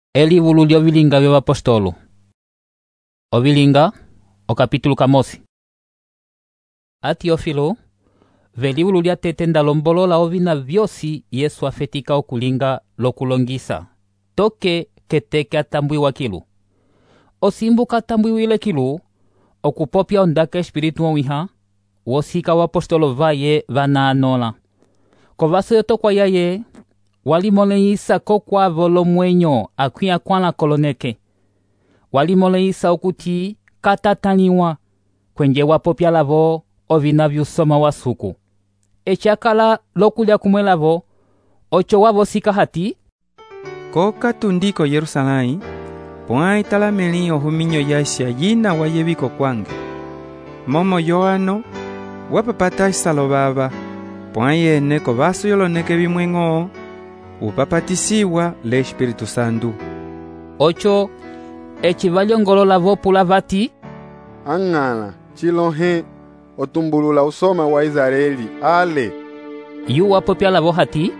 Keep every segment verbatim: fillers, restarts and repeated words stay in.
Elivulu lyovilinga vy'Apostolo. Ovilinga o capítulo kamosi. A Teofilo, velivulu lya tete ndalombolola ovina vyosi Yesu afetika okulinga lokulongisa. Toke keteke atambwiwa kilu. Osimbuka atambwiwile kilu, okupopya ondaka espiritu owiha, wosika wa apostolo vaye vanaanola. Kovaso yotokwa yaye, walimoleisa kokwavo lomwenyo akwia kwana koloneke. Walimoleisa okuti katataniwa kwenje wapopya lavo ovina vyusoma wasuku. Echakala lokulya kumwe lavo, ocho wavo sika hati. Koka tundiko Yerusalai, pwai talameli ohuminyo yasya yina wayebiko kwange. Momo yoano, wapapata isalo baba, pwai ene kovaso yoloneke bimwengo, upapatisiwa le Espiritu Santo. Ocho, echivalyongolola vopula vati. Angala, chilohe, otumbulula usoma wa Israeli, ale. Yu wapopya lavo hati.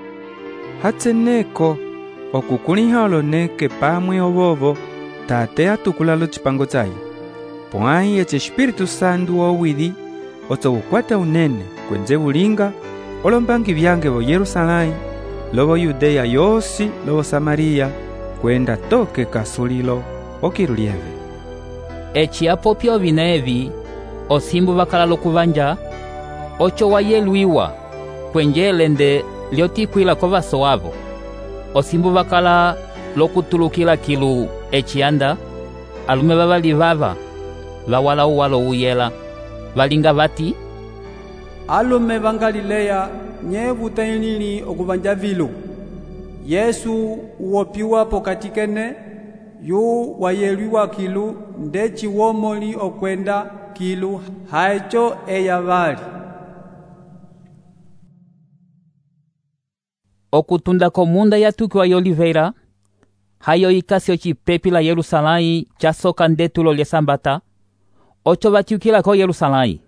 Hatseneko, okukuliha oloneke pamwe obobo, tate atukulalo chipango chai. Pwai eche Espiritu Santo owidi, oto ukwata unene, kwenze ulinga, olombangi byange bo Yerusalai, lobo Yudea yosi, lobo Samaria, kwenda toke kasulilo, okirulieve. Echi apopya ovina evi, osimbu bakala lokuvanja, ocho wayelwiwa, kwenje elende lyotikwila kovaso wavo. Osimbu bakala lokutulukila kilu echianda, alume babali baba, bawala uwalo uyela, balinga bati. Alume bangalileya nyevuta inini okuvanja vilu. Yesu uopiwa pokatikene, yu wayeliwa kilu ndechi womoli okwenda kilu haecho eyavali. Okutunda komunda yatukiwa y'Oliveira, hayo ikasi ochipepi la Yerusalai chasoka ndetulo lya sambata, ocho batiukila ko Yerusalai.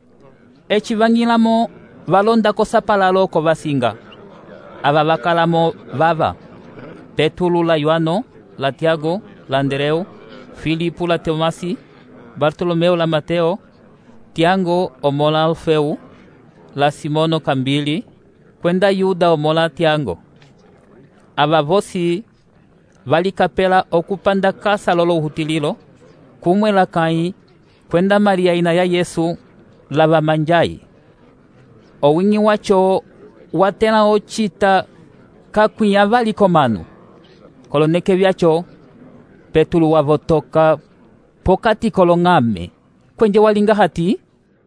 Echi vangilamo valonda kosapalalo ko vasinga. Ava bakalamo vava, Petulu la Yohano, la Tiago, la Andreu, Filipu la Tomasi, Bartolomeo la Mateo, Tiago omola Alfeu, la Simono Kambili, kwenda Yuda omola Tiago. Ava vosi valikapela okupanda kasa lolo uhutililo, kumwe la kai, kwenda Maria ina ya Yesu, lava manjai. Owingi wacho watena ochita kakwia vali komanu. Koloneke vyacho, Petulu wavotoka pokati kolongame, kwenje walinga hati.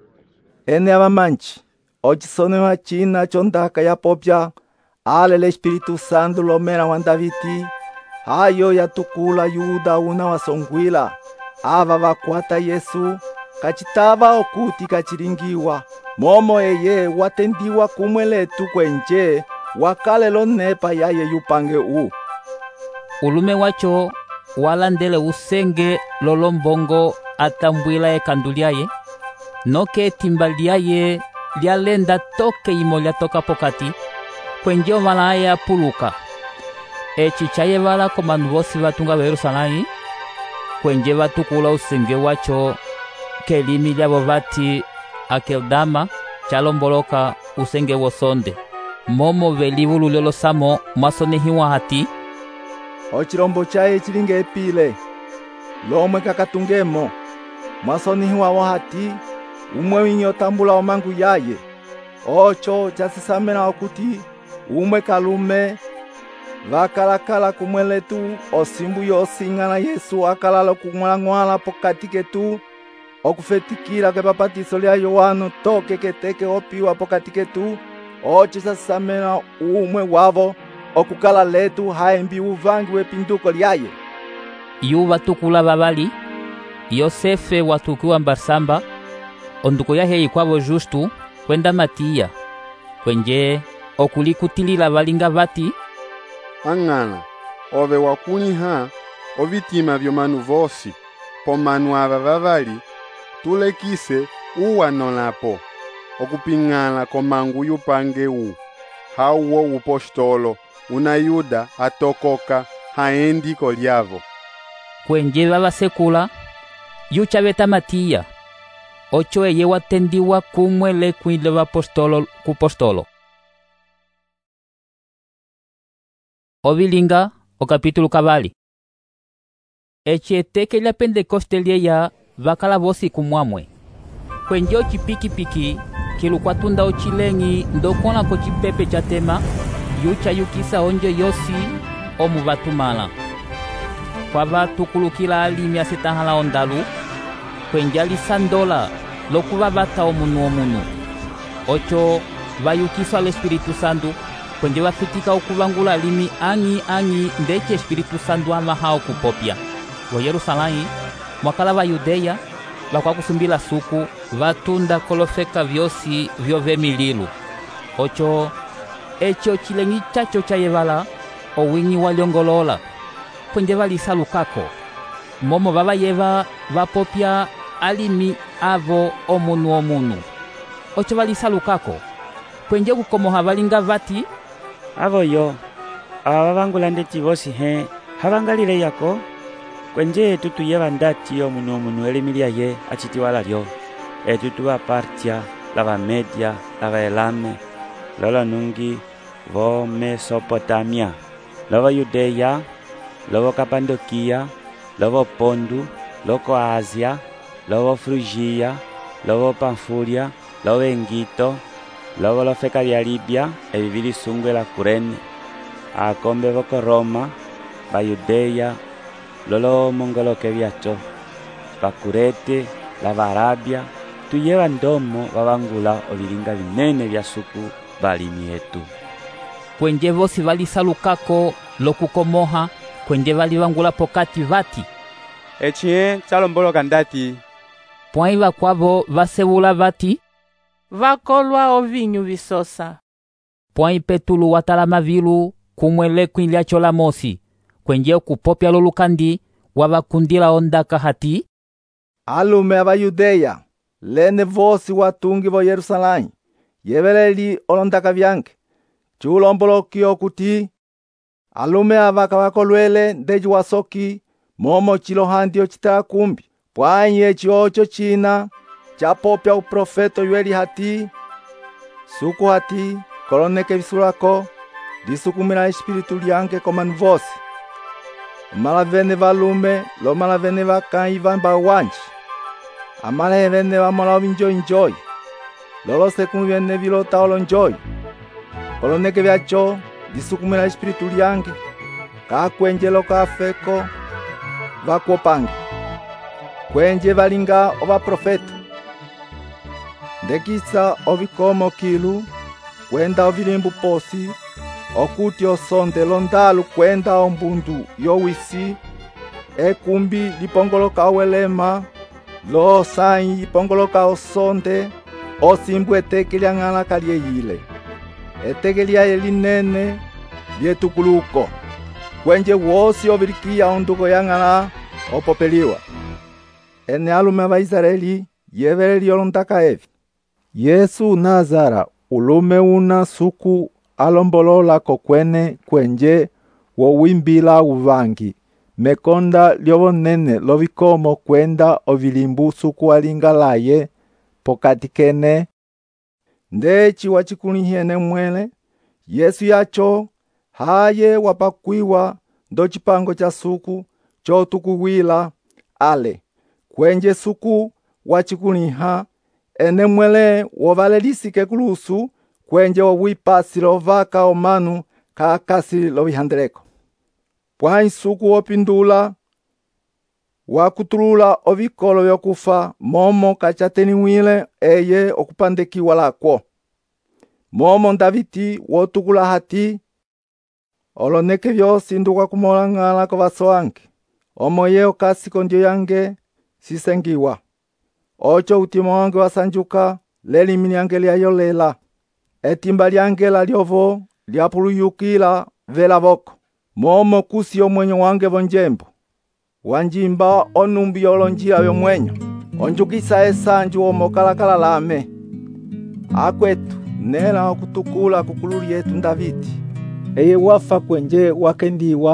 Ene abamanchi, ochisone wachina chondaka ya popya, ale le Espiritu Santo lomera wandaviti, hayo yatukula Yuda una wasongwila, ava vakwata Yesu, kachitava okuti kachiringiwa, momo eye watendiwa kumwe letu kwenje, wakale lonepa yaye yupange u. Ulume wacho walandele usenge lolombongo atambwila ekanduliaye, noke timbaliaye lyalenda toke imo lyatoka pokati, kwenje omalaye apuluka. Echi chaye vala komanu vosi vatunga wa Yerusalai, kwenje vatukula usenge wacho kelimi lyavo vati Akeldama chalomboloka usenge wosonde. Momo velivulu lolosamo mwasonehiwa hati. Ochirombo chaye chilinge epile, lomwe kakatungemo, mwasonehiwa wahati, umwe winyo tambula omangu yaye. Ocho chasisamena okuti, umwe kalume, vakalakala kumwe letu, osimbu yosingana Yesu akalalo kumwala pokati ketu, okufetikila ke papatiso lya Yohano toke keteke opiwa pokati ketu, ocho chasisamena umwe wavo, okukala letu haembi uvangi wepinduko lyaye. Yu vatukula babali, Yosefe watukiwa Barsamba, onduko yahe ikwavo Justu, kwenda Matia, kwenje okulikutilila balinga bati. Angala, ove wakunyiha, ovitima vyomanu vosi, pomanu ava vavali, tulekise uwanolapo, okupingala komangu yupange u, hauwo upostolo, una Yuda atokoka, haendi kolyavo. Kwenje vavasekula yucha veta Matiya ocho eye watendiwa kumwe lekwile vapostolo kupostolo. Ovilinga o capítulo kavali. Echete lya Pentecoste lyeya vakala vosi kumwamwe. Kwenje ochipikipiki kilukwatunda ochilengi ndokona ko chipepe cha tema yucha yukisa onjo yosi omuvatumala. Kwa vatukulukila alimi asitahala ondalu kwenje alisandola lokuva vata omunu omunu. Ocho vayukiswa l'Espiritu Santo kwenje vafitika okuvangula alimi angi angi ndeche Espiritu Santo amaha okupopya. Wa Yerusalai mwakala va Yudeya vakwakusumbila suku vatunda kolofeka vyosi vyove mililu. Ocho echo chilengi chacho cha yevala owingi walyongolola kwenje valisalukako momo vava yeva vapopya alimi avo omunu omunu. Ocho valisalukako kwenje kukomoha valinga vati avo yo ava vangula ndeti vosi he havangalile yako kwenje etu tuyeva ndati omunu omunu elimilia ye achitiwala lyo etu tuva Partia lava Media lava Elame lolo nungi vo Mesopotamia lova Yudeya lovo Kapadokia lovo Pondu loko Asia lovo Frugia lovo Pamfulia lovo Engito lovo lofeka lya Libya evivili sungwe la Kurene akombe voko Roma va Yudeya lolo mongoloke vyacho vakurete lava Arabia tuyeva ndomo vavangula ovilinga vinene vya suku valimi etu. Kwenje vosi valisalukako lokukomoha kwenje valivangula pokati vati echie chalomboloka ndati pwai vakwavo vasevula vati vakolwa ovinyu visosa. Pwai Petulu watala mavilu kumwe lekwilya chola mosi kwenje okupopya lolukandi wavakundila ondaka hati alume ava Yudeya lene vosi watungi vo Yerusalai yeveleli olondaka vyange chulombolokiyo kuti alume ava kavakolwele ndeji wasoki momo chilohandi ochitala kumbi pwanyi echi ocho china chapopya uprofeto yweli hati suku hati koloneke visulako disukumila espiritu lyange komanu vosi malavene valume lo malavene vakai vamba wanji amalevene vamola vinjoi njoi lolo sekumi vene vilota olo njoi koloneke vyacho disukumila espiritu lyange kakwenje lokafeko vakuopange kwenje valinga ova profeta ndekisa ovikomo kilu kwenda ovilimbu posi okuti osonde londalu kwenda ombundu yowisi ekumbi lipongoloka owelema lo sai lipongoloka osonde osimbu eteke lyang'ala kalyeyile eteke lyaye linene lyetukuluko kwenje wosi ovilikiya onduko yang'ala opopeliwa ene alume ava Israeli yeveleli olondaka evi Yesu Nazara ulume una suku alombolola kokwene kwenje wowimbila uvangi mekonda lyovonene lovikomo kwenda ovilimbu suku alinga laye pokati kene ndechi wachikulihene mwele Yesu yacho haye wapakwiwa ndo chipango cha suku chotukuwila ale kwenje suku wachikuliha ene mwele wovalelisike kulusu kwenje wowipasi lovaka omanu kakasi lovihandeleko pwai suku wopindula wakutulula ovikolo vyokufa momo kachateniwile eye okupandekiwa lakwo momo Daviti wotukula hati oloneke vyosi nduka kumolang'ala kovaso ange omo ye okasi kondyo yange sisengiwa ocho utima wange wasanjuka lelimi lyange lyayolela etimba lyange lalyovo lyapuluyukila vela voko momo kusi omwenyo wange vonjembo wanjimba onumbi yolonjila vyomwenyo onjukisa esanju omokalakala lame akwetu nela okutukula kukulu lyetu Daviti eye wafa kwenje wakendiwa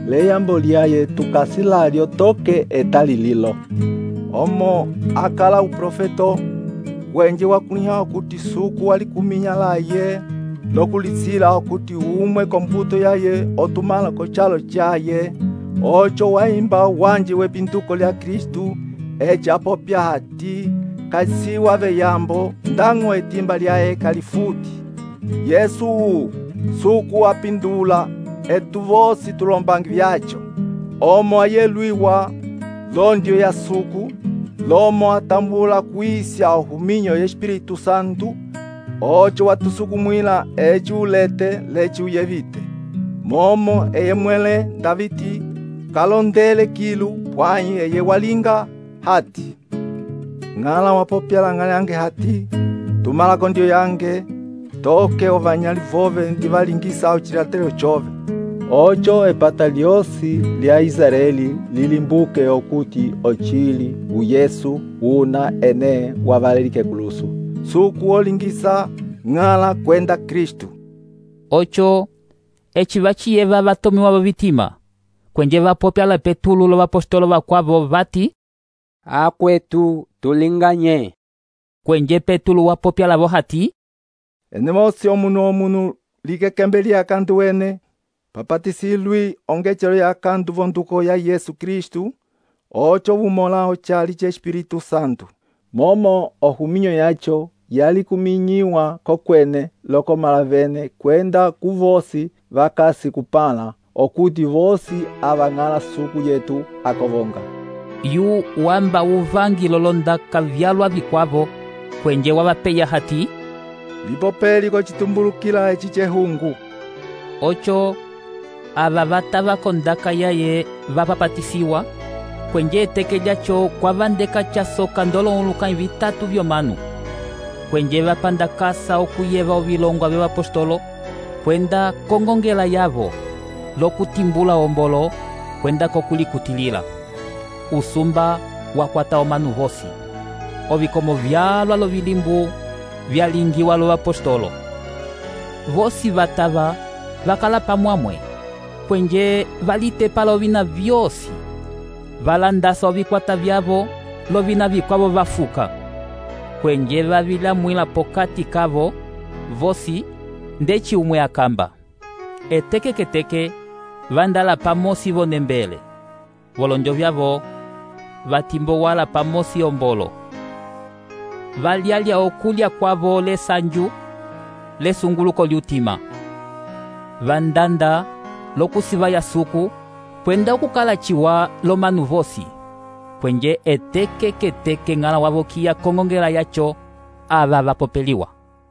leyambo lyaye tukasilalyo toke etalililo. Omo akala uprofeto wenje wakuliha okuti suku walikuminya laye nokulitsila okuti umwe kombuto yaye otumala kochalo chaye ocho waimba wanje wepinduko lya Kristu echapopya hati kasiwa veyambo ndango etimba lyaye kalifuti. Yesu suku wapindula etu vosi tulombangi vyacho. Omo ayeluiwa londio ya suku lomo atambula kuisya ohuminyo ya Espiritu Santu ocho watusukumwila echi ulete lechi uyevite. Momo eye mwele Daviti kalondele kilu pwanyi eye walinga hati. Ngala wapopyala ngalyange hati tumala kondio yange toke ovanyali vove ndivalingisa ochilatelo chove. Ocho epata lyosi lya Israeli lilimbuke okuti ochili uyesu una ene wavalelike kulusu. Suku olingisa ngala kwenda Kristu. Ocho echi vachiyeva vatomiwa vavitima kwenje vapopyala Petulu vapostolo vakwavo vati akwetu tulinganye. Kwenje Petulu wapopyala vohati enemosi omunu omunu likekembeli akandu wene papatisilwi ongechelo ya kandu vonduko ya Yesu Kristu ocho vumola ochali che Espiritu Santu. Momo ohuminyo yacho yali kuminyiwa kokwene loko malavene kwenda kuvosi vakasi kupala okuti vosi avangala suku yetu akovonga. Yu wamba uvangi lolonda kavyalwa vikwavo kwenje wavapeya hati lipopeli kochitumbulukila echi chehungu. Ocho ava vatava kondaka yaye vapapatisiwa kwenje eteke lyacho kwavandeka chasoka ndolo uluka vitatu vyomanu kwenje vapandakasa okuyeva ovilongwa vya apostolo kwenda kongongela yavo lokutimbula ombolo kwenda kokulikutilila usumba wakwata omanu vosi. Ovikomo vyalwa lovilimbu vyalingiwa lo apostolo vosi vatava vakala pamwamwe kwenje valitepa lovina vyosi valandasa ovikwata vyavo lovina vikwavo vafuka kwenje vavilamwila pokati kavo vosi ndechi umwe akamba etekeketeke vandala pamosi vonembele volonjo vyavo vatimbo wala pamosi ombolo valialia okulya kwavo lesanju lesunguluko liutima vandanda lokusiva ya suku kwenda okukala chiwa lomanu vosi kwenje etekeketeke ngala wavokia kongongela yacho ava vapopeliwa.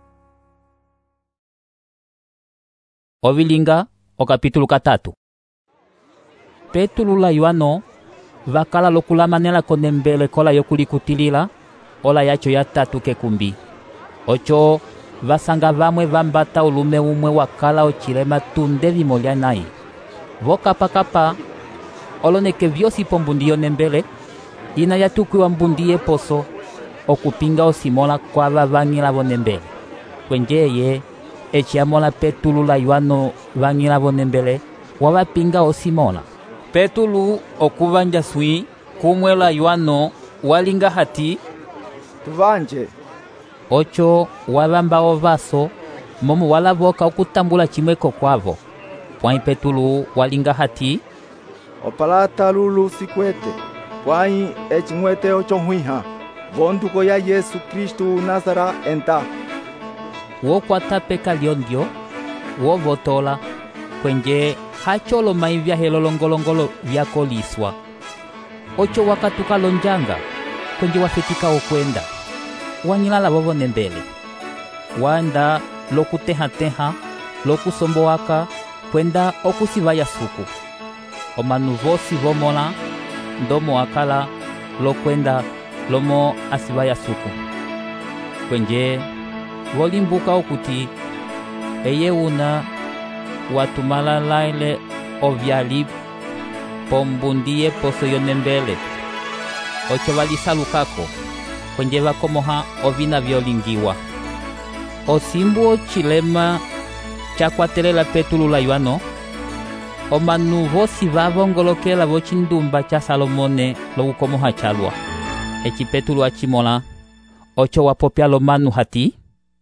Ovilinga okapitulu katatu. Petulu la Yohano vakala lokulamanela konembele kola yokulikutilila ola yacho ya tatu kekumbi. Ocho vasanga vamwe vambata ulume umwe wakala ochilema tunde vimolya nai. Vokapakapa oloneke vyosi pombundiyo nembele ina yatukiwa mbundiye poso okupinga osimola kwa vavangila vonembele. Kwenjeye echiamola Petulu la Yohano vangila vonembele wavapinga osimola. Petulu okuvanja swi kumwe la Yohano walinga hati tuvanje. Ocho wavamba ovaso momo walavoka okutambula chimweko kwavo. Pwai Petulu walinga hati opalata lulu sikwete pwai echimwete ocho huiha vonduko ya Yesu Kristu Nazara enta. Wokwata peka liondio wovotola kwenje hacholo maivya helolongolongolo vyakoliswa. Ocho wakatuka lonjanga kwenje wafetika okwenda wanyilala vovo nembele wanda lokuteha-teha lokusomboaka kwenda okusivaya suku omanu vosi vomola ndomo akala lokwenda lomo asivaya suku kwenje volimbuka okuti eye una watumala laile ovyali pombundiye poso yonembele. Ocho valisalukako kwenje vakomoha ovina vyolingiwa. Osimbu ochilema chakwatelela Petulu la Yohano omanu vosi vavongolokela vocindumba cha Salomone lokukomoha chalwa. Eci Petulu achimola, ocho wapopya lomanu hati.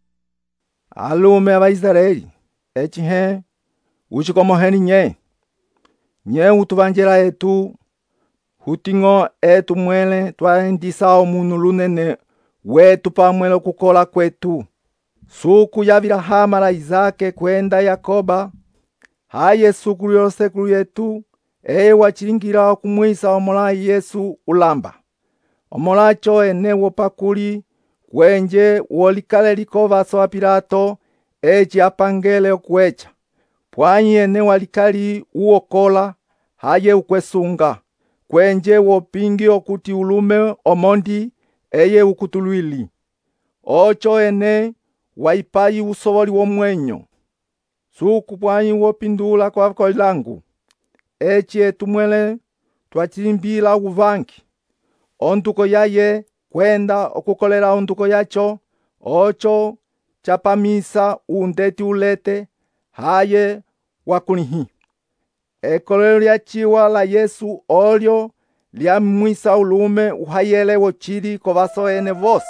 Alume abaisraeli, eci he, uchikomoheni nye. Nye utuvanjela etu, hutingo etu mwele twaendisa omunu lunene wetu pamwele kukola kwetu. Suku ya Abrahama la Izake kwenda Yakoba, haye suku yosekulu yetu, eye wachilingira kumwisa omolai Yesu ulamba. Omolacho ene wopakuli, kwenje wolikale likova soa Pilato, echi apangele okwecha. Pwanyi ene walikali uokola, haye ukwesunga. Kwenje wopingi okuti ulume omondi, eye ukutulwili. Ocho ene waipayi usoboli womwenyo. Suku pwanyi wopindula kwa koilangu. Echi etumwele twachilimbila uvangi. Ontuko yaye kwenda okukolera ontuko yacho. Ocho chapamisa undeti ulete. Haye wakulihi. Ekolero lya chiwa la Yesu olyo lya mwisa ulume uhayele wochili kovaso ene vosi.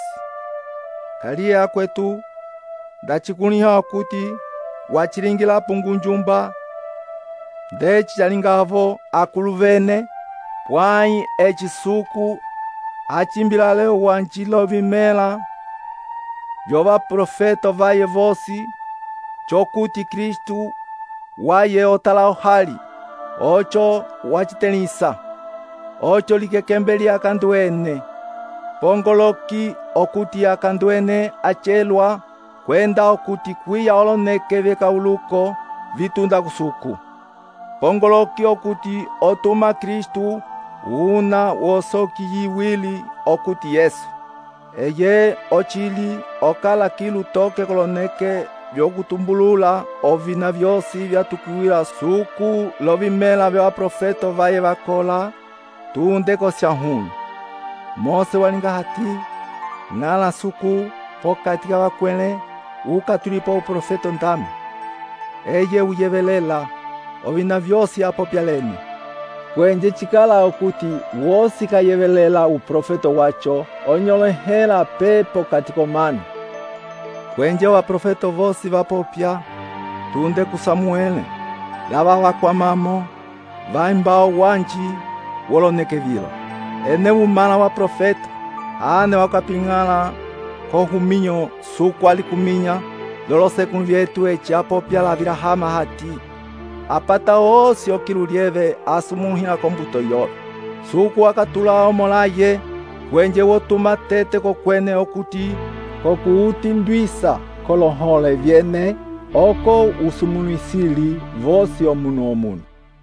Kalia kwetu ndachikuliha okuti wachilingila pungunjumba ndechi chalingavo akuluvene pwanyi echi suku achimbila leo wanjilo vimela vyova profeto vaye vosi chokuti Kristu waye otala ohali. Ocho wachitelisa. Ocho likekembeli akanduene. Pongoloki okuti akanduene achelwa kwenda okuti kwiya oloneke veka uluko vitunda kusuku. Pongoloki okuti otuma Kristu una wosoki yiwili okuti Yesu. Eye ochili okala kilu toke koloneke vyokutumbulula ovina vyosi vyatukuwila suku lovimela vya profeto vaye vakola tunde kosyahunu. Mose walinga hati ngala suku pokatika wakwele ukatulipo uprofeto ndami. Eye uyevelela ovina vyosi apopyaleni. Kwenje chikala okuti wosi kayevelela uprofeto wacho onyolehela pepo katikomani. Kwenje wa profeto vosi vapopya tunde ku Samuele lava wakwamamo vaimbao wanji woloneke vilo. Ene umana wa profeto ane wakapingala kohuminyo suku alikuminya lolosekulu vyetu echi apopya la Abrahama hati apata osi okilulieve asumuhila kombuto yo. Suku akatula omolaye kwenje wotuma tete kokwene okuti kokuutimbwisa kolohole vyene oko usumunisili vosi omunu omunu.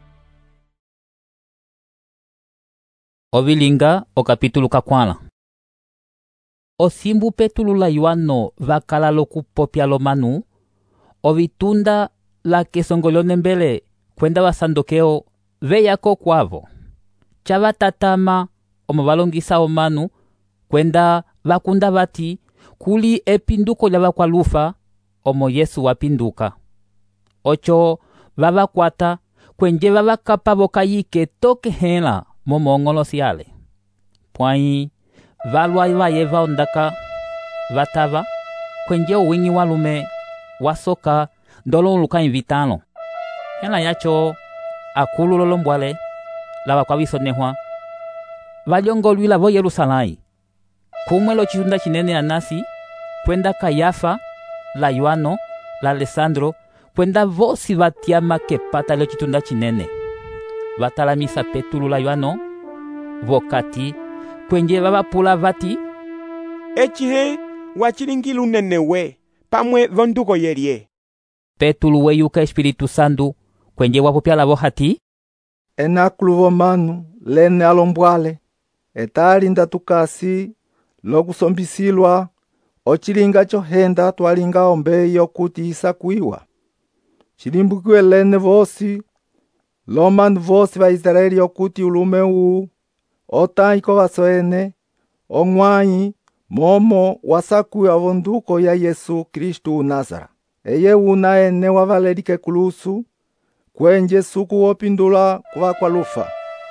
Ovilinga o kapitulu kakwala. Osimbu Petulu la Yohano vakala lokupopya lomanu, ovitunda la kesongolone mbele kwenda vasandokeo veyako kwavo. Chava tatama omo valongisa omanu kwenda vakunda vati kuli epinduko lya vakwalufa omo Yesu wapinduka. Ocho vavakwata kwenje vavakapa vokayike toke hela momongolosi yale. Pwanyi valwa vaye vaondaka vatava kwenje uwingi walume wasoka ndolo luka invitano. Hela yacho akulu lolombwale lava kwa visonehwa valiongolwila vo Yerusalai. Kumwelo chitunda chinene anasi kwenda Kayafa la Yohano la Alessandro kwenda vosi vatiama kepata lo chitunda chinene. Vatalamisa Petulu la Yohano vokati kwenje vavapula vati echihe wachilingilu nene we pamwe vonduko yerie. Petulu weyuka Espiritu Santu kwenje wapopyala vohati enakulu vomanu lene alombwale etali ndatukasi lokusombisilwa ochilinga chohenda twalinga ombeyo kuti isakuiwa. Chilimbukiwe lene vosi lomanu vosi va Israeli okuti ulume uu otaiko vasoene ong'wanyi momo wasakuiwa vonduko ya Yesu Kristu Nazara. Eye una ene wavalelike kulusu kwenje suku wopindula kuva kwa lufa.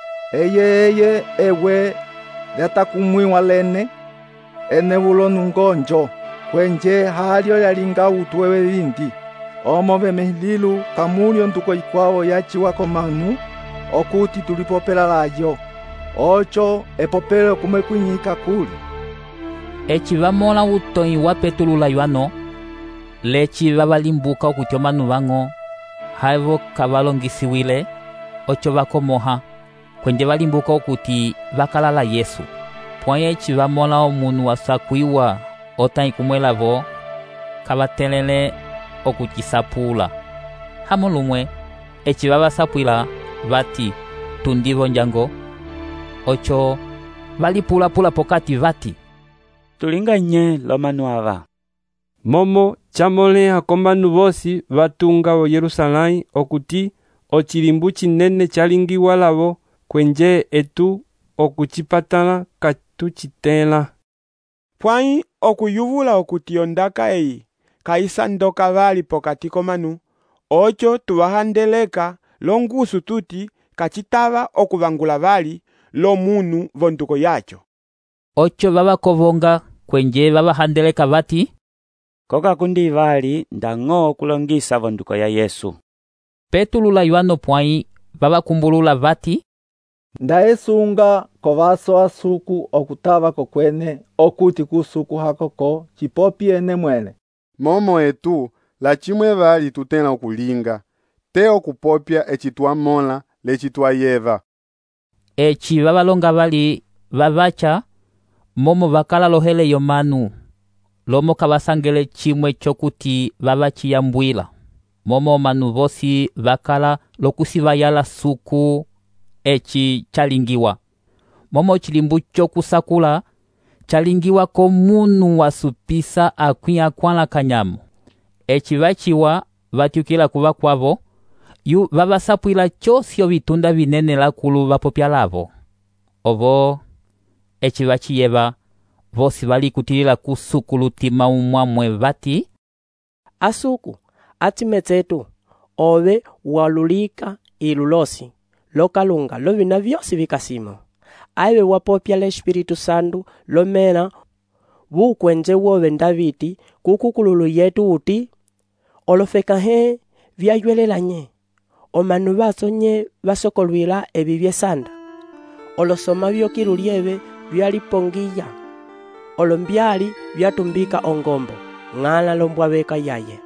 Eye eye ewe lyatakumwiwa lene ene vulo nungonjo kwenje halyo yalinga utwewe lindi omo vemehlilu kamulyo nduko ikwao yachiwako manu okuti tulipopela layo ocho epopele kumwe kwinyika kuli. Eci vamola utoi wa Petulu ano leci vavalimbuka okuti omanu vang'o haivo kavalongisiwile ocho vakomoha kwenje valimbuka okuti vakalala Yesu. Pwanya eci vamola omunu wasakwiwa otai kumwelavo kavatelele okucisapula. Hamo lumwe eci vavasapwila vati tundivo njango ocho valipulapula pokati vati tulinganye lomanu ava. Momo chamoleha komanu vosi vatunga o Yerusalai okuti ochilimbu chinene chalingiwa lavo kwenje etu okuchipatala katuchitela. Pwai okuyuvula okuti ondaka eyi kaisandoka vali pokati komanu ocho tuvahandeleka longusu tuti kachitava okuvangula vali lo munu vonduko yacho. Ocho vavakovonga kwenje vavahandeleka vati koka kundi vali ndang'o kulongisa vonduko ya Yesu. Petulu la Yohano pwai vavakumbulula vati ndaesunga kovaso asuku okutava kokwene okuti kusuku hakoko chipopi ene mwele. Momo etu la chimwe vali tutena okulinga te okupopya eci twamola leci twayeva. Eci vavalonga vali vavacha momo vakala lohele yomanu lomo kavasangele chimwe chokuti vavachiyambwila momo manu vosi vakala lokusivayala suku eci chalingiwa momo chilimbu chokusakula chalingiwa komunu wasupisa akwia kwala kanyamu. Eci vachiwa vatyukila kuva kwavo yu vavasapwila chosio vitunda vinene lakulu vapopya lavo. Ovo eci vachiyeva vosi valikutilila kusuku lutima umwamwe vati asuku atimetsetu ove walulika ilulosi lokalunga lovina vyosi vikasimo aive wapopya le Espiritu Santu lomena vukwenje wove Davidi kukukululu yetu uti olofeka he vyayuelelanye omanu vasonye vasokolwila ebi vyesanda olosoma vyokilulieve vyalipongiya olombyali vyatumbika ongombo ng'ala lombwaveka yaye.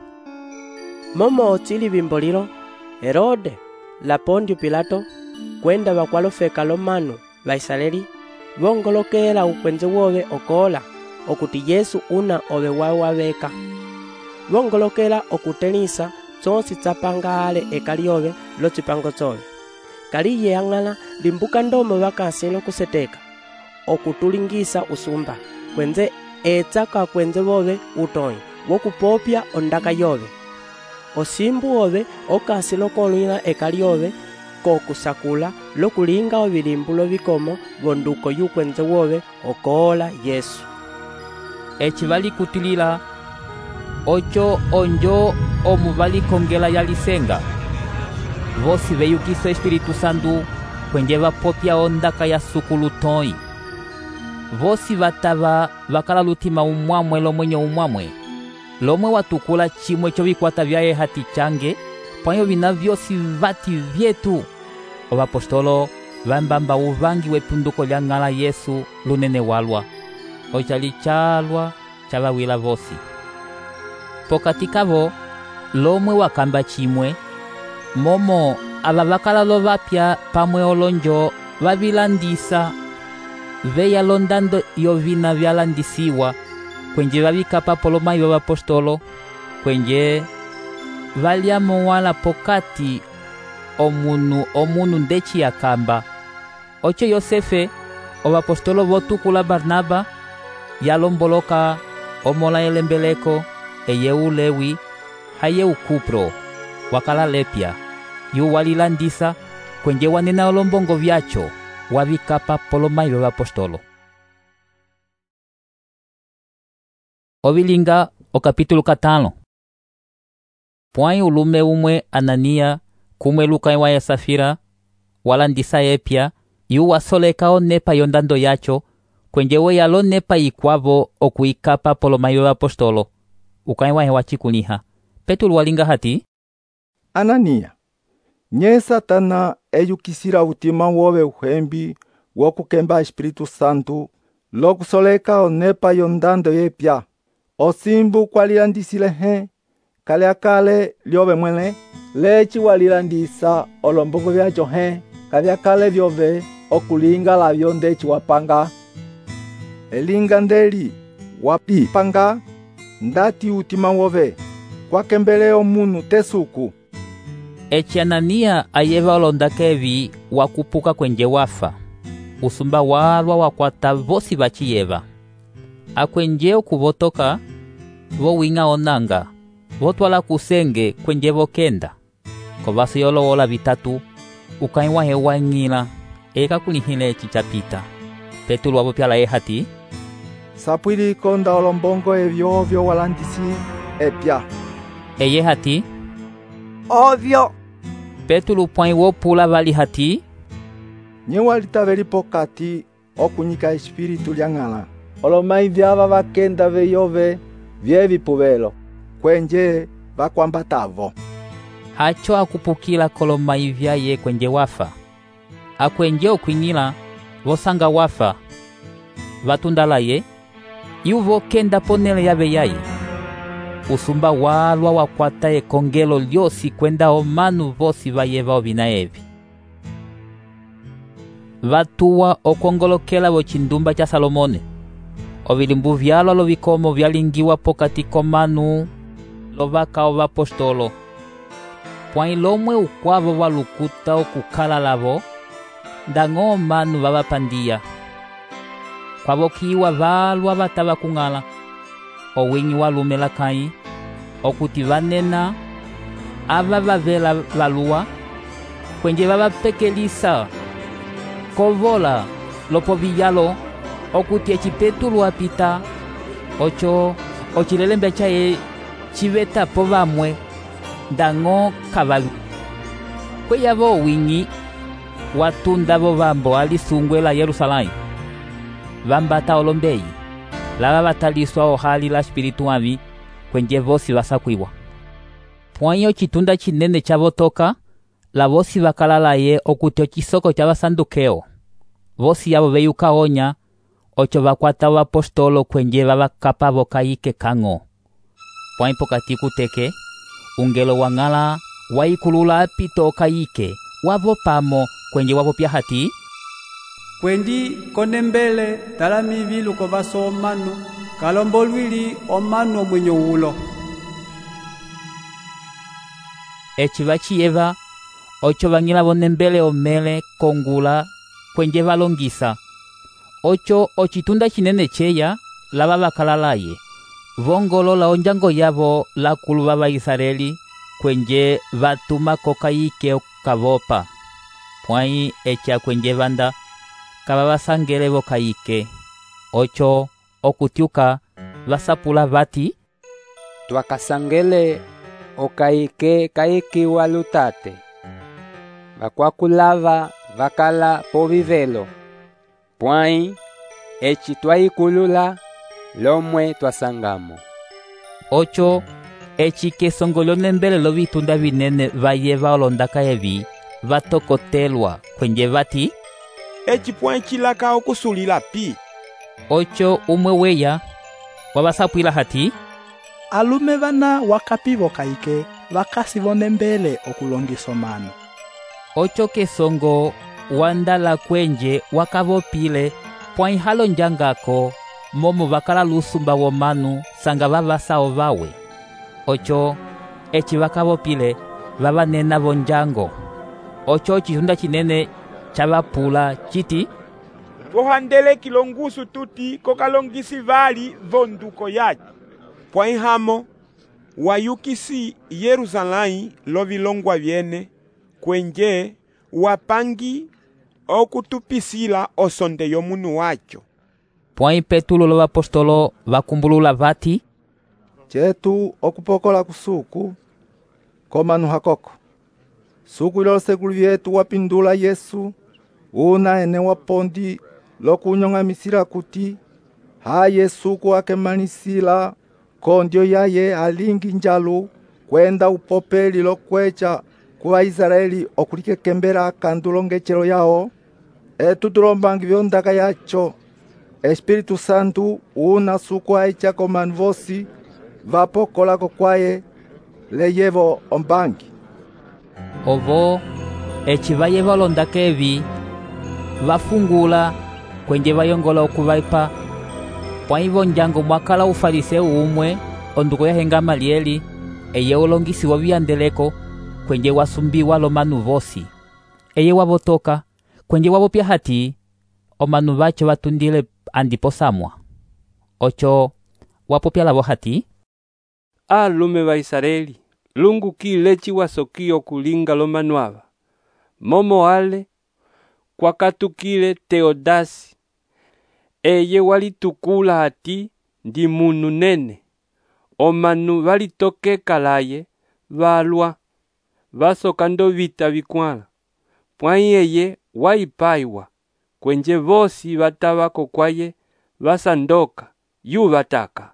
Momo otili bimbolilo Herode la Pondio Pilato kwenda vakwalofeka lomanu va Israeli vongolokela ukwenze wove okola okuti Yesu una ove wawaveka vongolokela okutelisa tsonsi tsapangale ekaliove lo tsipango tsove kaliye ang'ala limbuka ndomo vakaselo kuseteka okutulingisa usumba kwenze etsaka kwenze vove utoi wokupopya ondaka yove osimbu ove okasilo kolwila ekaliove kokusakula lokulinga ovilimbulo vikomo vonduko yukwenze wove okola Yesu. Eci valikutilila ocho onjo omu valikongela yalisenga vosi veyukiso Espiritu Santu kwenje vapopya ondaka ya sukulutoi vosi vatava vakala lutima umwamwe lomwenye umwamwe lomwe watukula chimwe chovikwata vyaye hati change pwanyo vina vyosi vati vyetu ovapostolo vambamba uvangi wepunduko lya ng'ala Yesu lunene walwa ochali chalwa chavawila vosi pokati kavo lomwe wakamba chimwe momo ava vakala lovapya pamwe olonjo vavilandisa veya londando yovina vyalandisiwa kwenje vavikapa polomai vavapostolo kwenje valiamo wala pokati omunu omunu ndeci yakamba ocho Yosefe ovapostolo votukula Barnaba yalomboloka omola elembeleko eyeu Lewi hayeu Kupro wakala lepya yu walilandisa kwenje wanena olombongo vyacho wavikapa polomai vavapostolo. Ovilinga o capítulo katano. Pwai ulume umwe Anania kumwe lukaiwa ya safira wala ndisa epya yu wasoleka onepa yondando yacho kwenjewe yalo nepa ikwavo okuikapa polomayo apostolo ukaiwa hewa chikuniha. Petulu walinga hati Anania, nye Satana eyukisira utima wowe uhembi wokukemba Espiritu Santu lokusoleka onepa yondando yepya osimbu kwalilandisile he kale akale lyobe mwene lechi walilandisa olombongo byacho he kale akale byove okulinga labyo ndechi wapanga elinga ndeli wapi panga ndati utima wowe kwakembele omunu tesuku. Echi Anania ayeva olondakevi wakupuka kwenje wafa usumba walwa wakwata vosi bachiyeva akwenje okuvotoka vo winga onanga votwala kusenge kwenje vokenda kovasi yolowola vitatu ukaiwa hewa ngila eka kulihile echi chapita. Petulu wapopyala ehati sapwili konda olombongo ebyo ovyo walandisi epya eye hati ovyo. Petulu pwai wopula vali hati nye walitaveli pokati okunyika espiritu lyang'ala olomai vyava vakenda veyove vyevipuvelo kwenje vakwambatavo hacho akupukila kolomai vyaye kwenje wafa akwenje okwingila vosanga wafa vatundalaye yuvo kenda ponele yave yaye usumba walwa wakwata ekongelo lyosi kwenda omanu vosi vayeva ovina evi vatuwa okongolokela vochindumba cha Salomone ovilimbu vyalwa lovikomo vyalingiwa pokati komanu lovaka ovapostolo pwai lomwe ukwavo valukuta okukala lavo ndang'o omanu vavapandiya kwavokiwa valwa vatava kung'ala owingi walumela kai okuti vanena ava vavela valuwa kwenje vavapekelisa kovola lopo viyalo okuti echi Petulu apita ocho ochilelembe chaye chiveta po vamwe ndang'o kavalu kweyavo owingi watunda vo vambo alisungwe la Yerusalemu vambata olombeyi lava vataliswa ohali la Espiritu avi kwenje vosi vasakwiwa pwai ochitunda chinene chavotoka la vosi vakalalaye okuti ochisoko cha vasandukeo vosi yavo veyuka onya ocho vakwata vapostolo kwenje vavakapa vokaike kang'o pwai pokati kuteke ungelo wang'ala waikulula apito okaike wavo pamo kwenje wavopya hati kwendi konembele talami vilu kovaso omanu kalombolwili omanu omwenyo ulo echi vachiyeva ocho vang'ila vonembele omele kongula kwenje valongisa ocho ochitunda chinene cheya lava vakalalaye vongolola onjango yavo lakulu va Vaisraeli kwenje vatuma kokaike okavopa pwai echa kwenje vanda kava vasangele vokaike ocho okutiuka vasapula vati twakasangele okaike kaikiwa lutate vakwakulava vakala povivelo pwai echi twaikulula lomwe twasangamo ocho echi kesongolo nembele lovitunda vinene vayeva olondaka evi vatokotelwa kwenje vati echi pwai chilaka okusulila pi ocho umwe weya wavasapwila hati alume vana wakapi vokaike vakasi vonembele okulongisa mano ocho kesongo wandala kwenje wakavopile pwai halo njangako momo vakala lusumba womanu sanga vavasao vawe ocho echi vakavopile vavanena vonjango ocho chitunda chinene chavapula chiti vohandele kilongusu tuti kokalongisi vali vonduko yaji pwai hamo wayukisi Yerusalemu lovilongwa vyene kwenje wapangi okutupisila osonde yomunu wacho pwai Petulu lovapostolo vakumbulula vati chetu okupokola kusuku komanu hakoko suku ilose kuli vyetu wapindula Yesu una ene wapondi lokunyong'amisila kuti haye suku akemanisila kondio yaye alingi njalu kwenda upopeli lokwecha kuwa Israeli okulikekembela kandulo ngechelo yao. Etu tulombangi vyondaka yacho Espiritu Santu una suku aichako manu vosi vapokolako kwaye leyevo ombangi. Ovo echi vaye valondaka evi vafungula kwenje vayongola okuvaipa pwaivo njango mwakala ufariseu umwe onduko yahenga Malieli eye ulongisi waviyandeleko kwenje wasumbiwa lo manu vosi eye wavotoka kwenje wavopya hati omanu vacho vatundile andipo samwa ocho wapopya lavo hati alume ba Israeli lungu kilechi wasokio kulinga lo manu ava momo ale kwakatukile Teodasi eye walitukula hati ndi munu nene omanu valitokeka laye valwa vasoka ndo vita vikwala pwai eye waipaiwa kwenje vosi vatavako kwaye vasandoka yu vataka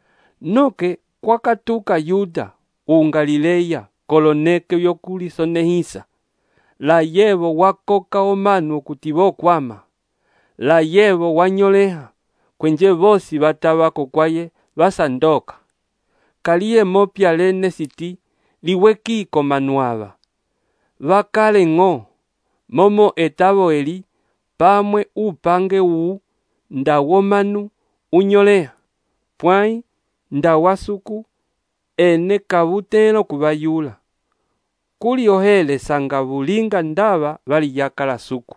noke kwakatuka Yuda ungalileya koloneke yokulisonehisa la yevo wakoka omanu okuti vokwama la yevo wanyoleha kwenje vosi vatavako kwaye vasandoka kaliye mopya lene siti liwekiko manu ava vakale ng'o momo etavo eli pamwe upange uu ndawo manu unyoleha pwai ndawasuku ene kavutelo kuvayula kuli ohele sanga vulinga ndava vali yakala suku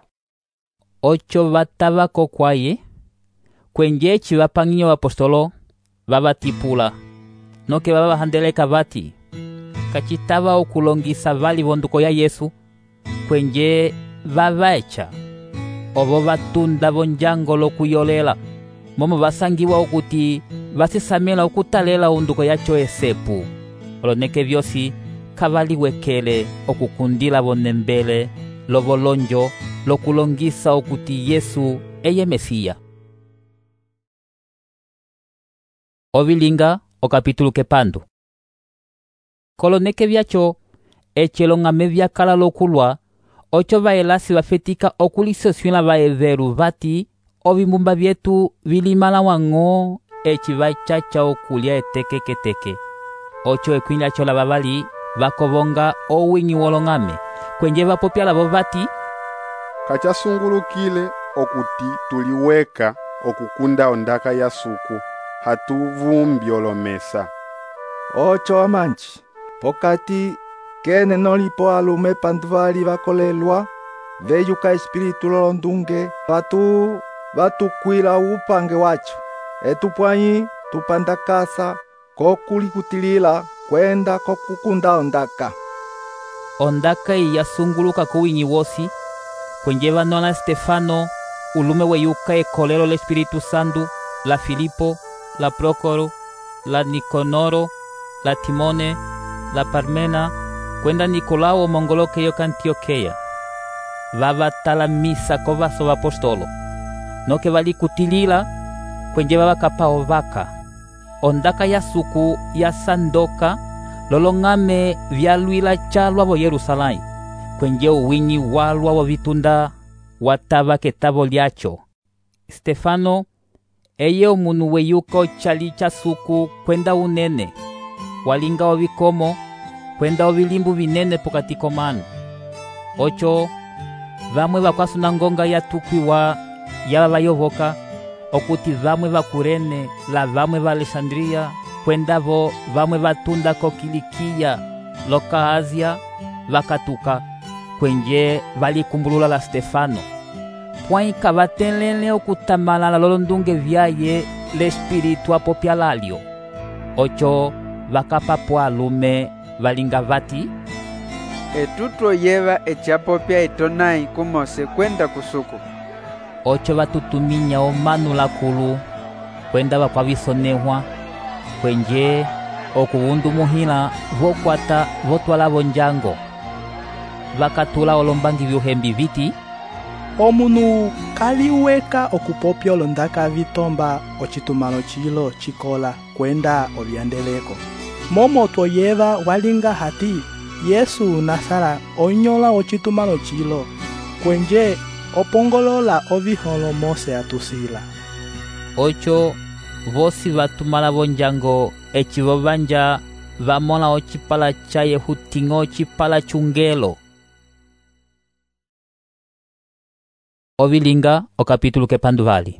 ocho vatavako kwaye kwenjechi vapanginya apostolo vavatipula noke vavahandeleka vati kachitava okulongisa vali vonduko ya Yesu kwenje vavaecha ovo vatunda vonjango lokuyolela momo vasangiwa okuti vasisamela okutalela unduko yacho esepu oloneke vyosi kavaliwekele okukundila vonembele lovolonjo lokulongisa okuti Yesu eye Mesiya. Ovilinga okapitulu kepandu koloneke vyacho echelo ng'ame vyakala lokulwa ocho vaelasi vafetika okulisoswila vaeveru vati ovimumba vyetu vilimala wang'o echi vachacha okulya etekeketeke ocho ekwinja chola vavali vakovonga owingi wolong'ame kwenje vapopya lavo vati kachasungulukile okuti tuliweka okukunda ondaka ya suku hatuvumbi olomesa ocho amanchi pokati kene nolipo alume panduvali vakolelwa veyuka espiritu lolondunge vatu vatukwila upange wacho etupwai tupandakasa kokulikutilila kwenda kokukunda ondaka ondaka iyasunguluka kuwinyi wosi kwenje vanola Stefano ulume weyuka ekolelo l'Espiritu Santu la Filipo la Procoro la Nikonoro la Timone la Parmena kwenda Nikolao mongoloke yo Antiokeya vavatala misa kovaso vapostolo noke valikutilila kwenje vavakapao vaka ondaka ya suku ya sandoka lolong'ame vyalwila chalwa vo Yerusalai kwenje uwinyi walwa wa vitunda watava ketavo lyacho Stefano eye omunu weyuka ochali cha suku kwenda unene walinga ovikomo kwenda ovilimbu vinene pokati komanu ocho vamwe vakwasuna ngonga yatukwiwa yava vayovoka okuti vamwe vakurene la vamwe va Alexandria kwendavo vamwe vatunda ko Kilikia loka Asia vakatuka kwenje valikumbulula la Stefano pwai kavatelele okutamalala lolondunge vyaye l'Espiritu apopya lalyo ocho vakapapo alume valinga vati etuto yeva echapopya etonai kumose kwenda kusuku ocho vatutuminya omanu lakulu kwenda vakwavisonehwa kwenje okuvundumuhila vokwata votwala vonjango vakatula olombangi vyuhembi viti, omunu kaliweka okupopya olondaka vitomba ocitumano chilo chikola kwenda olyandeleko. Momo twoyeva walinga hati Yesu nasara onyola ocitumano chilo kwenje opongolola oviholo Mose atusila. Ocho vosi vatumala vonjango eci vovanja vamola ocipala cha yehutingo ocipala chungelo. Ovilinga okapitulu kepanduvali.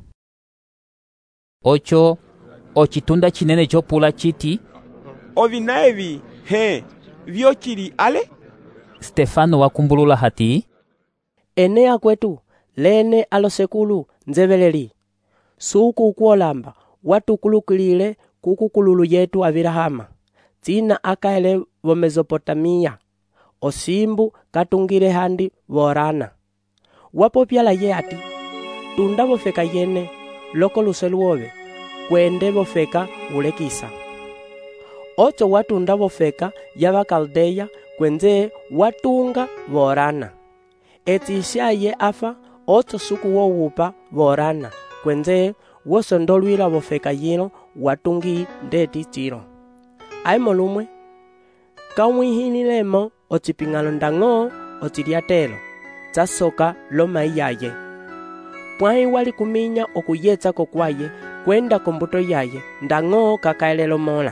Ocho ocitunda chinene chopula chiti, ovinaevi he vyo chili ale? Stefano wakumbulula hati, enea kwetu lene alosekulu nzeveleli suku kuolamba watukulukilile kukukululu yetu Avirahama tina akaele vo Mesopotamia osimbu katungile handi vorana wapopyala ye ati tunda vofeka yene loko luseluove kwende vofeka ulekisa. Ocho watunda vofeka yava Kaldeya kwenze watunga vorana eti ishaye afa ocho suku wowupa vorana kwenze wosondolwila vofeka yino watungi ndeti tiro. Aimo lumwe kamwihinilemo ocipingalo ndang'o ociliatelo chasoka lomai yaye pwai wali kuminya okuyetsa kokwaye kwenda kombuto yaye ndang'o kakaelelo mola.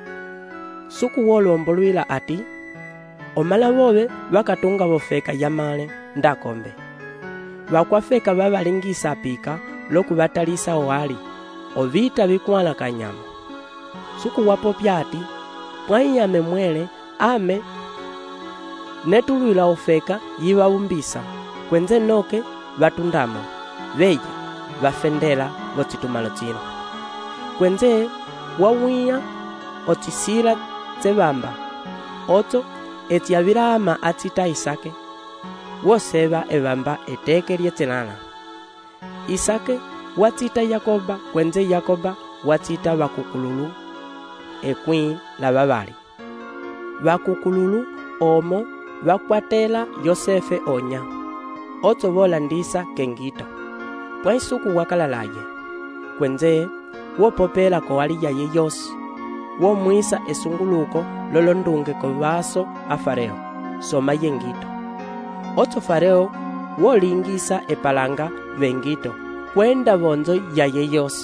Suku wolombolwila ati omala vove vakatunga vofeka yamale ndakombe vakwafeka vavalingisa pika lokuvatalisa oali ovita vikwala kanyama. Suku wapopya ati pwai yame mwele ame netulwila ofeka yivaumbisa kwenze noke vatundamo veja vafendela vocitumalo chino kwenze wawiya ocisila tsevamba ocho eti Avirahama atita Isake woseva evamba eteke lyetselala. Isake watita Yakoba kwenze Yakoba watita vakukululu ekwi la vavali. Vakukululu omo vakwatela Yosefe onya ocho volandisa kengito pwai suku wakalalaye kwenze wopopela kowali yaye yosi womwisa esunguluko lolondunge kovaso a Fareo soma yengito. Ocho Fareo wolingisa epalanga vengito kwenda vonzo yaye yosi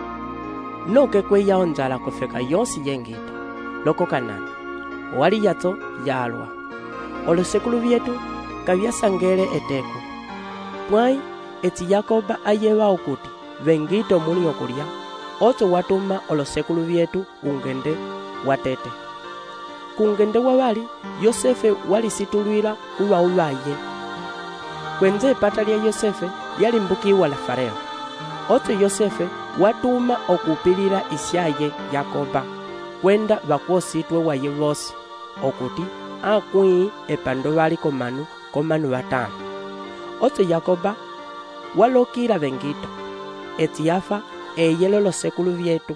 noke kweya onjala kofeka yosi yengito loko Kanana wali yato yalwa olosekulu vyetu kavyasangele eteku pwai eti Yakoba ayeva okuti vengito muli okulya ocho watuma olosekulu vyetu ungende watete kungende wavali Yosefe walisitulwila kuva uvaye kwenze pata lya Yosefe yalimbukiwa la Fareo. Ocho Yosefe watuma okupilila isyaye Yakoba kwenda vakwositwe waye vosi okuti akwi epando vali komanu komanu vatano. Ocho Yakoba walokila vengito eti yafa eyelo losekulu vyetu.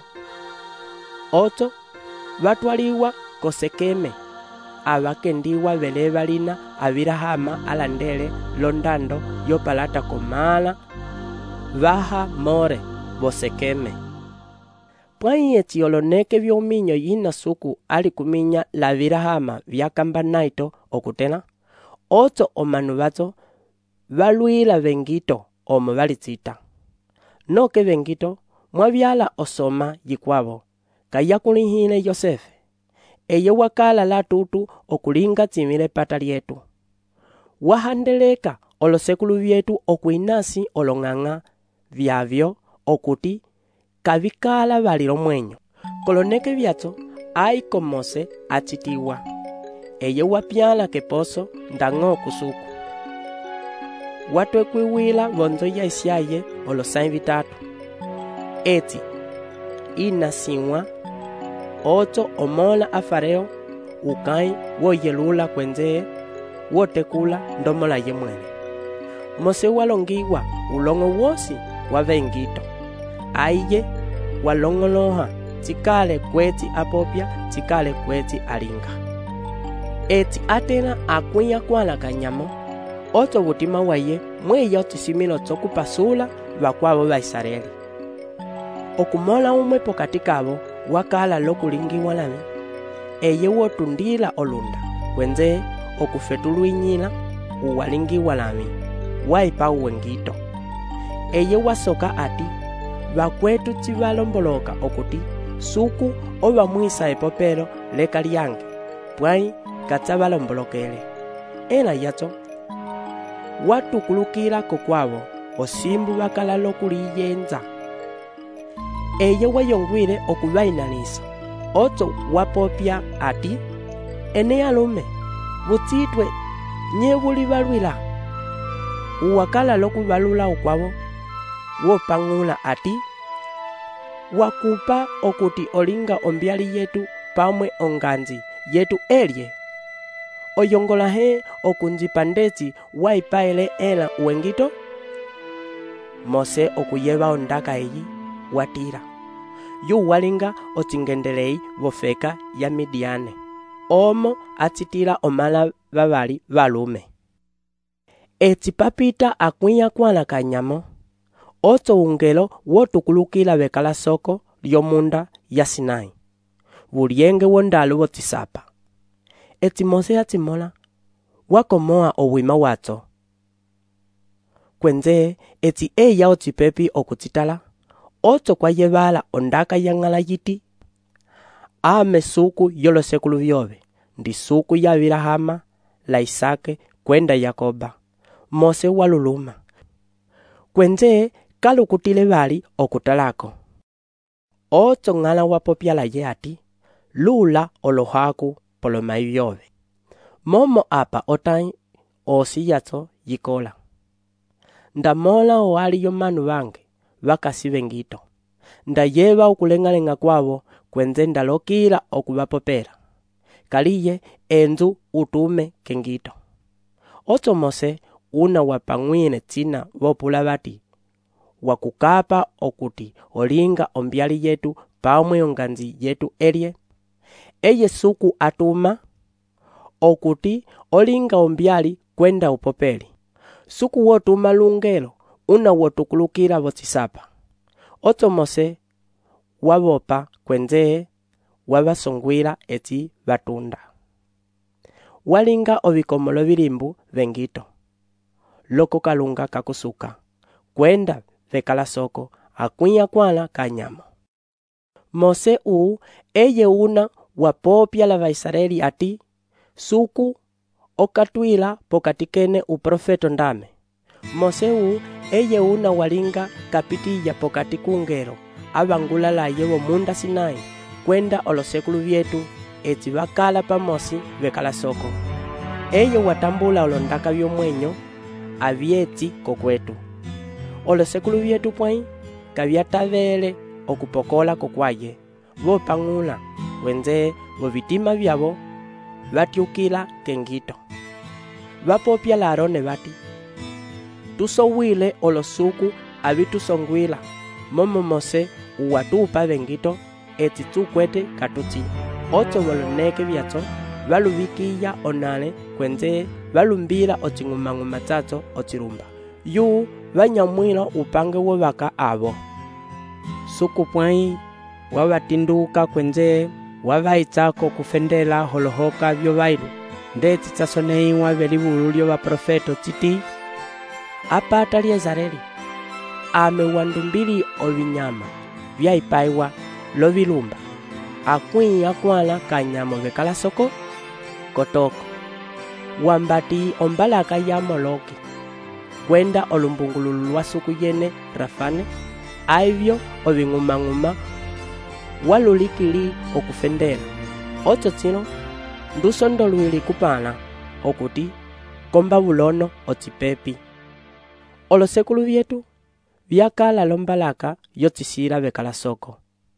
Ocho vatwaliwa kosekeme avakendiwa vele valina Avirahama alandele londando yopalata komala vaha more vosekeme. Pwai eti oloneke vyominyo yina suku ali kuminya la Avirahama vyakamba naito okutena ocho omanu vato valwila vengito omo valitsita noke vengito mwavyala osoma yikwavo kayakulihile Yosefe eye wakala la tutu okulinga tsimile pata lyetu wahandeleka olosekulu vyetu okuinasi olong'ang'a vyavyo okuti kavikala valilo mwenyo koloneke vyato ai komose achitiwa eye wapyala keposo ndang'o kusuku watwekwiwila vonzo ya isyaye olosai vitatu eti inasiwa ocho omola a Fareo ukai woyelula kwenze wotekula ndomola ye mwene. Mose walongiwa ulongo wosi wa vengito aiye walongoloha tikale kweti apopya tikale kweti alinga eti atena akwinya kwala kanyamo oto butima waye mweya otisimilo tsokupasula bakwabo ba Israeli. Okumola umwe pokati kabo wakala lokulingiwa lami eye wotundila olunda kwenze okufetuluinyila uwalingiwa lami waipa uwengito eye wasoka ati bakwetu tibalomboloka okuti suku oba mwisa epopelo leka lyange pwai katsabalombokele ela yato watukulukila kokwabo osimbu bakala lokuliyenza eye wayongwile okubainanisa oto wapopya ati ene alume butitwe nyebuli balwila uwakala lokubalula ukwabo wopangula ati wakupa okuti olinga ombyali yetu pamwe onganzi yetu elye oyongola he okunzipandezi waipaele ela uwengito Mose okuyeba ondaka eyi watira yu walinga otingendelei bofeka ya Midiane omo atitira omala babali balume eti papita akwinya kwala kanyamo oto ungelo wotukulukila bekala soko lyomunda ya Sinai bulienge wondalu botisapa eti Mose atimola wakomoa owima wato kwenze eti eya otipepi okutitala oto kwa yebala ondaka yangala yiti ame suku yolo sekulu byobe ndi suku ya Abrahama la Isake kwenda Yakoba Mose waluluma kwenze kalukutile bali okutalako oto ngala wapopya la ye ati lula olohaku polomai byobe momo apa otai osi yato yikola ndamola oali yomanu bange bakasi bengito ndayeba okulengalenga kwabo kwenze ndalokila okubapopera kaliye enzu utume kengito oto Mose una wapangwine tina bopula bati wakukapa okuti olinga ombyali yetu pamwe onganzi yetu elye eye suku atuma okuti olinga ombyali kwenda upopeli suku wotuma lungelo una wotukulukira botisapa oto Mose wabopa kwenze wabasongwira eti batunda walinga obikomolo bilimbu bengito loko kalunga kakusuka kwenda bekala soko akwinya kwala kanyamo Mose u eye una wapopya la Baisraeli ati suku okatwila pokatikene uprofeto ndame Mose u eye una walinga kapitilla pokati kungero abangula la yewo munda Sinai kwenda olosekulu byetu eti bakala pamosi bekala soko eye watambula olondaka byomwenyo abyeti kokwetu olosekulu byetu pwai kabyatabele okupokola kokwaye bopangula wenze bobitima byabo batyukila kengito bapopya la Arone bati tusowile olosuku abitusongwila momo Mose uwatupa bengito eti tukwete katuti oto boloneke byato balubikiya onale kwenze balumbila otingumanguma tato otirumba yu banyamwilo upange wobaka abo suku pwai wabatinduka kwenze wabaitsako kufendela holohoka byo bailu ndeti tsasoneiwa belibulu lyo baprofeto titi apata lyezareli ame wandumbili obinyama byaipaiwa lobilumba akwinya kwala kanyamo bekala soko kotoko wambati ombalaka ya Moloki kwenda olumbungululu lwa suku yene Rafane aibyo obingumanguma walulikili okufendela oto tino ndusondo lwili kupana okuti komba bulono otipepi olosekulu byetu byakala lombalaka yotisira bekala soko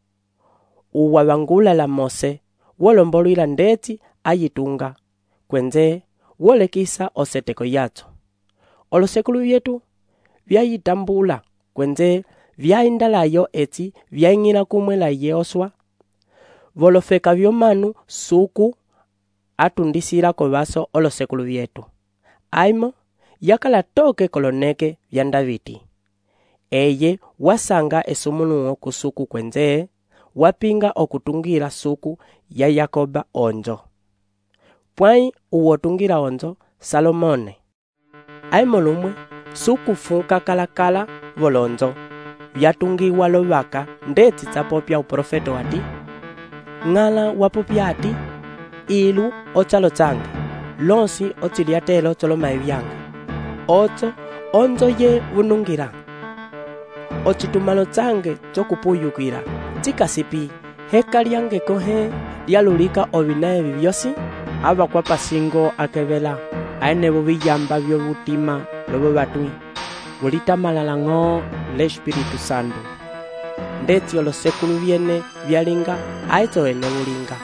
uwabangula la Mose wolombolwila ndeti ayitunga kwenze wolekisa oseteko yato olosekulu byetu byayitambula kwenze byaindalayo eti byaingila kumwe la Yosua volofeka byomanu suku atundisira kovaso olosekulu vyetu. Aimo yakala toke koloneke vya Davidi. Eye wasanga esumunuo kusuku kwenze, wapinga okutungira suku ya Yakoba onjo. Pwai uwotungira onjo Salomone. Aimo lumwe suku funka kalakala volonjo. Vyatungiwa lovaka ndeti tsapopya uprofeto wati. Ngala wapopya ati, ilu ochalo change, lonsi ochiliatelo cholo maivyanga. Ocho onzo ye vunungira. Ochitumalo change chokupuyukira. Chikasipi heka lyange kohe lyalulika ovinae vivyosi. Ava kwa pasingo akevela. Aene vuviyamba vyo vutima lobo batui. Volita malalango le Espiritu Santo. Ndeti olosekulu viene vyalinga aito ene vulinga.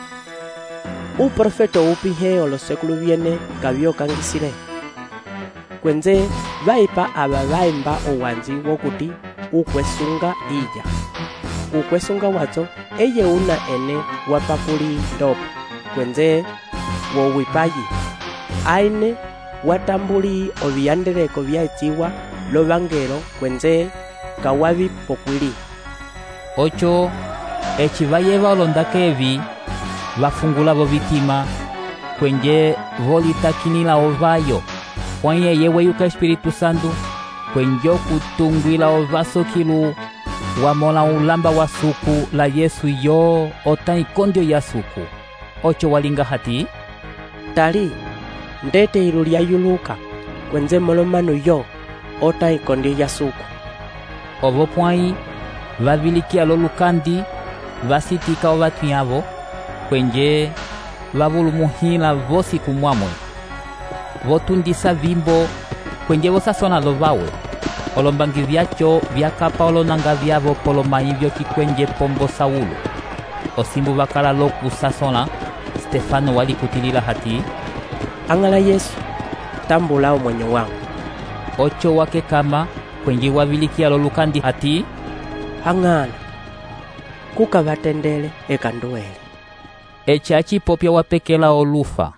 Uprofeto upihe olosekulu viene kavyo kangisire. Kwenze vaipa aba vaimba owanzi wokuti ukwesunga ija. Ukwesunga wacho eye una ene wapakuli ndopo. Kwenze wowipayi. Aine watambuli oviyandereko vyaitiwa lovangelo kwenze kawavi pokwili. Ocho echi vayeva olondaka evi vafungula vo vitima kwenje volitakinila ovayo kwanye yeweyuka Espiritu Santo kwenje okutungwila ovasokilu wamola ulamba wa suku la Yesu yo ota ikondio ya suku. Ocho walinga hati tali ndete ilu lyayuluka kwenze molomanu yo ota ikondio ya suku. Ovo pwai vavilikia lolukandi vasitika ovatu yavo kwenje vavulumuhila vosi kumwamwe votundisa vimbo kwenje vosasona lovawe olombangi vyacho vyakapa olonanga vyavo polomai vyoki kwenje pombo Saulu osimbu vakala lokusasona. Stefano walikutilila hati angala Yesu tambula omwenye wangu. Ocho wake kama kwenje wavilikia lolukandi hati angala kuka vatendele ekanduele. Echachi popya wapekela olufa.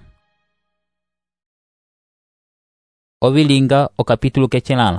Ovilinga o kapitulu kechelala.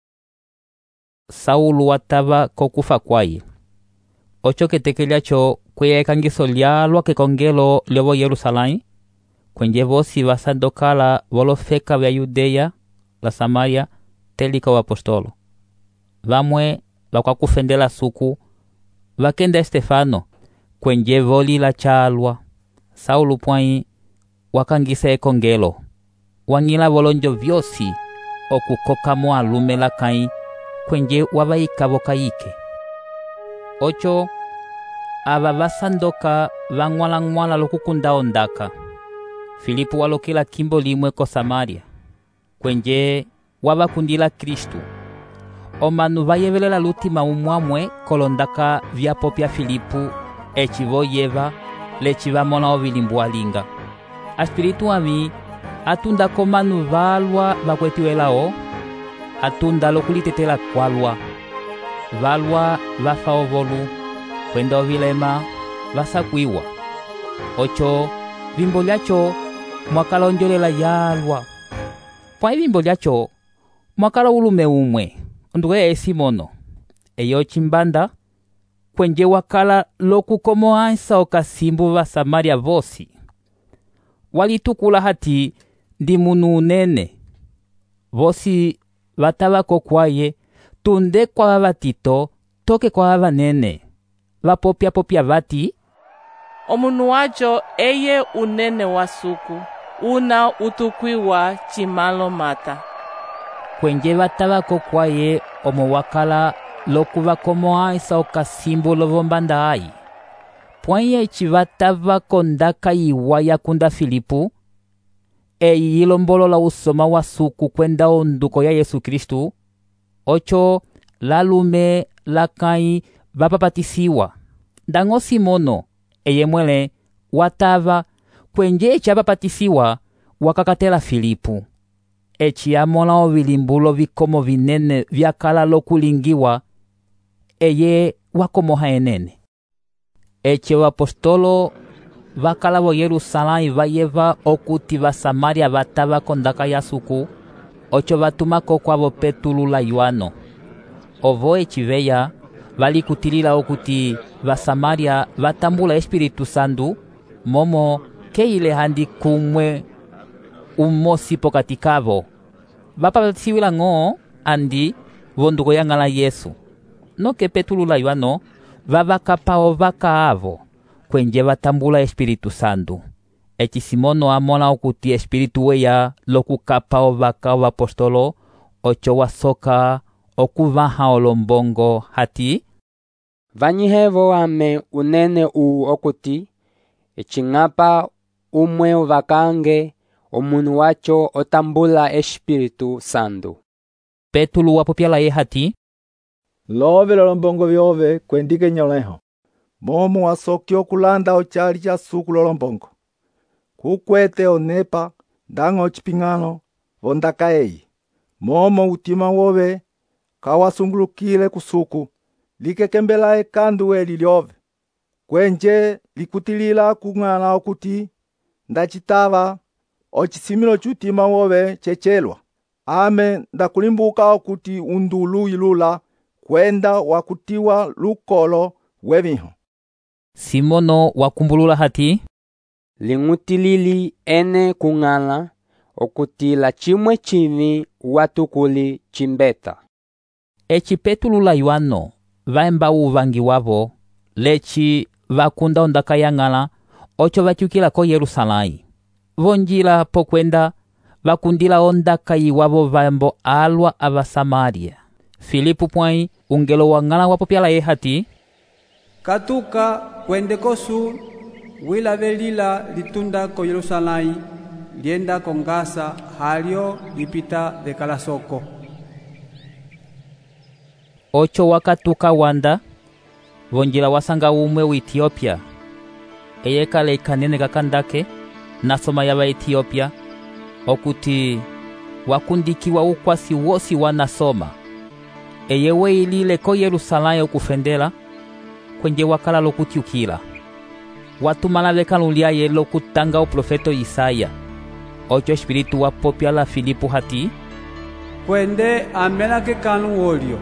Saulu watava kokufa kwaye. Ocho ketekelyacho kweya ekangiso lyalwa kekongelo lyovo Yerusalai kwenje vosi vasandokala volofeka vya Yudea la Samaria telika wa apostolo. Vamwe vakwakufendela suku vakenda Stefano kwenje voli la chalwa. Saulu pwai wakangisa ekongelo wangila volonjo vyosi okukokamo alume la kai kwenje wavaikavo kaike. Ocho ava vasandoka vang'wala-ng'wala lokukunda ondaka. Filipu walokela kimbo limwe ko Samaria kwenje wavakundila Kristu. Omanu vayevelela lutima umwamwe kolondaka vyapopya Filipu echi voyeva lechi vamona ovilimbu alinga. Espiritu ami atunda komanu valwa vakwetiwelao atunda lokulitetela kwalwa. Valwa vafa ovolu kwenda ovilema vasakwiwa. Ocho vimbo lyacho mwakalonjolela yalwa. Pwai vimbo lyacho mwakala ulume umwe nduwe esimono eyo chimbanda kwenje wakala lokukomoansa okasimbu va Samaria vosi. Walitukula hati ndi munu unene. Vosi vatavako kwaye tunde kwa vatito toke kwa vanene. Vapopya popya vati omunu wacho eye unene wa suku una utukwiwa chimalo mata. Kwenje vatavako kwaye omo wakala lokuvakomoansa okasimbu lovombanda ai. Pwanye echi vatavako ndaka iwa yakunda Filipu eyi ilombolola usoma wa suku kwenda onduko ya Yesu Kristu. Ocho lalume lakai vapapatisiwa. Ndango Simono eye mwele watava kwenje echi apapatisiwa wakakatela Filipu. Echi amola ovilimbulo vikomo vinene vyakala lokulingiwa eye wakomoha enene. Eche wapostolo vakala vo Yerusalai vayeva okuti vasamaria vatava kondaka ya suku, ocho vatumako kwavo Petulu la Yohano. Ovo eciveya valikutilila okuti vasamaria vatambula Espiritu Santu, momo keile handi kumwe umosi pokati kavo. Vapapatisiwila ng'o andi vonduko yang'ala Yesu. Noke Petulu la Yohano vavakapao vakaavo kwenje vatambula Espiritu Santu. Eci Simono amona okuti Espiritu weya lokukapao vakao vapostolo ocho wasoka okuvaha olombongo hati vanyihevo ame unene u okuti ecing'apa umwe uvakange omunu wacho otambula Espiritu Santu. Petulu wapopyala ye hati love lolombongo vyove kwendike nyoleho momo wasoki okulanda ochali cha suku lolombongo kukwete onepa ndango chipingano vondaka eyi momo utima wove kawasungulukile kusuku likekembela ekandu eli lyove kwenje likutilila kung'ala okuti ndachitava ochisimilo chutima wove chechelwa ame ndakulimbuka okuti undulu ilula kwenda wakutiwa lukolo weviho. Simono wakumbulula hati ling'utilili ene kung'ala okuti la chimwe chivi watukuli chimbeta. Eci Petulu la Yohano vaemba uvangi wavo lechi vakunda ondaka yang'ala ocho vatyukila ko Yerusalai. Vonjila pokwenda vakundila ondaka iwavo vaembo alwa ava Samaria. Filipu pwai ungelo wang'ala wapopyala ye hati katuka kwende kosu wilavelila litunda ko Yerusalai lienda kongasa halio lipita dekala soko. Ocho wakatuka wanda vonjila wasanga umwe wa Ethiopia eyekale ikanene kakandake nasoma yaba Ethiopia okuti wakundikiwa ukwasi wosi wanasoma eyewe ilile ko Yerusalai okufendela kwenje wakala lokutyukila watumala vekalulia ye lokutanga uprofeto Isaya. Ocho Espiritu wapopyala Filipu hati kwende amela ke kanu olio.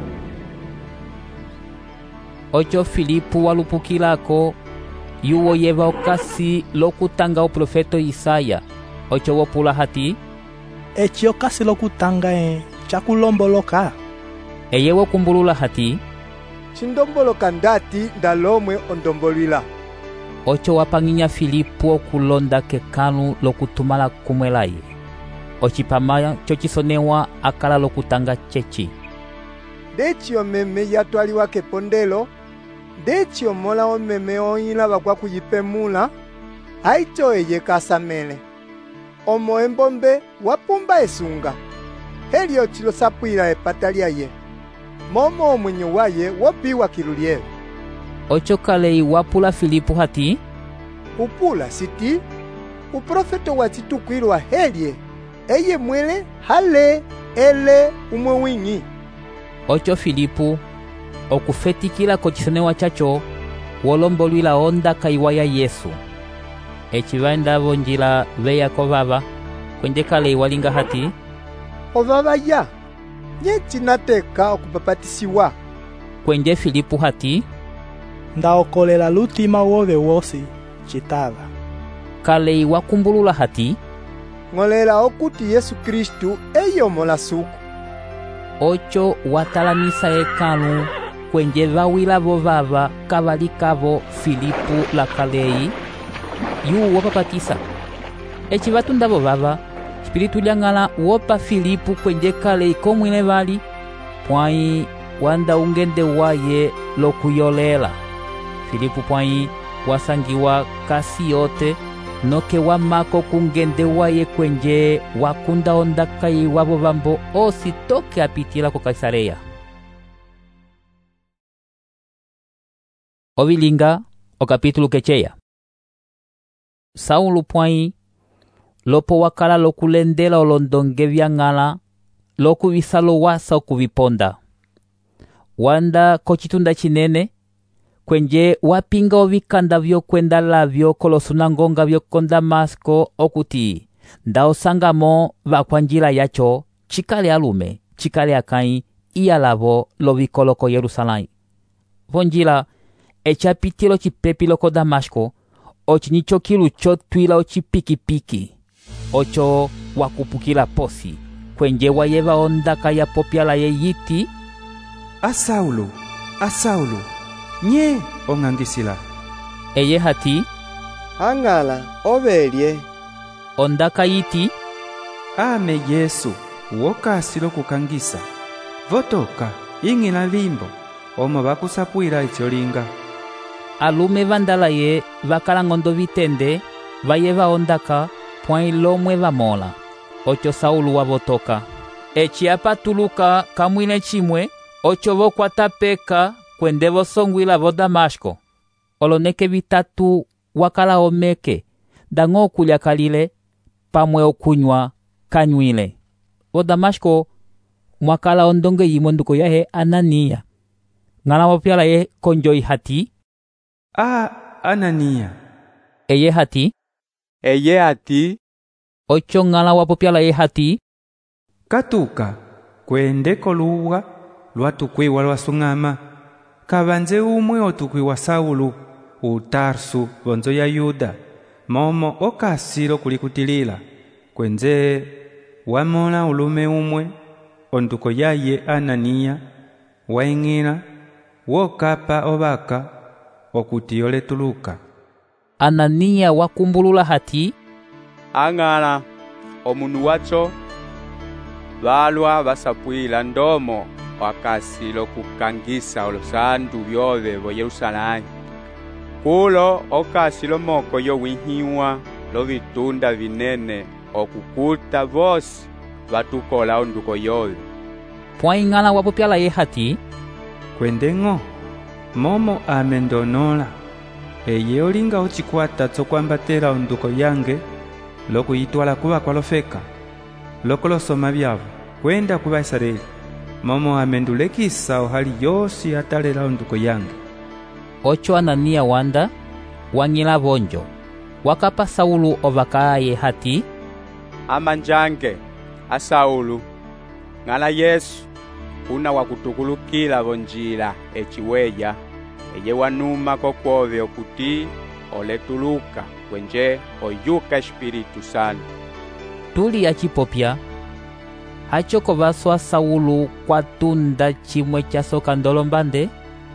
Ocho Filipu walupukilako yuwo yeva okasi lokutanga uprofeto Isaya. Ocho wopula hati eci okasi lokutanga e chakulomboloka. Eyewo kumbulula hati chindomboloka ndati ndalomwe ondombolwila. Ocho wapanginya Filipu okulonda kekanu lokutumala kumwelaye. Ochipama chochisonewa akala lokutanga chechi. Dechi omeme yatwaliwa kepondelo, dechi omola omeme oyila bakwa kuyipemula, aicho eye kasamele. Omo embombe wapumba esunga, helio chilo sapuila epatalia ye. Momo omwenyo waye wopiwa kiluliele. Ocho kalei wapula Filipu hati upula siti uprofeto wachitukwilwa helie eye mwele hale ele umwe wingi. Ocho Filipu okufetikila kochisonewa chacho wolombolwila onda kaiwaya Yesu. Echivaenda vonjila veya kovava kwenje kalei walinga hati ovava ya nyechi nateka okupapatisiwa. Kwenje Filipu hati ndaokolela lutima wove wosi chitava. Kalei wakumbulula hati ngolela okuti Yesu Kristu eyo mola suku. Ocho watalamisa ekalu kwenje vawila vovava kavalikavo Filipu la kalei yu wapapatisa. Echi vatunda vovava Espiritu lyang'ala wopa Filipu kwenje kalei komwile vali pwai wanda ungende waye lokuyolela. Filipu pwai wasangiwa kasi yote noke wamako kungende waye kwenje wakunda ondaka iwavo vambo osi toke apitila ko Kaisarea. Ovilinga o kapitulu kecheya. Saulu pwai lopo wakala lokulendela olondonge vyang'ala lokuvisa lowasa okuviponda. Wanda kochitunda chinene kwenje wapinga ovikanda vyokwenda lavyo kolosunangonga vyoko Damasko okuti ndaosangamo vakwa njila yacho chikale alume chikale akai iya lavo lovikoloko Yerusalai. Vonjila echapitilo chipepilo ko Damasko ochinicho kilu chotwila ochipikipiki ocho wakupukila posi kwenje wayeva ondaka ya popyala ye yiti a Saulo a Saulo nye ongangisila. Eye hati angala obelie. Ondaka yiti ame Yesu wokasilo kukangisa votoka ingila limbo omo bakusapuira icholinga. Alume vandala ye vakalangondo vitende vayeva ondaka point lomwe vamola ocho Saulo wavotoka echiapatuluka kamwine chimwe ocho vokwatapeka kwende vosongwila vo Damasko oloneke vitatu wakala omeke dango okulya kalile pamwe okunywa kanywile. Vo Damasko mwakala ondonge yimwe nduko yahe Anania ngala wopyala ye konjoi hati a Anania. Eye hati eye hati ocho ngala wapopyala ye hati katuka kwende koluwa lwatukwiwa lwasungama kabanze umwe otukwiwa Saulo utarsu bonzo ya Yuda momo okasilo kulikutilila kwenze wamola ulume umwe onduko yaye Anania waingina wokapa obaka okuti ole tuluka. Anania wakumbulula hati angala omunu wacho balwa basapwila ndomo wakasilo kukangisa olosandu byove bo Yerusalai kulo okasilo moko yo wihiwa lo vitunda vinene okukuta vosi batukola onduko yove. Poingala wapopyala ye hati kwendengo momo amendonola eye olinga ochikwata tsokwambatela onduko yange lokuyitwala kuba kwalofeka lokolosoma byavo kwenda kuba Israeli momo amendulekisa ohali yosi atalela onduko yange. Ocho Anania wanda wangila bonjo wakapa Saulo ovakaye hati amanjange a Saulo ngala Yesu una wakutukulukila bonjila echiweya eye wanuma kokwove okuti oletuluka kwenje oyuka Espiritu Santo. Tuli achipopya hachoko baswa Saulo kwa tunda chimwe cha soka ndolombande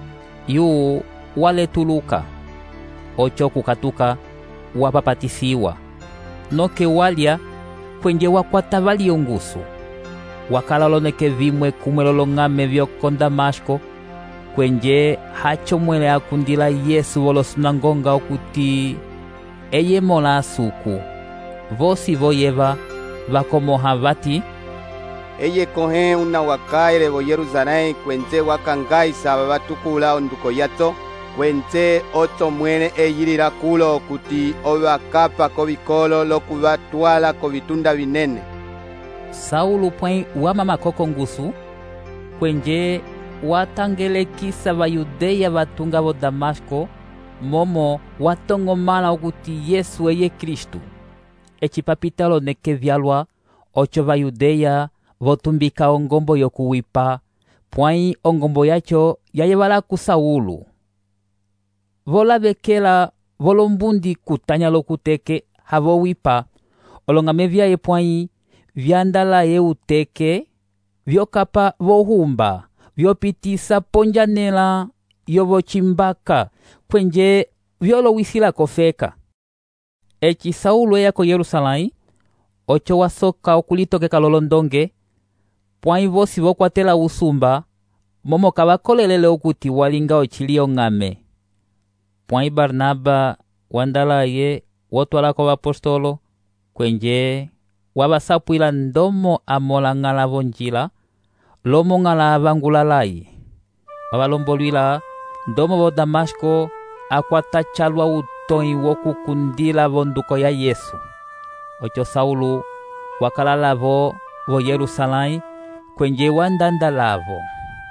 yu waletuluka ocho kukatuka wapapatisiwa noke walya kwenje wakwata valiongusu wakalaloneke vimwe kumwelolongame vyoko Damasko kwenje hacho mwele akundila Yesu volosunangonga okuti eye mola asuku vosi voyeva vakomoha vati eye kohe una wakaile vo Yerusalai kwenze wakangaisa vatukula onduko yato kwenze oto mwene eyilila kulo okuti ovakapa kovikolo lokuvatwala kovitunda vinene. Saulo point wamama koko ngusu kwenje watangelekisa Vayudeya vatunga vo Damasko momo watongomala okuti Yesu eye Kristu echipapita loneke vyalwa ocho Vayudeya votumbika ongombo yokuwipa point ongombo yacho yayevala ku Saulo volavekela volombundi kutanya lokuteke havowipa olongame vyaye point vyandala ye uteke vyokapa vohumba vyopitisa ponjanela yovochimbaka kwenje vyolowisila kofeka. Echi Saulo yako Yerusalai ocho wasoka okulitokeka lolondonge point vosi vokwatela usumba momo kavakolelele okuti walinga ochilio ngame. Point Barnaba wandala ye wotwalako vapostolo kwenje wabasapwila ndomo amola ngala vonjila lomo ngala avangulalai wabalombolwila ndomo vo Damasko akwata chalwa utoi wokukundila vonduko ya Yesu. Ocho Saulo wakala lavo vo Yerusalai kwenje wandanda lavo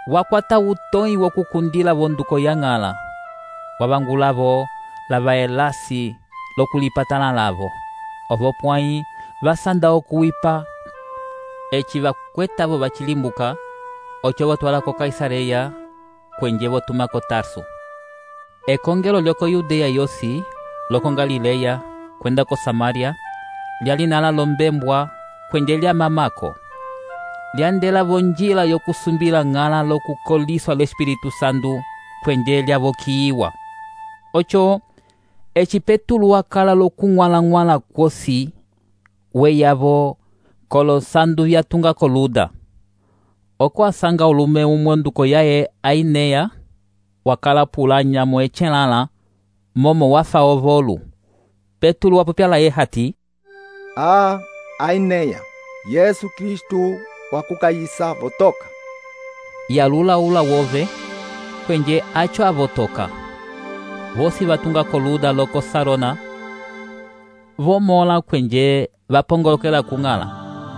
wakwata utoi wokukundila vonduko ya ng'ala, wavangulavo lava elasi lokulipatana lavo, ovo pwai vasanda okuipa. Eci vakwetavo vachilimbuka, ocho votwala ko Kaisareya, kwenje votuma ko Tarso. Ekongelo lyoko Yudea yosi, loko Galileya, kwenda ko Samaria, lyalinala lombembwa kwenje lya mamako. Lyandela vonjila yokusumbila ng'ala lokukoliswa l'Espiritu Santu kwenje lyavokiyiwa. Ocho, eci Petulu wakala lokung'wala-ng'wala kwosi, weyavo kolo sandu vyatunga koluda. Oko asanga ulume umwe nduko yaye Aineya, wakala pula nyamo echelala, momo wafa ovolu. Petulu wapopyala ye hati, Ah, Aineya, Yesu Kristu wakukayisa votoka. Yalula ula wove, kwenje acho avotoka. Vosi vatunga koluda loko Sarona, vomola kwenje vapongolokela kung'ala.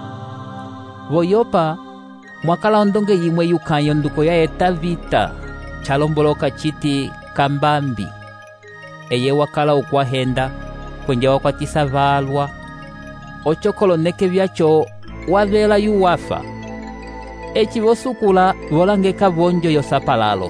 Voyopa, mwakala ondonge yimwe yukanyo nduko yaye Tabita, chalomboloka chiti Kambambi. Eye wakala ukwahenda, kwenje wakwatisa valwa. Ocho koloneke vyacho wavela yuwafa. Eci vosukula volangeka vonjo yosapalalo.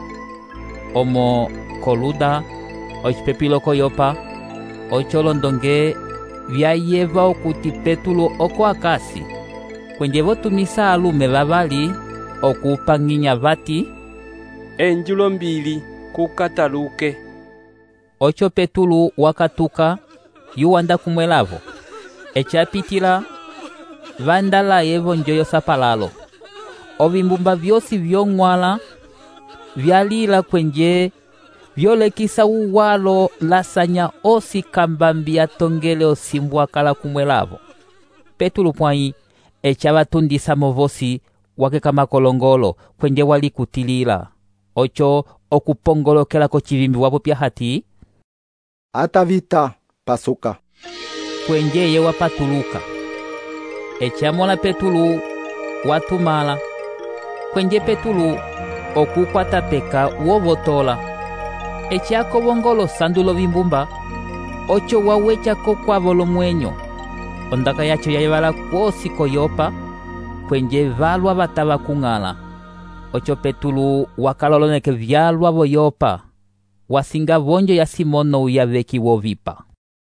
Omo koluda, ochipepilo koyopa, ocho londonge vyayeva okuti Petulu oko akasi. Kwenje votumisa alume vavali okupanginya vati, enjulo mbili kukataluke. Ocho Petulu wakatuka yuwanda kumwelavo. Echapitila vandala yevo njoyo sapalalo. Ovimbumba vyosi vyong'wala vyalila kwenje vyolekisa uwalo lasanya osi Kambambi atongele osimbwa kala kumwelavo. Petulu pwai echavatundisa movosi wakeka makolongolo kwenje wali kutilila. Ocho okupongolokela ko chivimbi wapopya hati, Atavita pasuka. Kwenje ye wapatuluka. Echamola Petulu watumala. Kwenje Petulu okukwata peka wovotola. Echako bongolo sandulo vimbumba, ocho wawechako kwavo lomwenyo. Ondaka yacho yayevala kwosi koyopa, kwenje valwa batava kung'ala. Ocho Petulu wakaloloneke vyalwa voyopa, wasinga vonjo ya Simono uyaveki wovipa.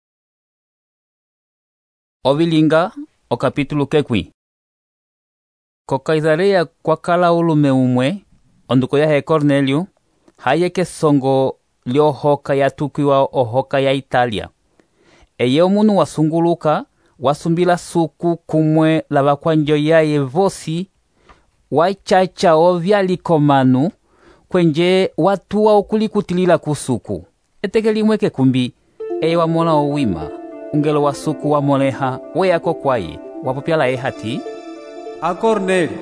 Ovilinga, o kapitulu kekwi. Ko Kaisareya kwakala ulume umwe, onduko yahe Cornelio, hayeke songo lyohoka yatukiwa ohoka ya Italia. Eye omunu wasunguluka, wasumbila suku kumwe lavakwanjo yaye vosi, waichacha ovyalikomanu, kwenje watuwa okulikutilila kusuku. Eteke limwe kekumbi, eye wamona owima, ungelo wasuku wamoleha, weyako kwaye, wapopyala ehati, A Cornelio.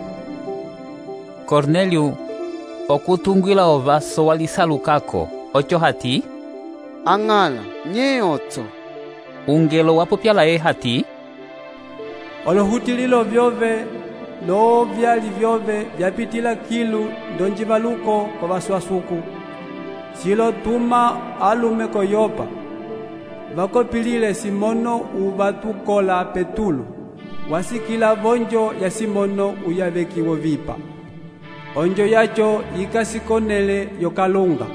Cornelio, okutungwila ovaso walisalukako, ocho hati, Ang'ala, nye otso. Ungelo wapopyala ehati, Olohutililo vyove no vyali vyove vyapitila kilu ndonjivaluko kwa vaswasuku. Silo tuma alume koyopa. Vakopilile Simono uvatukola Petulu. Wasikila vonjo ya Simono uyavekiwo vipa. Onjo yacho ikasikonele yokalunga.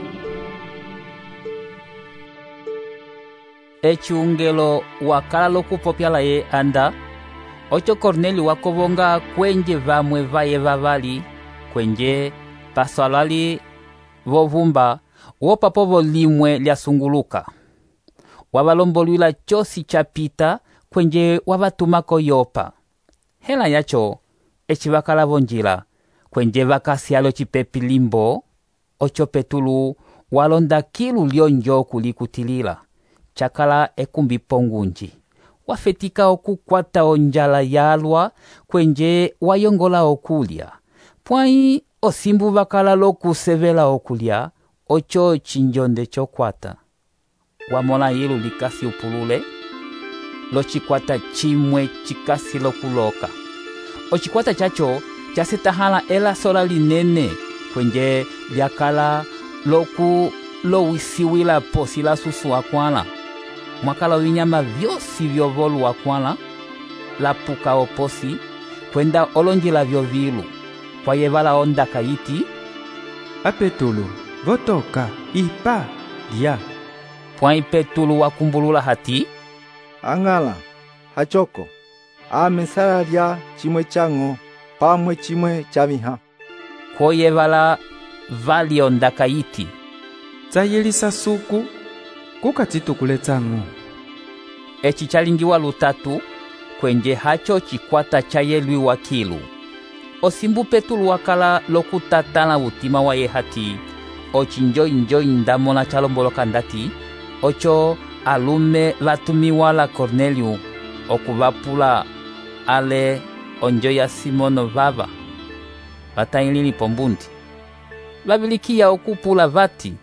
Echi ungelo wakala lokupopyala ye anda, ocho Cornelio wakovonga kwenje vamwe vaye vavali, kwenje paswalali vovumba, wopapo volimwe lyasunguluka. Wavalombolwila chosi chapita, kwenje wabatumako yopa. Hela yacho, echi wakala vonjila, kwenje vakasialo chipepi limbo, ocho Petulu walonda kilu lyonjo kulikutilila. Chakala ekumbi pongunji. Wafetika okukwata onjala yalwa, kwenje wayongola okulya. Pwai osimbu vakala lokusevela okulya, ocho chinjonde chokwata. Wamola ilu likasi upulule, lo chikwata chimwe chikasi lokuloka. Ochikwata chacho chasitahala ela sola linene kwenje lyakala loku lowisiwila posi la susu wakwala mwakala winyama vyosi vyovolu wakwala la puka oposi kwenda olonjila vyovilu kwa yevala ondaka iti apetulu votoka ipa dia pwai Petulu wakumbulula hati ang'ala hachoko amesala lya chimwe chango pamwe chimwe chaviha kwa yevala vali ondaka iti tsayelisa suku kukatsitukule tsango eci chalingiwa lutatu kwenje hacho chikwata chayelwiwa kilu osimbu Petulu wakala lokutatala utima wa yehati ochinjo injo indamona chalomboloka ndati ocho alume vatumiwa la Corneliu okuvapula ale onjo ya Simono vava vatailili pombundi vabilikia okupula vati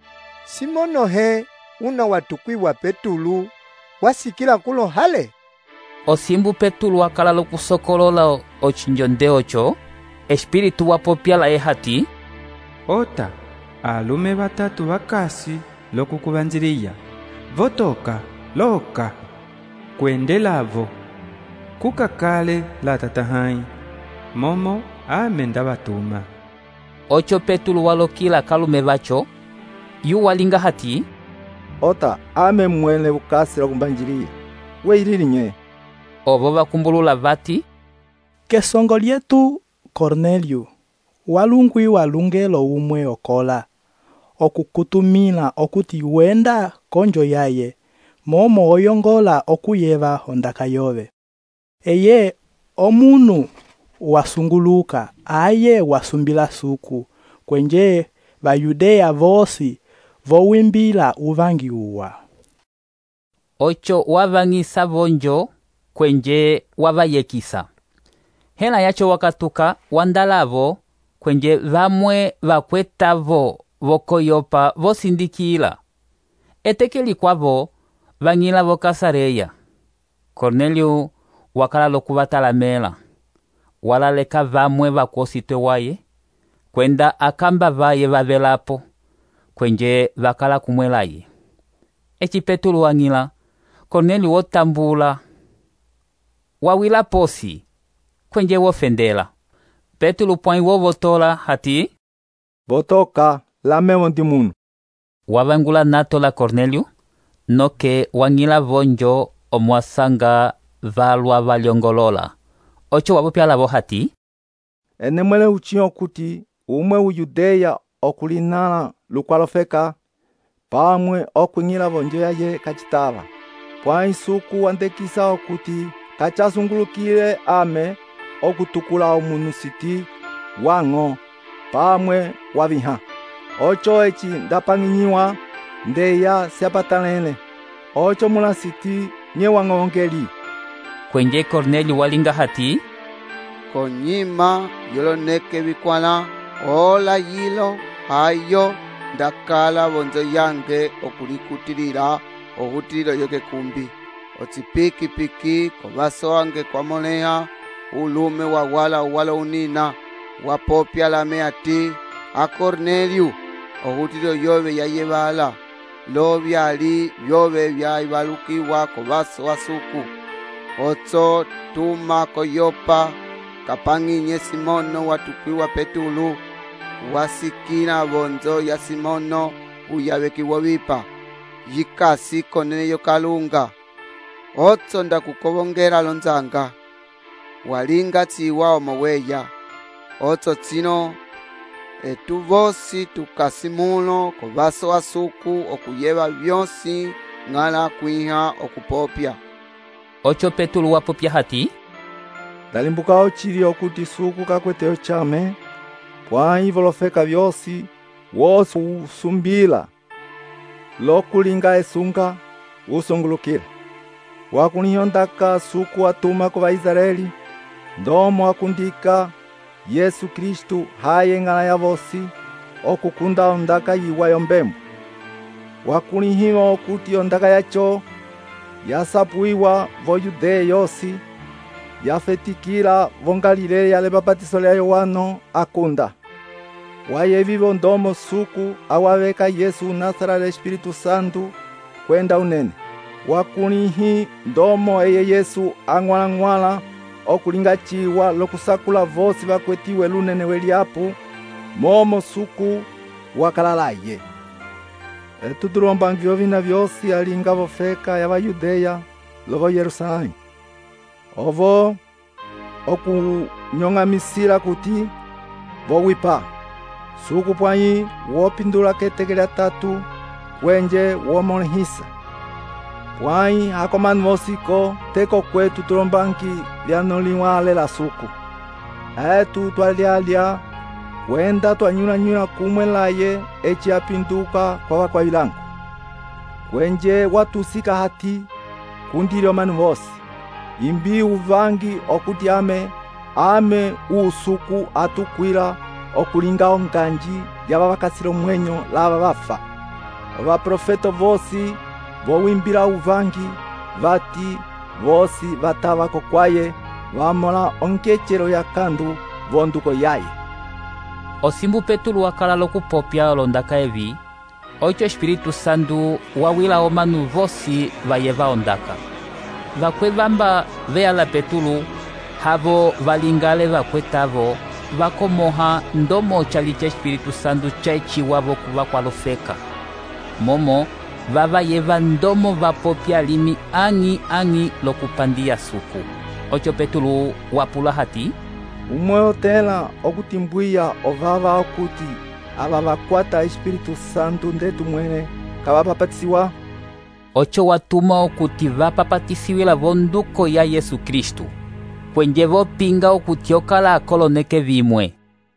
Simono he una watukwiwa Petulu wasikila kulo hale osimbu Petulu wakala lokusokolola ochinjo nde ocho espiritu wapopya la ehati ota alume batatu bakasi lokukubanjiriya votoka loka kwendelavo kukakale la tatahai momo amenda batuma ocho Petulu walokila kalume bacho yu walinga hati ota ame mwene bukasi lokumbanjiriya weiririnye obo bakumbulula vati kesongo lyetu Cornelio walungwi walungelo umwe okola okukutumila okuti wenda konjo yaye momo oyongola okuyeva ondaka yove eye omunu wasunguluka aye wasumbila suku kwenje bayudea vosi vowimbila uvangi uwa ocho wavangisa vonjo kwenje wavayekisa hela yacho wakatuka wandalavo kwenje vamwe vakwetavo vokoyopa vosindikila etekeli kwavo vangila vokasareya Cornelio wakala lokuvatalamela walaleka vamwe vakositwe waye kwenda akamba vaye vavelapo kwenje vakala kumwelaye eci Petulu wangila Cornelio wotambula wawila posi kwenje wofendela Petulu pwai wovotola hati votoka lamewo ndi munu wavangula nato la Cornelio noke wangila vonjo omwasanga valwa valyongolola ocho wavopyalavo hati ene mwele uchinyo kuti umwe uyudeya okulinala lukwalofeka pamwe okunyila vonjo yaye kachitala pwai suku wandekisa okuti kachasungulukile ame okutukula omunu siti wango pamwe waviha ocho eci ndapang'inyiwa ndeya siapatalele ocho mula siti nye wang'ongeli kwenje Cornelio walinga hati konyima yoloneke bikwala ola yilo hayo ndakala bonzo yange okulikutilila ohutililo yoke kumbi otipiki piki kobaso wange kwa moneha ulume wa wala wala unina wapopya lame ati a Cornelio ohutililo yove ya yebala lo byali byove bya ibalukiwa kobaso wasuku otso tuma koyopa kapang'inye Simono watukwiwa Petulu wasikina bonzo ya Simono uyabekiwa bipa yikasi Cornelio kalunga otso ndakukobongela lonzanga walinga tsiwa omoweya otso tsino etu vosi tukasimulo kobaso wasuku okuyeba byosi ng'ala kwiha okupopya ocho Petulu wapopya hati dalimbuka ochili okuti suku kakweteo chame pwai volofeka vyosi wosi usumbila lokulinga esunga usungulukila wakunihondaka suku atuma ku Vaisraeli ndomo akundika Yesu Kristu haye ng'ala ya vosi okukunda ondaka yiwa yombembo wakunihiwa okuti ondaka yacho yasapuiwa vo Yudeya yosi yafetikila vo Galileya le babatiso lya Yohano akunda. Waye vivo ndomo suku awaveka Yesu Nazara le Espiritu Santo kwenda unene. Wakulihi ndomo eye Yesu ang'wala-ng'wala okulinga chiwa lokusakula vosi vakwetiwe lunene weliapu momo suku wakalalaye. Etu tulomba ngivyo vina vyosi alinga vofeka ya Vayudeya lovo Yerusalemu. Ovo okunyong'amisila kuti vowipa suku pwanyi wopindula ketekelya tatu kwenje womolehisa. Pwanyi hakomani vosiko teko kwetu tulombanki lyanoliwa alela suku. Etu twalialya kwenda twanyula-nyula kumwe laye eci apinduka kwa vakwavilangu. Kwenje watusika hati kundile omanu vosi. Imbi uvangi okuti ame ame usuku atukwila okulinga onganji yava vakasila omwenyo lava vafa. Vaprofeto vosi vowimbila uvangi vati vosi vatavako kwaye vamola onkechelo ya kandu vonduko yaye. Osimbu Petulu wakala lokupopya olondaka evi, ocho Espiritu Santo wawila omanu vosi vayeva ondaka. Vakwe vamba veala Petulu havo valingale vakwetavo vakomoha ndomo chali cha Espiritu Santo chaechiwavo kuva kwalofeka. Momo vavayeva ndomo vapopya limi angi angi lokupandia suku. Ocho Petulu wapula hati, umwe otela okutimbwiya ovava okuti ava vakwata Espiritu Santo ndetu mwene kavapapatisiwa. Ocho watuma okuti vapapatisiwila vonduko ya Yesu Kristu. Kwenje vopinga okuti okala akoloneke vimwe.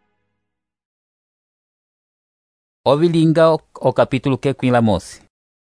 Ovilinga o kapitulu kekwila mosi.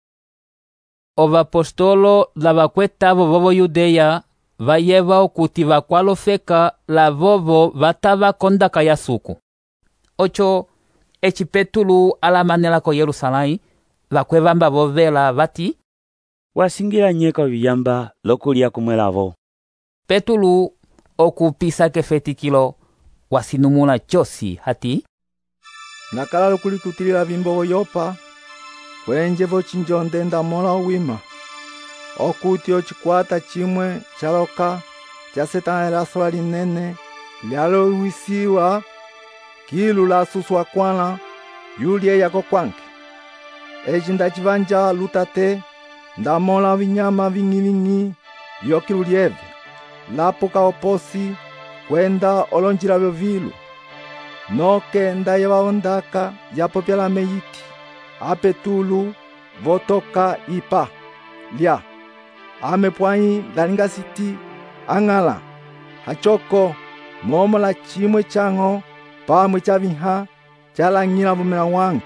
Ovapostolo la vakwetavo vovo Yudeya vayeva okuti vakwalofeka la vovo vatava kondaka ya suku. Ocho eci Petulu alamanela ko Yerusalai vakwevamba vovela vati, wasingila nyeka viyamba lokulia kumwelavo. Petulu okupisa kefetikilo wasinumula chosi hati, nakala lokulikutilila vimbo Yopa kwenje vochinjonde ndamola wima okuti ochikwata chimwe chaloka cha Setana elasola linene lyalowisiwa kilu la suswa kwana yulie yako kwanke. Eji ndachivanja lutate ndamola vinyama vingi-vingi vyokilu lieve lapuka oposi kwenda olonjila vyovilu noke ndayeva ondaka yapopya la meiti apetulu votoka ipa lia ame pwanyi lalinga siti ang'ala hachoko momo la chimwe chango pamwe chaviha chalang'ila vumela wange.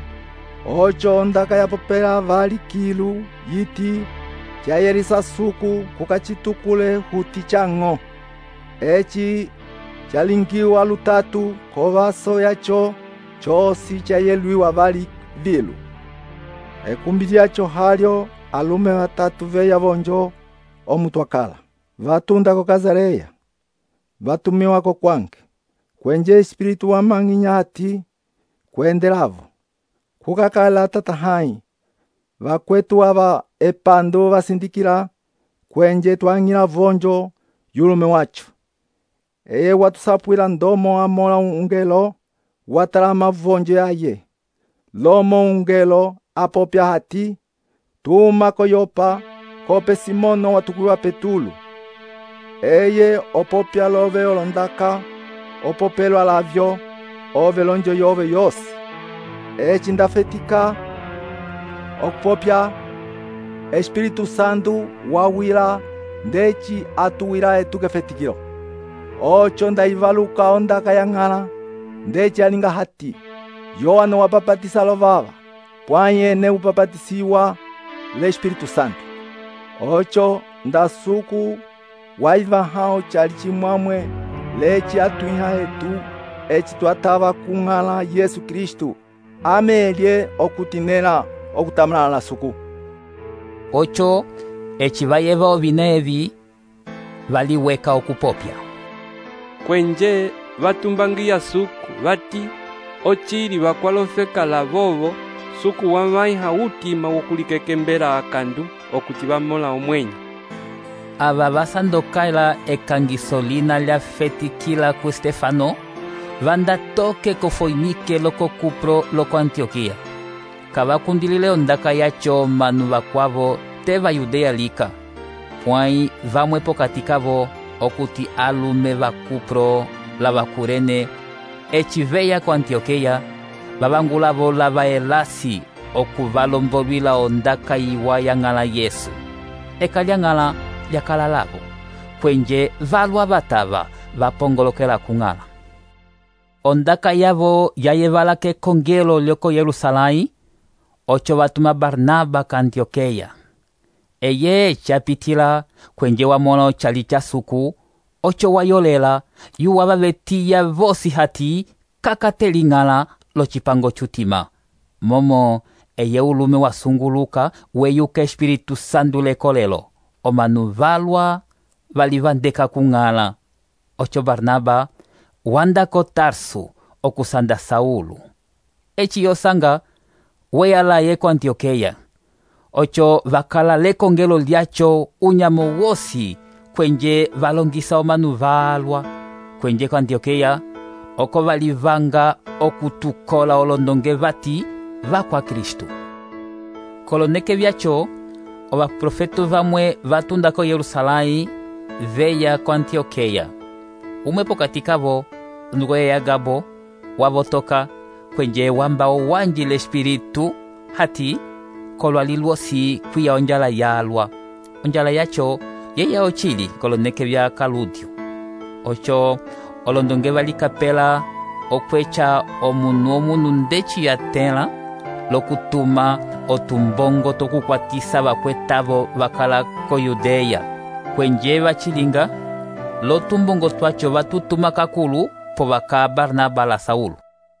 Ocho ondaka yapopela vali kilu yiti chayelisa suku kukachitukule huti chango. Echi chalingiwa lutatu kovaso yacho chosi chayelwiwa vali vilu. Ekumbi lyacho halyo alume watatu veya vonjo omutwakala vatundako Kazareya vatumiwako kwanke kwenje Espiritu wa manginyati kwendelavo kukakala tatahai vakwetu ava epando vasindikila kwenje twang'ila vonjo yulume wacho. Eye watusapwila ndomo amola ungelo watalama vonjo yaye lomo ungelo apopya hati tuma ko Yopa kope Simono watukuliwa Petulu. Eye opopya love olondaka opopelwa lavyo ove lonjo yove yosi. Echi ndafetika okupopya Espiritu Santo wawila ndechi atuwila etukefetikilo. Ocho ndaivaluka ondaka yang'ala ndechi alinga hati Yohano wapapatisa lovava pwanye ne upapatisiwa le Espiritu Santo. Ocho ndasuku waiva hao chali chimwamwe lechi atuiha etu echi twatava kung'ala Yesu Kristu amelye okutinela okutamala la suku. Ocho echi vayeva ovine evi valiweka okupopya. Kwenje vatumbangia suku vati ochili vakwalofekala vovo suku wamaiha utima wokulikekembela akandu okuti vamola omwenye. Ava vasandokaila ekangiso lina lya fetikila ku Stefano vanda toke kofoimike loko Kupro loko Antioquia. Kavakundilile ondaka yacho manu vakwavo te va Yudea lika. Pwai vamwe pokati kavo okuti alume va Kupro la vakurene echiveya ko Antioquia vavangulavo la vaelasi okuvalombolwila ondaka iwa ya ng'ala Yesu. Eka lya ng'ala lyakala lavo kwenje valwa vatava vapongolokela kung'ala. Ondaka yavo yayevalake kongelo lyoko Yerusalai ocho vatuma Barnaba ka Antioquia. Eye chapitila kwenje wamono chali cha suku ocho wayolela yuwa vavetiya vosi hati kakateli ng'ala lo chipango chutima. Momo eye ulume wasunguluka weyuka Espiritu Santu lekolelo omanu valwa valivandeka kung'ala. Ocho Barnaba wanda ko Tarsu okusanda Saulu. Echi yosanga weyalaye ko Antioquia. Ocho vakala lekongelo lyacho unyamo wosi kwenje valongisa omanu valwa. Kwenje ko Antioquia oko valivanga okutukola olondonge vati vakwa Kristu. Koloneke vyacho ova profeto vamwe vatunda ko Yerusalai veya ko Antioquia. Umwe pokati kavo ndugoye ya Gabo wavotoka kwenje wamba wanjile Espiritu hati kolwa lilwosi kuya onjala yalwa. Onjala yacho yeya ochili koloneke vya Kaludio. Ocho olondonge valikapela okwecha omunu omunu ndechi yatela lokutuma otumbongo tokukwatisa vakwetavo vakala ko Yudea. Kwenje vachilinga lotumbongo twacho vatutuma kakulu po vaka Barnaba la Saulu.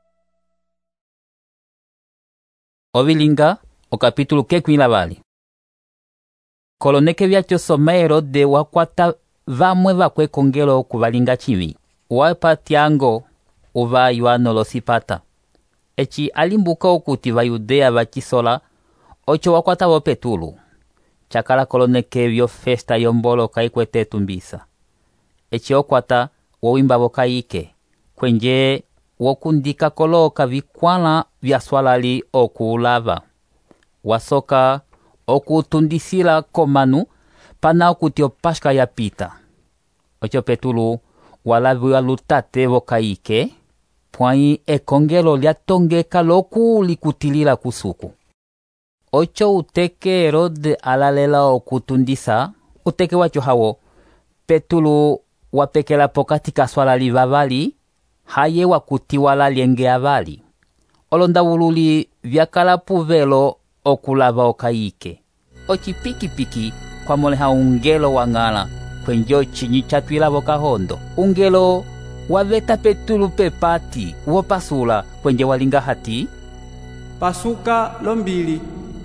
Ovilinga o capítulo kekwila vali. Koloneke vyacho soma Herode wakwata vamwe vakwe kongelo kuvalinga chivi. Wapatiango uva Yohano losipata. Echi alimbuka okuti va Yudea vachisola ocho wakwata vo Petulu. Chakala koloneke vyo festa yombolo kaikwete tumbisa. Echi okwata wowimba vokaike. Kwenje wokundika koloka vikwala vya swalali okuulava. Wasoka okutundisila komanu pana okuti opashka ya pita. Ocho Petulu walaviwa lutate vokaike. Pwai ekongelo lyatongeka loku likutilila kusuku. Ocho uteke Herode alalela okutundisa. Uteke wacho hawo Petulu wapekela pokati kaswalali vavali haye wakutiwala lienge avali. Olonda wululi vyakala puvelo okulava okaike. Ochipiki piki kwa moleha ungelo wangala kwenjo chinyi chatwila vokahondo. Ungelo waveta Petulu pepati wopasula kwenje walinga hati pasuka lombili.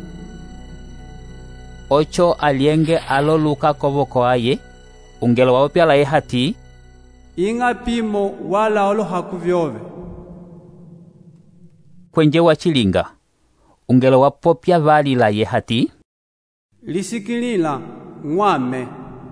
Ocho alienge aloluka kovoko aye. Ungelo wawopyala ye hati inga pimo wala olo hakuvyove. Kwenje wachilinga ungelo wapopya vali la ye hati lisikilila ng'wame.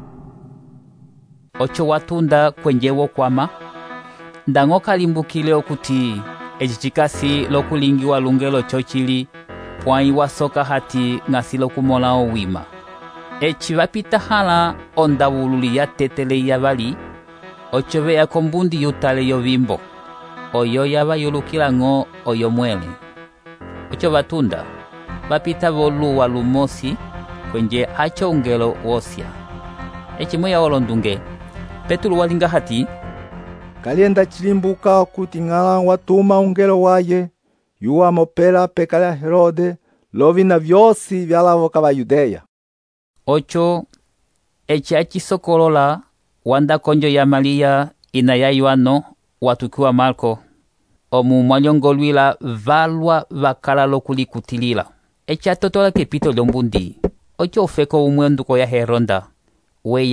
Ocho watunda kwenje wokwama ndango kalimbukile okuti echichikasi lokulingiwa lungelo chochili pwai wasoka hati ngasilo kumola owima. Echi vapita hala ondawululi ya tetele ya vali ocho veya kombundi yutale yovimbo oyo yava yulukilango oyo mwele. Ocho vatunda vapita voluwa lumosi kwenje hacho ungelo wosya. Echi mweya olondunge Petulu walinga hati kalienda chilimbuka kuti ng'ala watuma ungelo waye yuwa mopela pekala Herode lovina vyosi vyalavoka va Yudea. Ocho echi achisokolola wanda konjo ya Maria ina ya Yohano watukiwa Marko omu mwanyongolwila valwa vakala lokulikutilila. Echi atotola kepito lyombundi ocho ofeko umwe nduko ya Heronda weya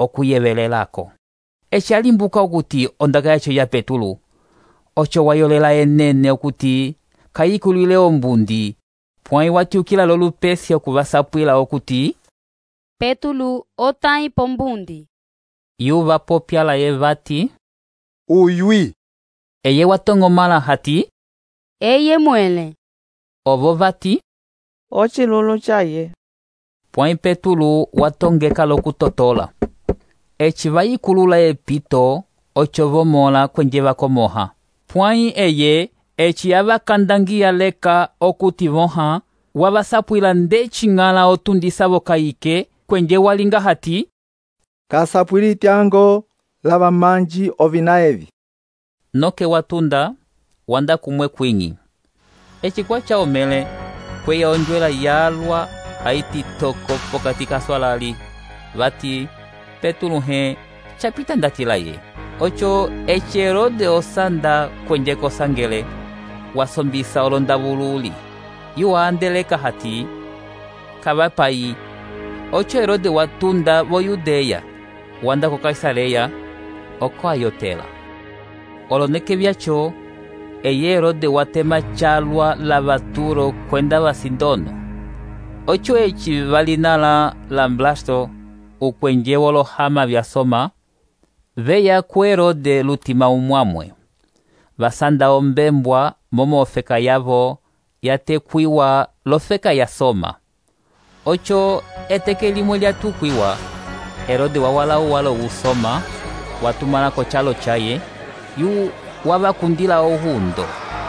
okuyebelelako. Eci alimbuka okuti ondaka yacho ya Petulu, ocho wayolela enene okuti kayikulile ombundi, pwai watyukila lolupesi okuvasapwila okuti Petulu otai pombundi. Yuva popyala ye vati uyui. Eye watongomala hati eye mwele. Ovo vati ochilulu chaye. Pwai Petulu watongeka lokutotola. Eci vayikulula epito ocho vomola kwenje vakomoha. Pwai eye eci avakandangia leka okuti voha wavasapwila ndeci ngala otundisa vokaike kwenje walinga hati kasapwili tyango lava manji ovina evi. Noke watunda wanda kumwe kwingi. Eci kwa chaomele kweya onjwela yalwa haiti toko pokati kaswalali. Vati Petulu he chapita ndatila ye. Ocho eci Herode osanda kwenje kosangele wasombisa olondabululi. Yuwa andeleka hati kavapai. Ocho Herode watunda vo Yudeya wanda ko Kaisareya oko ayotela. Oloneke vyacho eye Herode watema chalwa la vaturo kwenda vasindono. Ocho eci valinala lamblasto ukwenje wolo hama vya soma veya ku Herode lutima umwamwe. Vasanda ombembwa momo ofeka yavo yatekwiwa lofeka ya soma. Ocho eteke limwe lyatukwiwa Herode wawala uwalo usoma watumana ko chalo chaye yu wavakundila ohundo.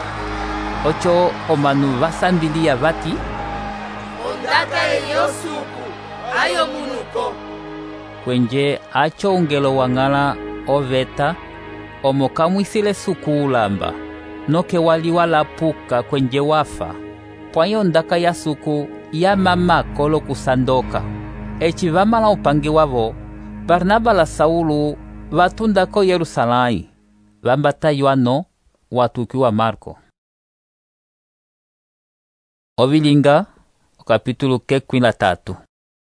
Ocho omanu vasambilia vati ondaka eyosuku ayo munuko. Kwenje acho ungelo wangala oveta omokamwisile suku ulamba. Noke wali walapuka kwenje wafa. Pwayo ndaka ya suku ya mamako lo kusandoka. Eci vamala upangi wavo Barnaba la Saulu vatunda ko Yerusalai. Vambata Yohano watukiwa Marko. Ovilinga kapitulu kekwi la tatu.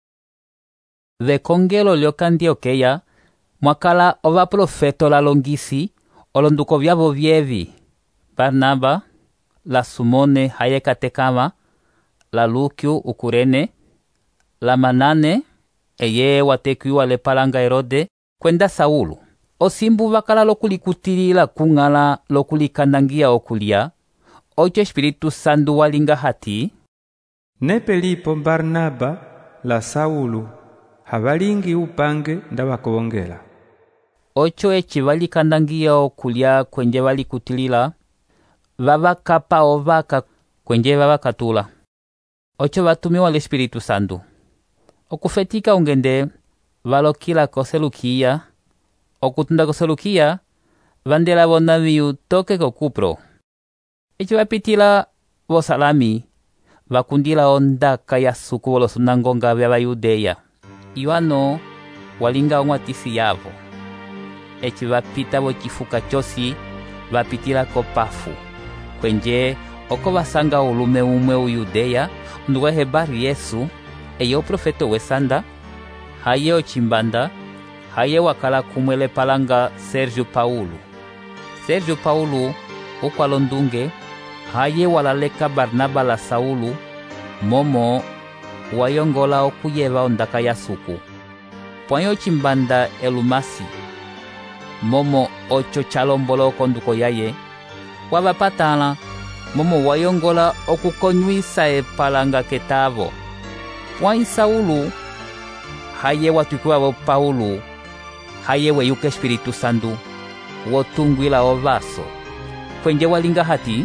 Vekongelo lyokandiokeya mwakala ova profeto la longisi olonduko vyavo vyevi. Barnaba la Sumone hayekatekama la Lukio ukurene la Manane eye watekiwa le palanga Herode kwenda Saulu. Osimbu vakala lokulikutilila kungala lokulikandangia okulia. Ocho Espiritu Sandu walinga hati nepelipo Barnaba la Saulu havalingi upange ndavakongela. Ocho eci valikandangia okulia kwenje valikutilila vavakapa ovaka kwenje vavakatula. Ocho vatumiwa le Espiritu Sandu okufetika ungende valokila ko Selukia. Okutunda ko Selukia vandela vonaviu toke ko Kupro. Eci vapitila vo Salami vakundila ondaka ya suku volosunangonga vya Yudeya. Yohano walinga omwatisi yavo. Eci vapita vo chifuka chosi vapitila ko Pafu. Kwenje oko vasanga ulume umwe u Yudeya nduwehe bari Yesu eye profeto wesanda haye ochimbanda haye wakala kumwele palanga Sergio Paulo. Sergio Paulo ukwalondunge haye walaleka Barnaba la Saulu momo wayongola okuyeva ondaka ya suku. Pwayo chimbanda Elumasi momo ocho chalombolo okonduko yaye wavapatala momo wayongola okukonyuisa epalanga ketavo. Pwai Saulu haye watukiwa vo Paulo haye weyuka Espiritu Sandu wotungwila ovaso. Kwenje walinga hati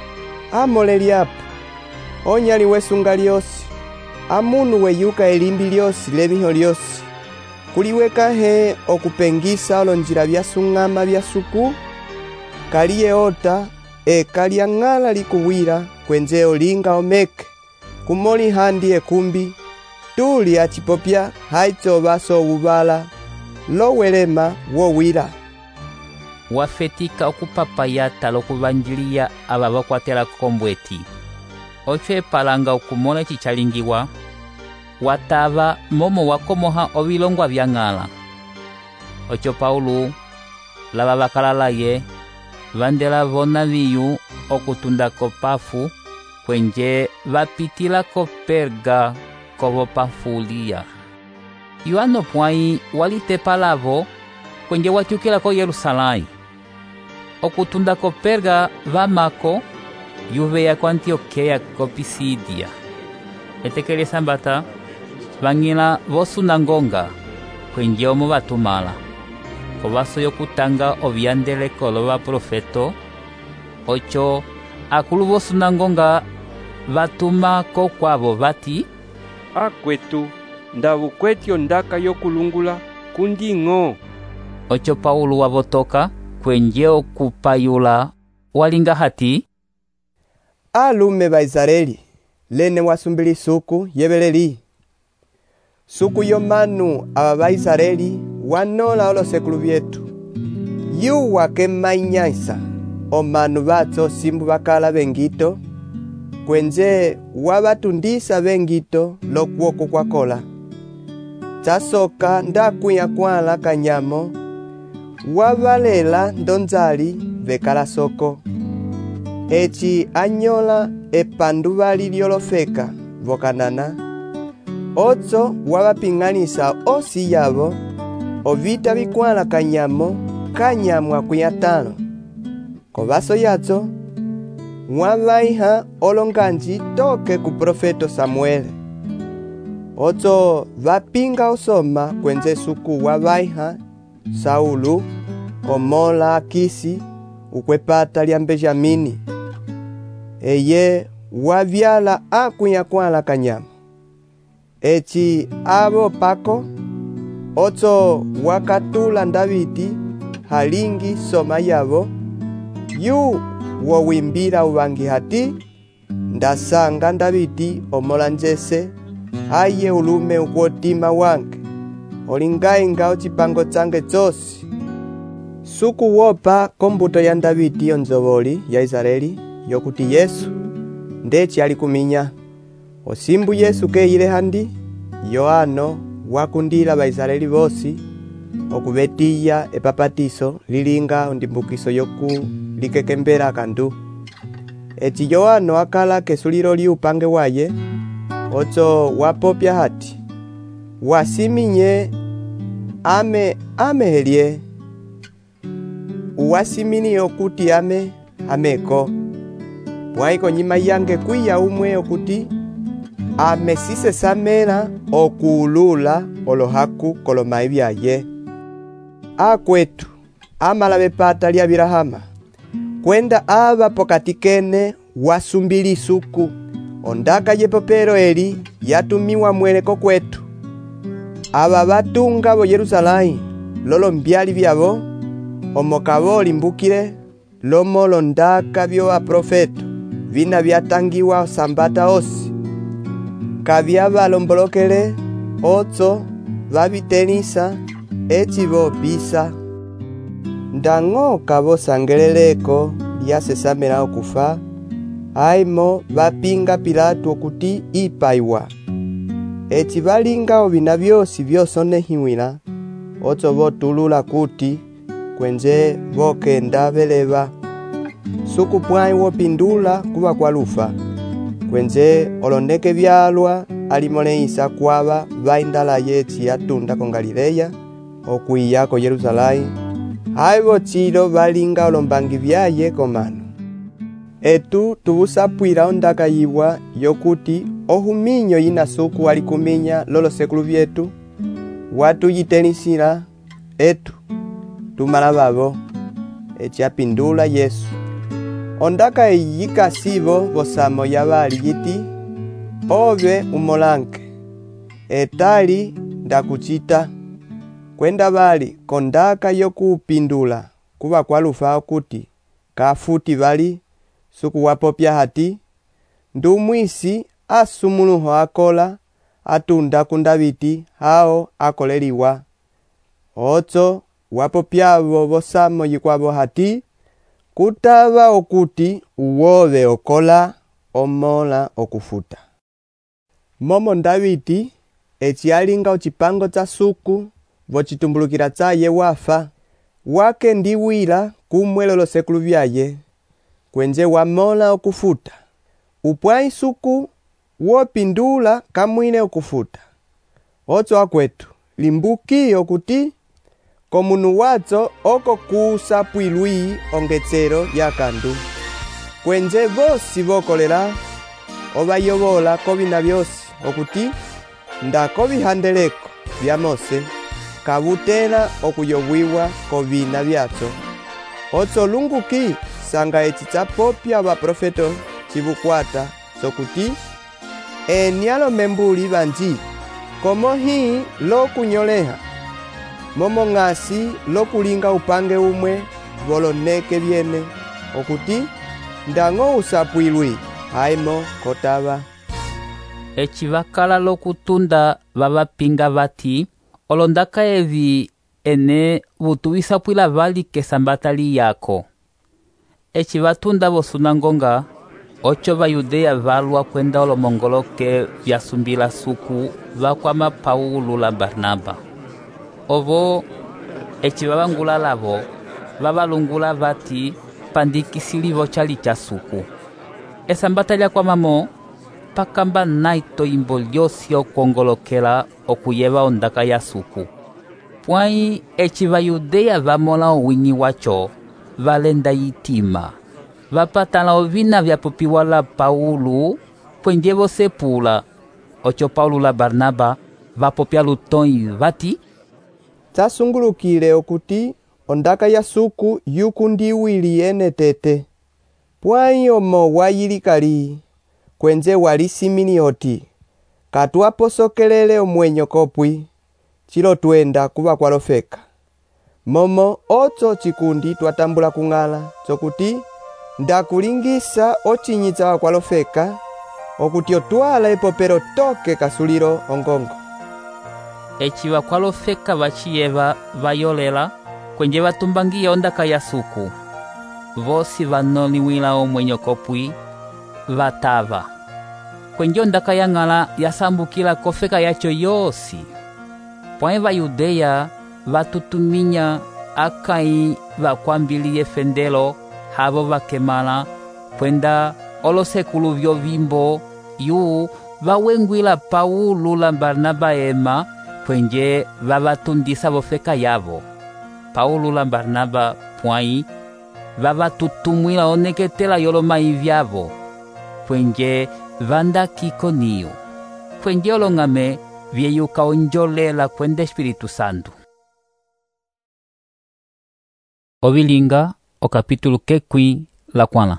amole liapo onyali wesunga lyosi amunu weyuka elimbi lyosi leviho lyosi kuliweka he okupengisa olonjila vyasungama vyasuku kaliye ota ekalia ng'ala likuwila kwenje olinga omeke kumoli handi ekumbi tuli achipopya haito vaso uvala lowelema wowila. Wafetika okupapayata lokuvanjilia aba vakwatela kombweti. Ocho epalanga okumona chichalingiwa watava momo wakomoha ovilongwa vya ng'ala. ocho Paulo lava bakalalaye vandela vona viyu okutunda ko Pafu kwenje vapitila ko Perga kovo Pafulia. Yohano pwai walitepa lavo kwenje watyukila ko Yerusalai. Okutunda ko Perga vamako yuveya ko Antioquia ko Pisidia. Etekele sambata vangila vosunangonga kwenje omo vatumala. Kovaso yokutanga ovyandele kolo va profeto ocho akulu vosunangonga vatuma ko kwavo vati akwetu ndavukwetyo ndaka yokulungula kunding'o. Ocho Paulo wavotoka kwenje okupayula walinga hati alume ba Israeli lene wasumbili suku yebeleli suku yomanu aba ba Israeli wanola olosekulu byetu yu wake mainyaisa omanu batso simbu bakala bengito kwenje wabatundisa bengito lokuoko kwakola tasoka ndakuya kwala kanyamo wabalela ndonzali bekala soko echi anyola epandu bali lyolofeka vokanana otso wabapinganisa osi yabo ovita bikwala kanyamo kanyamwa kuyatano kobaso yatso mwabaiha olonganji toke ku profeto Samuel otso vapinga osoma kwenze suku wabaiha Saulu omola Akisi ukwepata lya Benjamini eye wavyala akuya kwala kanyama echi abo pako otso wakatula Davidi halingi soma yabo yu wowimbira ubangi hati ndasanga Davidi omolanjese aye ulume ukwotima wange olingainga ochipango change chosi suku wopa kombuto ya Davidi onzoboli ya Israeli yokuti Yesu ndechi alikuminya osimbu Yesu keile handi Yohano wakundila ba Israeli bosi okubetiya epapatiso lilinga ondimbukiso yoku likekembera kandu eti Yohano akala kesuliro li upange waye otso wapopya hati wasiminye ame amehelie uwasimini okuti ame ameko waiko nyima yange kuya umwe okuti ame sise samera okulula olohaku kolomai byaye akwetu amala bepata lya Birahama kwenda aba pokatikene wasumbili suku ondaka yepopero eli yatumiwa mweleko kwetu aba batunga bo Yerusalai lolo mbyali byabo omokabo limbukire lomo londaka byo aprofeto vina byatangiwa sambata osi kabya balombolokele otso babitenisa echibo bisa ndango kabo sangeleleko lyasesamela okufa aimo bapinga Pilato okuti ipaiwa echi balinga obina byosi byosonehiwila otso botulula kuti kwenje bokenda beleba suku pwai wopindula kuba kwa lufa kwenje olondeke byalwa alimoleisa kwaba baindala yechi yatunda ko Galileya okuiya ko Yerusalai aibo chilo balinga olombangi byaye komano etu tubusapwira ondaka yibwa yokuti ohuminyo yina suku alikuminya lolo sekulu byetu watu yitenisira etu tumala babo echapindula Yesu ondaka yika sibo bosamo yabali yiti obe umolanke etali ndakuchita kwenda bali kondaka yokupindula kuba kwa lufa kuti kafuti bali suku wapopya hati ndumwisi asumuluho akola atunda ku Davidi hao akoleliwa otso wapopyabo bosamo yikwabo hati kutaba okuti uwobe okola omola okufuta momo Davidi echialinga ochipango cha suku vocitumbulukira tsaye wafa wake ndiwila kumwelo losekulu vyaye kwenje wamola okufuta upwai suku wopindula kamwine okufuta otso akwetu limbuki okuti komunu watso oko kusa pwilwi ongetsero yakandu kwenje vosi vokolera ovayovola kovina vyosi okuti ndakovihandeleko vya Mose kavutela okuyobwiwa kovina vyatso otso lunguki sanga eci tsapopya vaprofeto civukwata sokuti eni alomembuli vanji komo hii lokunyoleha momo ng'asi lokulinga upange umwe voloneke vyene okuti ndango usapwilwi haimo kotava eci vakala lokutunda vavapinga vati olondaka evi ene vutuwisapwila vali kesambata liyako eci vatunda vosunangonga ocho vayudeya valwa kwenda olomongoloke vyasumbila suku vakwama Paulo la Barnaba ovo eci vavangula lavo vavalungula vati pandikisilivo chali cha suku esambata lyakwamamo pakamba naito imbo lyosi okongolokela okuyeva ondaka ya suku pwai eci vayudeya vamola owinyi wacho valenda yitima vapatala ovina vyapopiwa la Paulo pwenje vosepula ocho Paulo la Barnaba vapopya lutoi vati tsasungulukile okuti ondaka ya suku yukundiwili ene tete pwai omo wayilikali kwenje walisimini oti katwaposokelele omwenyo kopwi chilo twenda kuva kwalofeka momo otso chikundi twatambula kung'ala sokuti ndakulingisa ochinyitsa wakwalofeka okuti otwala epopero toke kasuliro ongongo eci vakwalofeka vachiyeva vayolela kwenje vatumbangiya ondaka ya suku vosi vanoliwila omwenyo kopwi vatava kwenje ondaka ya ng'ala yasambukila kofeka yacho yosi pwai vayudeya vatutuminya akai vakwambiliye fendelo havo vakemala kwenda olosekulu vyovimbo yu vawengwila Paulo la Barnaba ema kwenje vavatundisa vofeka yavo Paulo la Barnaba pwai vavatutumwila oneketela yolomai vyavo kwenje vanda Ikoniyo kwenje olong'ame vyeyuka onjolela kwenda Espiritu Santo. Ovilinga o capítulo kekwi la kwana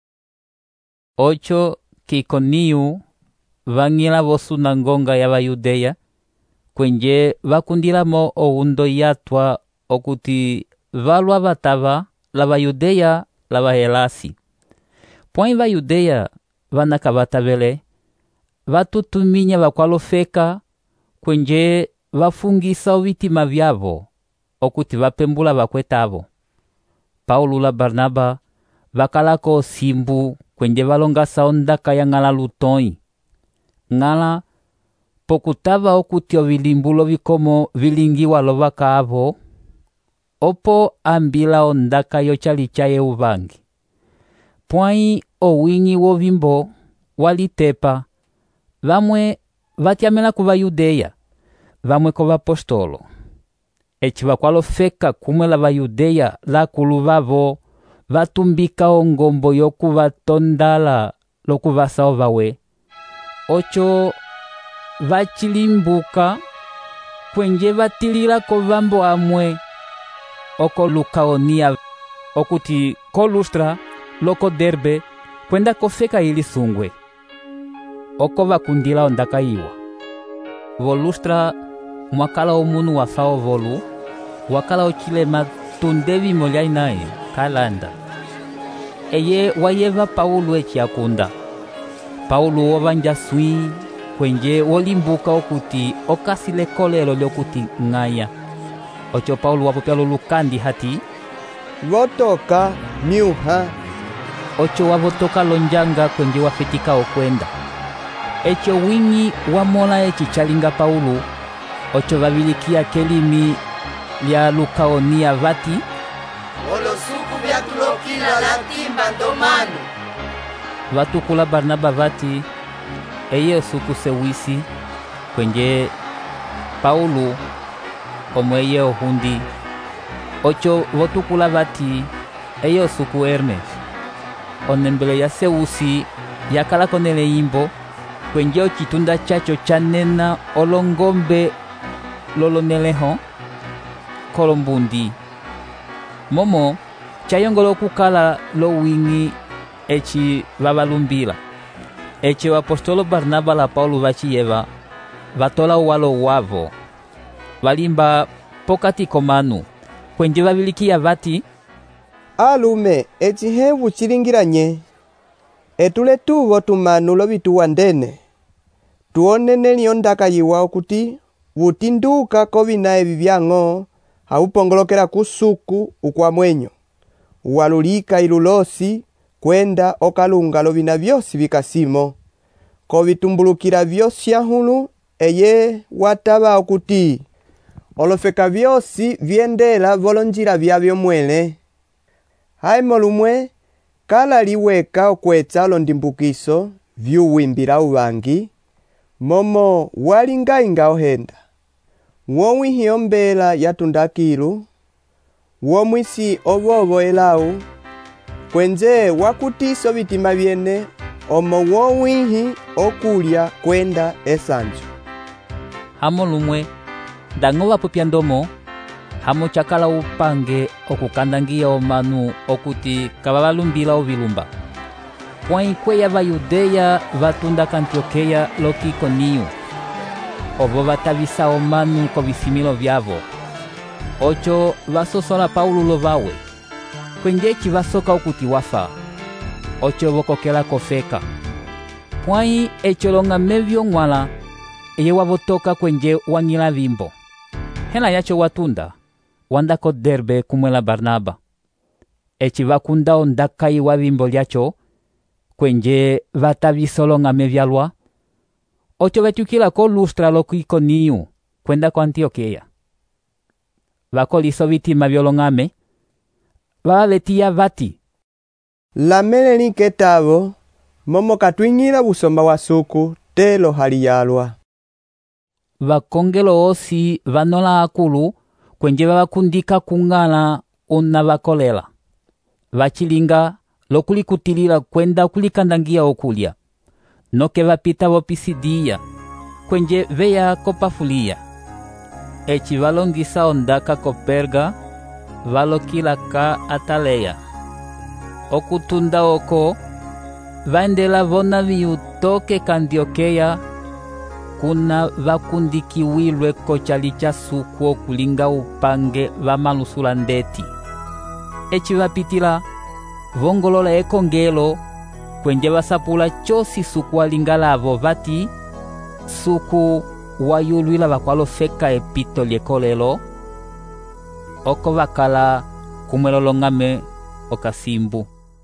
ocho Ikoniyo vang'ila vosunangonga ya vayudeya kwenje vakundilamo oundo yatwa okuti valwa vatava la vayudeya la vahelasi pwai vayudeya vanaka vatavele vatutuminya vakwalofeka kwenje vafungisa ovitima vyavo okuti vapembula vakwetavo Paulo la Barnaba vakalako osimbu kwenje valongasa ondaka ya ng'ala lutoi ng'ala pokutava okuti ovilimbulo vikomo vilingiwa lovaka avo opo ambila ondaka yochali chaye uvangi pwai owinyi wovimbo walitepa vamwe vatyamela ku vayudeya vamwe ko vapostolo eci vakwalofeka kumwe la vayudeya lakulu vavo vatumbika ongombo yokuvatondala lokuvasa ovawe ocho vachilimbuka kwenje vatilila ko vambo amwe oko Lukaonia okuti ko Lustra loko Derbe kwenda kofeka ili sungwe oko vakundila ondaka iwa vo Lustra mwakala omunu wafa ovolu wakala ochilema tundevi molyai naye kalanda eye wayeva Paulo eci akunda Paulo wovanja swi kwenje wolimbuka okuti okasile kolelo lyokuti ng'aya ocho Paulo wapopya lolukandi hati votoka miuha ocho wavotoka lonjanga kwenje wafetika okwenda echo wingi wamola eci chalinga Paulo ocho vabilikia kelimi lya Lukaonia vati olosuku vyatulokila latimba ndomano. Vatukula Barnaba vati eye suku sewisi kwenye Paulo omweye ohundi. Ocho votukula vati eye suku Hermes onembele ya sewusi yakala konele imbo kwenye ochitunda chacho chanena olongombe loloneleho kolombundi momo chayongolo kukala lowingi echi vabalumbila echi apostolo Barnaba la Paulo vachiyeva vatola walo wavo valimba pokati komanu kwenye vabilikia vati alume echi hevu chilingiranye etule tuvo tumanu lovituwa ndene tuonene liondaka yiwa okuti vutinduka kovina evi vyang'o haupongolokela kusuku ukwa mwenyo walulika ilulosi kwenda okalunga lovina vyosi vikasimo kovitumbulukila vyosi ahulu eye wataba okuti olofeka vyosi vyendela volonjila vyavyo mwele haimo lumwe kala liweka okwetsa olondimbukiso vyuwimbila uvangi momo walingainga ohenda wowihiombela yatundakilu womwisi ovovo elau kwenze wakutiso vitima vyene omo wowihi okulya kwenda esanjo hamo lumwe dango vapupya ndomo hamo chakala upange okukandangia omanu okuti kavabalumbila ovilumba pwaikweya vayudeya vatunda Antiokeya lokikoniyu ovo vatavisa omanu kovisimilo vyavo ocho vasosola Paulo lovawe kwenjechi vasoka okuti wafa ocho vokokela kofeka pwai echo longamevyo ng'wala eye wavotoka kwenje wang'ila vimbo hela yacho watunda wandako Derbe kumwela Barnaba echi vakunda ondakai wa vimbo lyacho kwenje vatavisolongame vyalwa ocho vatukila ko Lustra lokikoniyu kwenda ko Antiokeya vakoliso vitima vyolongame vavaletia vati lamele ketavo momo katwingila busoma wa suku telo haliyalwa vakongelo osi vanola akulu kwenje vavakundika kung'ala una vakolela vachilinga lokulikutilila kwenda kulikandangia okulya noke vapita vo Pisidia kwenje veya ko Pafulia echi valongisa ondaka ko Perga valokila ka Ataleya okutunda oko vaendela vona viutoke ka Antiokeya kuna vakundikiwilwe kochali cha suku okulinga upange vamalusula ndeti echi vapitila vongolola ekongelo kwenje vasapula chosi suku walinga lavo vati suku wayulwila vakwalofeka epito lyekolelo oko vakala kumwelolongame okasimbu.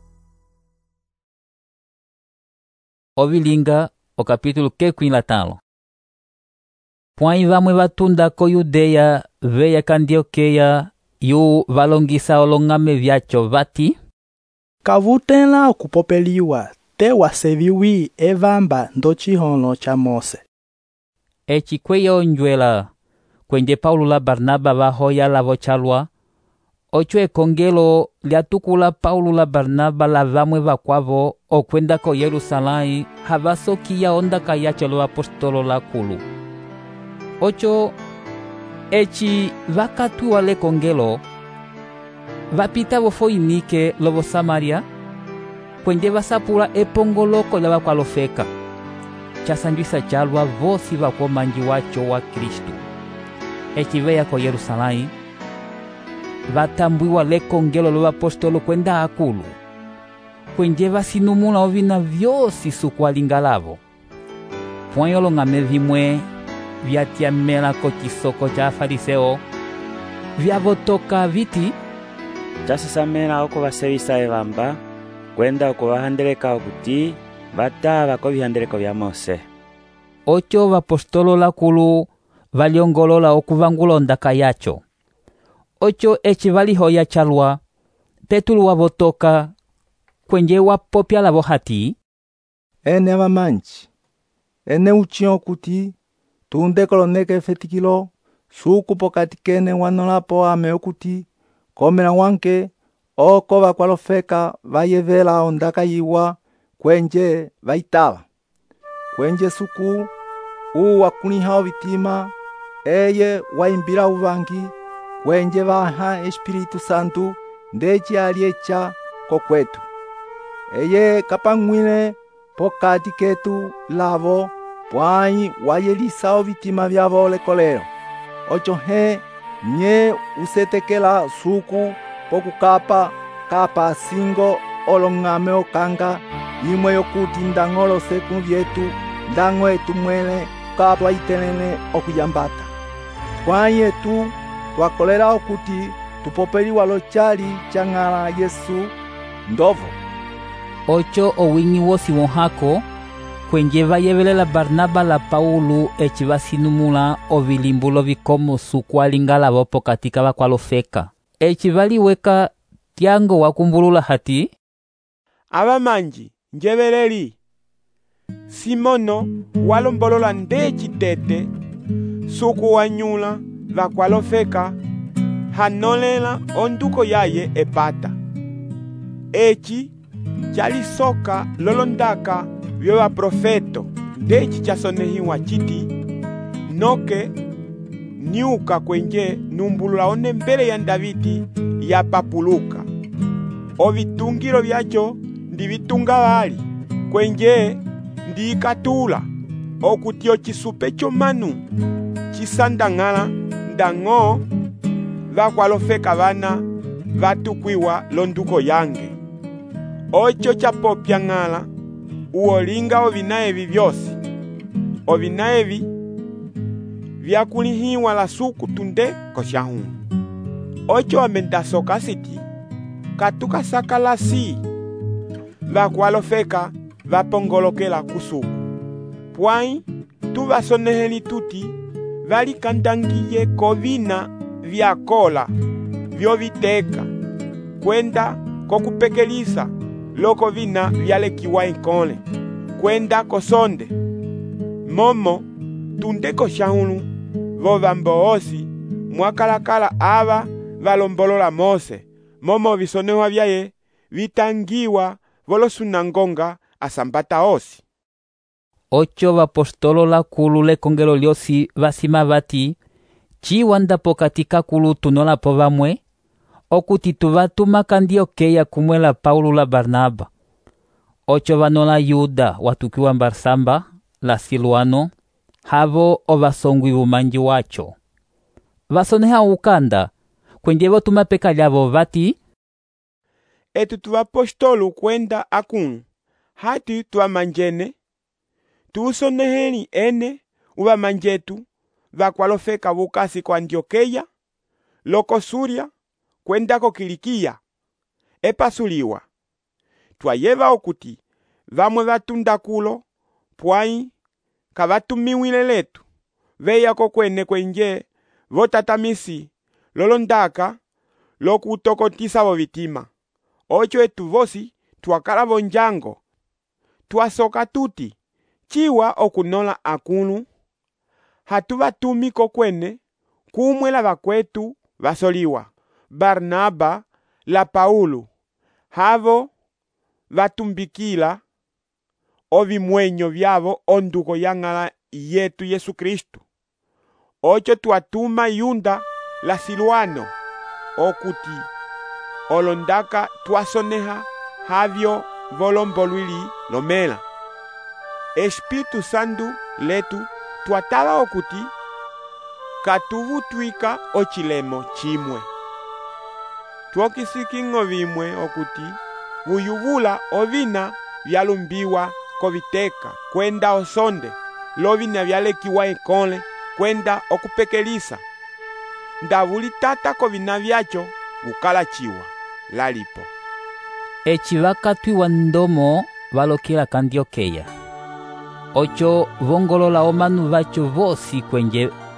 Ovilinga okapitulo kekwi na tano. Pwai vamwe vatunda ko Yudeya veya ka Antiokeya yu valongisa olongame vyacho vati kavutela okupopeliwa te waseviwi evamba ndo chihono cha Mose. Echi kweya onjwela kwenye Paulo la Barnaba vahoya lavo chalwa ocho ekongelo lyatukula Paulo la Barnaba la vamwe vakwavo okwenda ko Yerusalai havasokiya ondaka yacho lo apostolo la kulu. Ocho echi vakatuwa le kongelo vapita vo Foinike lovo Samaria kwenye vasapula epongoloko la vakwalofeka chasanjwisa chalwa vosi vakomanji wacho wa Kristu. Echi veya ko Yerusalai vatambwiwa le kongelo lo apostolo kwenda akulu kwenye vasinumula ovina vyosi sukwalinga lavo pwayo longame vimwe vyatiamela ko chisoko cha fariseo vyavotoka viti chasasamela oko vasevisa evamba kwenda oko vahandeleka okuti vatava ko vihandeleko vya Mose. Ocho vapostolo lakulu valiongolola okuvangula ondaka yacho. Ocho echi valihoya chalwa, Petulu wavotoka, kwenje wapopya lavo hati, ene avamanji, ene uchio kuti, tunde koloneke fetikilo, suku pokati kene wanolapo ame okuti, komela wanke, oko vakwalofeka vayevela ondaka yiwa, kwenje vaitala. Kwenje suku, u wakuliha vitima, eye waimbira uvangi, kwenje vaha Espiritu Santu, ndechi aliecha kokwetu. Eye kapangwile pokati ketu lavo, pwai wayelisa ovitima vyavo lekoleo. Ocho he, nye usetekela suku, pokukapa, kapa singo, olongame okanga, imwe yokuti ndangolo seku vyetu, ndango etu mwele, kapwa itenene okuyambata. Pwai etu, twakolera okuti, tupopeli walochali changala Yesu, ndovo. Ocho owingi wosi wonhako, kwenje vayevelela Barnaba la Paulu echi vasinumula ovilimbulo vikomo suku alingala pokatika vakwalofeka. Echi valiweka tiango wakumbulula hati, avamanji njeveleli Simono walombolola ndechi tete suku wanyula vakwalofeka hanolela onduko yaye epata. Echi chalisoka lolondaka vyo vaprofeto ndechi chasonehiwa chiti noke niuka kwenje numbulula one mbele ya Davidi ya papuluka. Ovitungiro vyacho ndivitunga vali kwenje ndiikatula okuti ochisupe chomanu chisandangala ndango vakwalofeka vana vatukwiwa londuko yange. Ocho chapopya ngala uolinga ovinaevi vyosi. Ovinaevi vyakulihiwa la suku tunde koshahunu. Ocho amendasoka siti katuka sakala si vakwalofeka vapongolokela kusuku. Pwai tuvasoneheli tuti valikandangiye kovina vyakola vyoviteka kwenda kokupekelisa loko vina vyalekiwa enkole kwenda kosonde momo tunde koshahunu vovambo osi mwakalakala ava valombolola Mose momo visonewa vyaye vitangiwa volosunangonga asambata osi. Ocho vapostolo la kulu lekongelo lyosi vasima vati, chiwanda pokatika kulu tunola po vamwe, okuti tuvatuma kandiokeya kumwela Paulo la Barnaba. Ocho vanola Yuda watukiwa Barsamba la Silwano, havo ovasongwi vumanji wacho. Vasoneha ukanda, kwenje votuma peka lyavo vati, etu tuvapostolo kwenda akunu, hati tuvamanjene, tuusoneheni ene uvamanjetu vakwalofeka vukasi kwa Antiokeya, loko Suria, kwenda ko Kilikia, epasuliwa. Twayeva okuti, vamwe vatunda kulo, pwai, kavatumiwile letu, veya ko kwene kwenje, votatamisi, lolondaka, lokutokotisa vovitima. Ocho etu vosi, twakala vonjango, twasoka tuti, chiwa okunola akunu, hatuvatumi ko kwene, kumwela vakwetu vasoliwa. Barnaba la Paulo, havo vatumbikila ovimwenyo vyavo onduko yangala yetu Yesu Kristu. Ocho twatuma Yunda la Silwano, okuti olondaka twasoneha havyo volombolwili lomela. Espiritu Santu letu twatala okuti katuvutwika ochilemo chimwe. Twokisikingo vimwe okuti vuyuvula ovina vyalumbiwa koviteka kwenda osonde lovina vyalekiwa ekole kwenda okupekelisa. Ndavuli tata kovina vyacho ukala chiwa lalipo. Echi vakatwiwa ndomo valokela Kandiokeya. Ocho vongolola omanu vacho vosi kwenje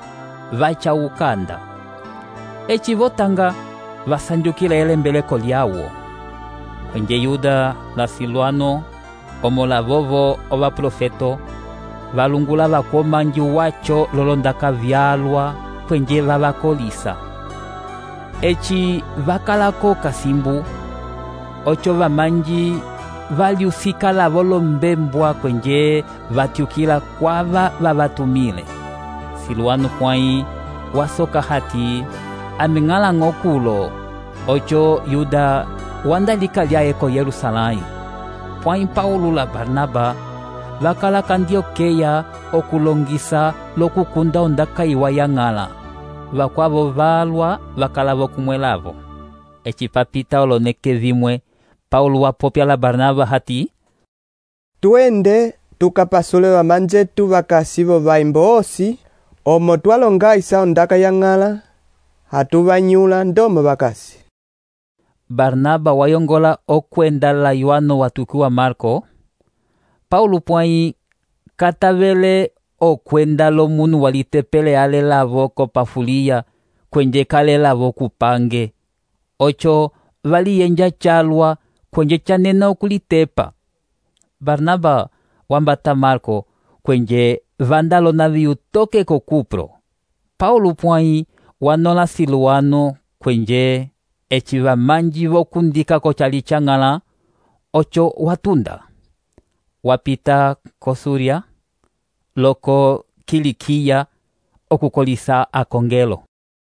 vacha ukanda. Eci votanga vasanjukila elembeleko lyawo. Kwenje Yuda la Silwano omola vovo ova profeto valungula vakomanji wacho lolondaka vyalwa kwenje vavakolisa. Eci vakalako kasimbu ocho vamanji valiusikala volombembwa kwenje vatiukila kwava vavatumile. Silwano kwai wasoka hati amingala ngokulo ocho Yuda wandalika lyaye ko Yerusalai. Pwai Paulo la Barnaba vakalaka Antiokeya okulongisa lokukunda ondaka iwa yang'ala. Vakwavo valwa vakalavo kumwelavo. Eci papita oloneke vimwe Paulo wapopya la Barnaba hati, tuende tukapasule vamanjetu vakasivo vaimbo osi omo twalongaisa ondaka yang'ala hatuvanyula ndomo vakasi. Barnaba wayongola okwenda la Yohano watukiwa Marko. Paulo pwai katavele okwenda lo munu walitepele ale lavo kopafulia kwenje kale lavo kupange. Ocho valiyenja chalwa kwenje chanena okulitepa. Barnaba wambata Marko kwenje vandalo na viutoke ko Kupro. Paulo pwai wanola Silwano kwenje eci vamanji vokundika ko chali chang'ala ocho watunda. Wapita ko Suria loko Kilikia okukolisa akongelo.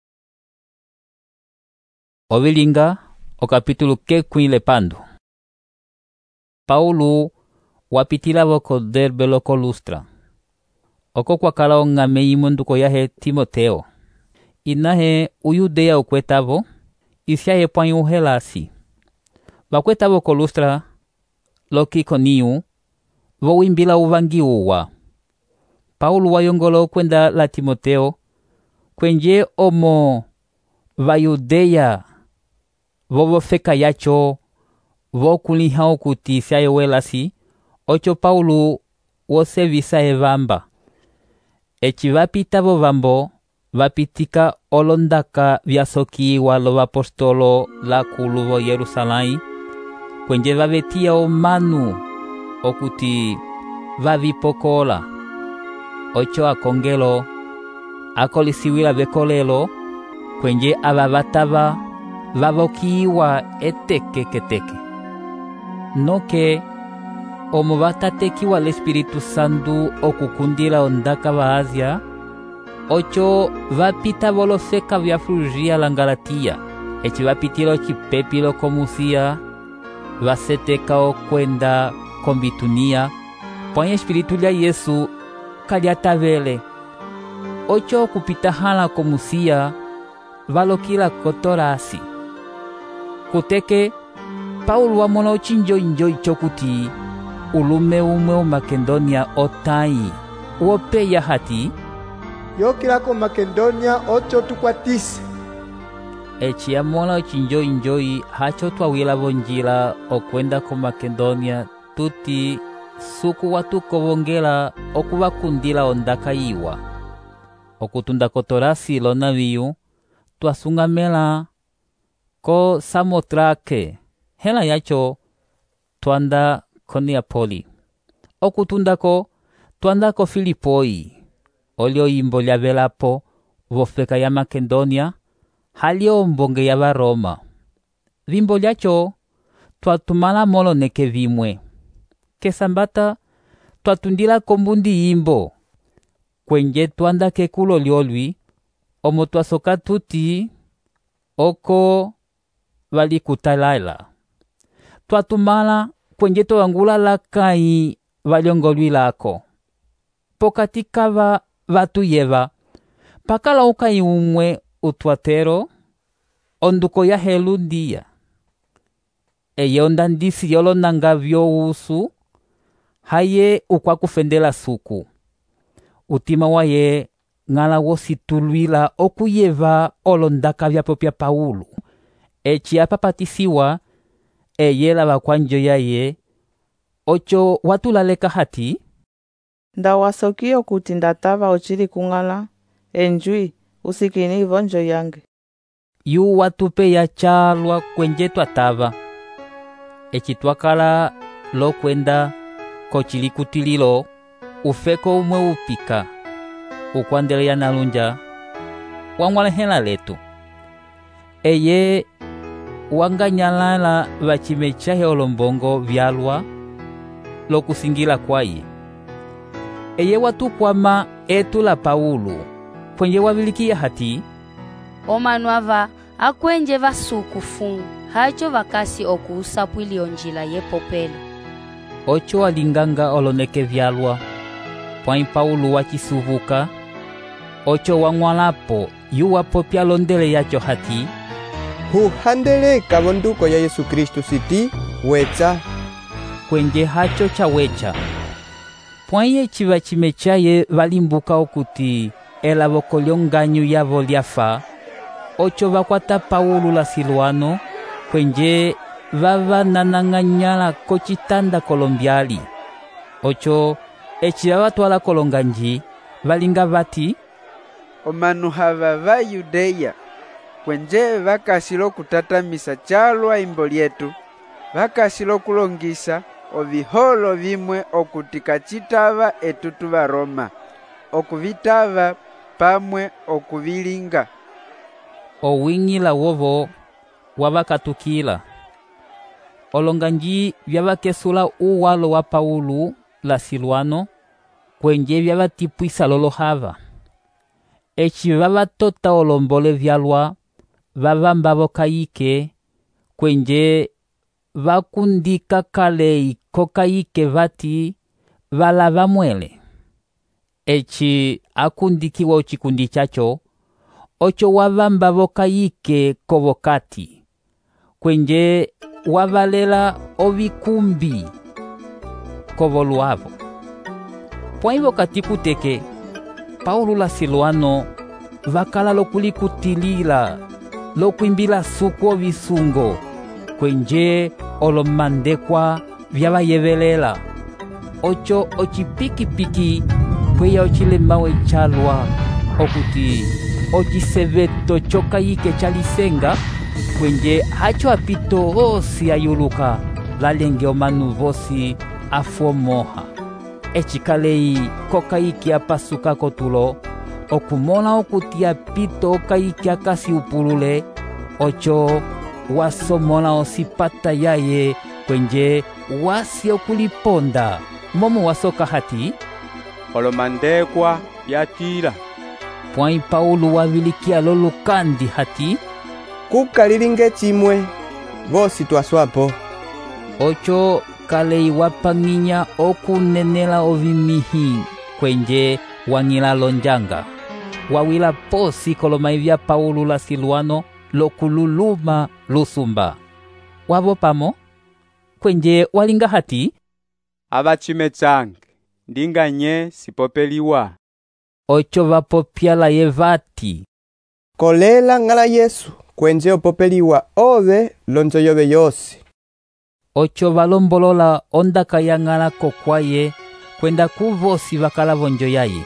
Ovilinga o kapitulu kekwile pandu. Paulo wapitila voko Derbe loko Lustra. Oko kwa kala ongame imunduko yahe Timoteo. Inahe uyudeya ukwetavo, isyahe pwai uhelasi. Vakwetavo ko Lustra loki Koniu, vowimbila uvangi uwa. Paulo wayongolo kwenda la Timoteo, kwenje omo vayudeya vovofeka yacho vokuliha okuti isyahe welasi, ocho Paulo wosevisa evamba. Eci vapita vovambo vapitika olondaka vyasokiwa lo vapostolo la kulu vo Yerusalai, kwenje vavetia omanu okuti vavipokola. Ocho akongelo akolisiwila vekolelo kwenje ava vatava vavokiwa eteke keteke. Noke omo vatatekiwa l'Espiritu Santu okukundila ondaka va Asia, ocho vapita volofeka vya Frugia la Galatia. Eci vapitilo cipepilo ko Musia, vaseteka okwenda ko Bitunia, pwai Espiritu lya Yesu kaliatavele. Ocho kupita hala ko Musia, valokila ko Torasi. Kuteke Paulo wamona ochinjo injoi chokuti ulume umwe o Makedonia otai wopeya hati yokila ko Makedonia ocho tukwatise. Eci amona ochinjo injoi hacho twawila vonjila okwenda ko Makedonia tuti suku watuko vongela okuvakundila ondaka iwa. Okutunda ko Torasi lona viyu twasungamela ko Samotrake, hela yacho twanda ko Neapoli. Okutundako twanda ko Filipoi, olio imbo lya velapo vofeka ya Makedonia, halio mbonge ya va Roma. Vimbo lyacho twatumala molo neke vimwe. Kesambata twatundila kombundi imbo, kwenje twanda kekulo liolwi, omo twasoka tuti oko valikutalaila. Twatumala kwenje toangula lakai valiongolwi lako. Pokati kava vatuyeva, pakala ukai umwe utwatero, onduko ya helundia. Eye ondandisi yolo nanga vyo usu, haye ukwa kufendela suku. Utima waye ngala wositulwila okuyeva olondaka vya popya Paulo. Eci apapatisiwa eye la vakwanjo yaye, ocho watulaleka hati ndawasokio kuti ndatava ochili kung'ala enjwi usikini vonjo yange. Yu watupe ya chalwa kwenje twatava. Eci twakala lo kwenda kochilikutililo ufeko umwe upika. Ukwandelea nalunja wangwalehela letu. Eye wanganyalala vachimechahe olombongo vyalwa lokusingila kwaye. Eye watukwama etu la Paulu kwenye wavilikia hati omanu ava akwenje vasukufu hacho vakasi okuusapwili onjila yepopele. Ocho walinganga oloneke vyalwa pwai Paulu wachisuvuka. Ocho wangwalapo yu wapopya londele yacho hati huhandele kabonduko ya Yesu Kristu siti wecha kwenje hacho cha wecha. Pwanye chiva chimechaye valimbuka okuti elaboko lyonganyu yavo lyafa. Ocho vakwata Paulu la Silwano kwenje vava nananganyala kochitanda kolombyali. Ocho echi avatwala kolonganji valinga vati omanu hava va Yudeya kwenje vakasilo kutatamisa chalwa imbo lyetu vakasilo kulongisa oviholo vimwe okutika chitava etutu va Roma okuvitava pamwe okuvilinga. Owingila wovo wavakatukila. Olonganji vyavakesula uwalo wa Paulu la Silwano kwenje vyavatipwisa lolo hava. Echi vavatota olombole vyalwa vavambavo kayike kwenje vakundika kalei kokayike vati valava mwele. Echi akundikiwa uchikundi chacho ocho wavambavo kayike kovokati kwenje wavalela ovikumbi kovoluavo. Pwaivo katikuteke Paulu la Silwano vakala lokulikutilila lokwimbila suku ovisungo kwenje olomandekwa vyavayevelela. Ocho ochipikipiki kweya ochilemawe chalwa okuti ochiseveto chokayike chalisenga kwenje hacho apito osi ayuluka lalenge omanu vosi afuomoha. Echikalei kokayike apasuka kotulo okumona okuti apito okayike akasi upulule. Ocho wasomona osipata yaye kwenje wasi okuliponda momo wasoka hati olomandekwa yatila. Pwai Paulu wavilikia lolukandi hati kukalilinge chimwe vosi twaswapo. Ocho kalei wapanginya okunenela ovimihi kwenje wangila lonjanga. Wawila posi kolomaivya Paulu la Silwano lokululuma lusumba. Wavo pamo kwenje walinga hati avachimechange ndinganye sipopeliwa. Ocho vapopya la yevati kolela ngala Yesu kwenje opopeliwa ove lonzo yove yosi. Ocho valombolola ondaka yangala kokwaye kwenda kuvosi vakala vonjo yaye.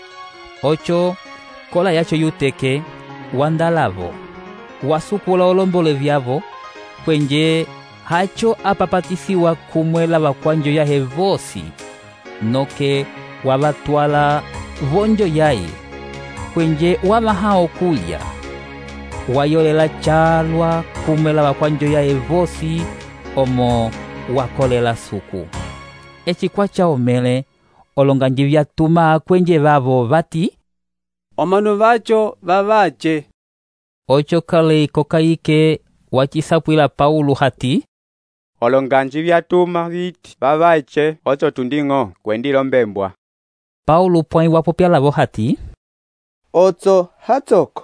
Ocho kola yacho yuteke wandalavo wasukula olombole vyavo kwenje hacho apapatisiwa kumwela vakwanjo yahe vosi noke wavatwala vonjo yaye kwenje wavahao kulya wayolela chalwa kumwela vakwanjo yahe vosi omo wakolela suku. Echikwa cha omele olonganji vyatuma kwenje vavo vati omanu vacho vavache. Ocho kalei kokayike wachisapwila Paulu hati olonganji vyatuma viti vavache ocho tundingo kwendilo mbembwa. Paulu pwai wapopya lavo hati ocho hatoko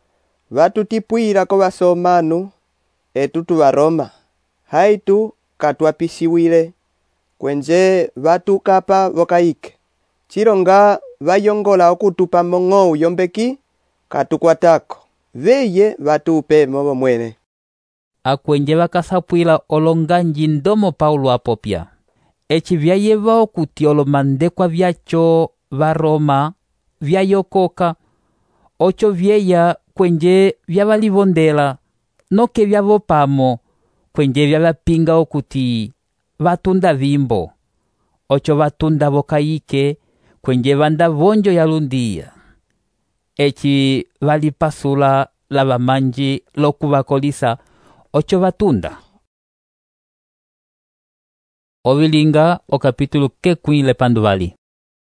vatutipwila ko vasomanu etutu va Roma haitu katwapisiwile kwenje vatukapa vokayike chilonga vayongola okutupa mong'ou yombeki katukwatako veye vatupe movo mwene. Akwenje vakasapwila olonganji ndomo Paulu apopya. Echi vyayeva okuti olomandekwa vyacho va Roma vyayokoka ocho vyeya kwenje vyavalivondela noke vyavo pamo kwenje vyavapinga okuti vatunda vimbo ocho vatunda vokayike kwenje vanda vonjo yalundia eci valipasula lava manji lokuvakolisa ocho vatunda. Ovilinga o capítulo kekwile panduvali.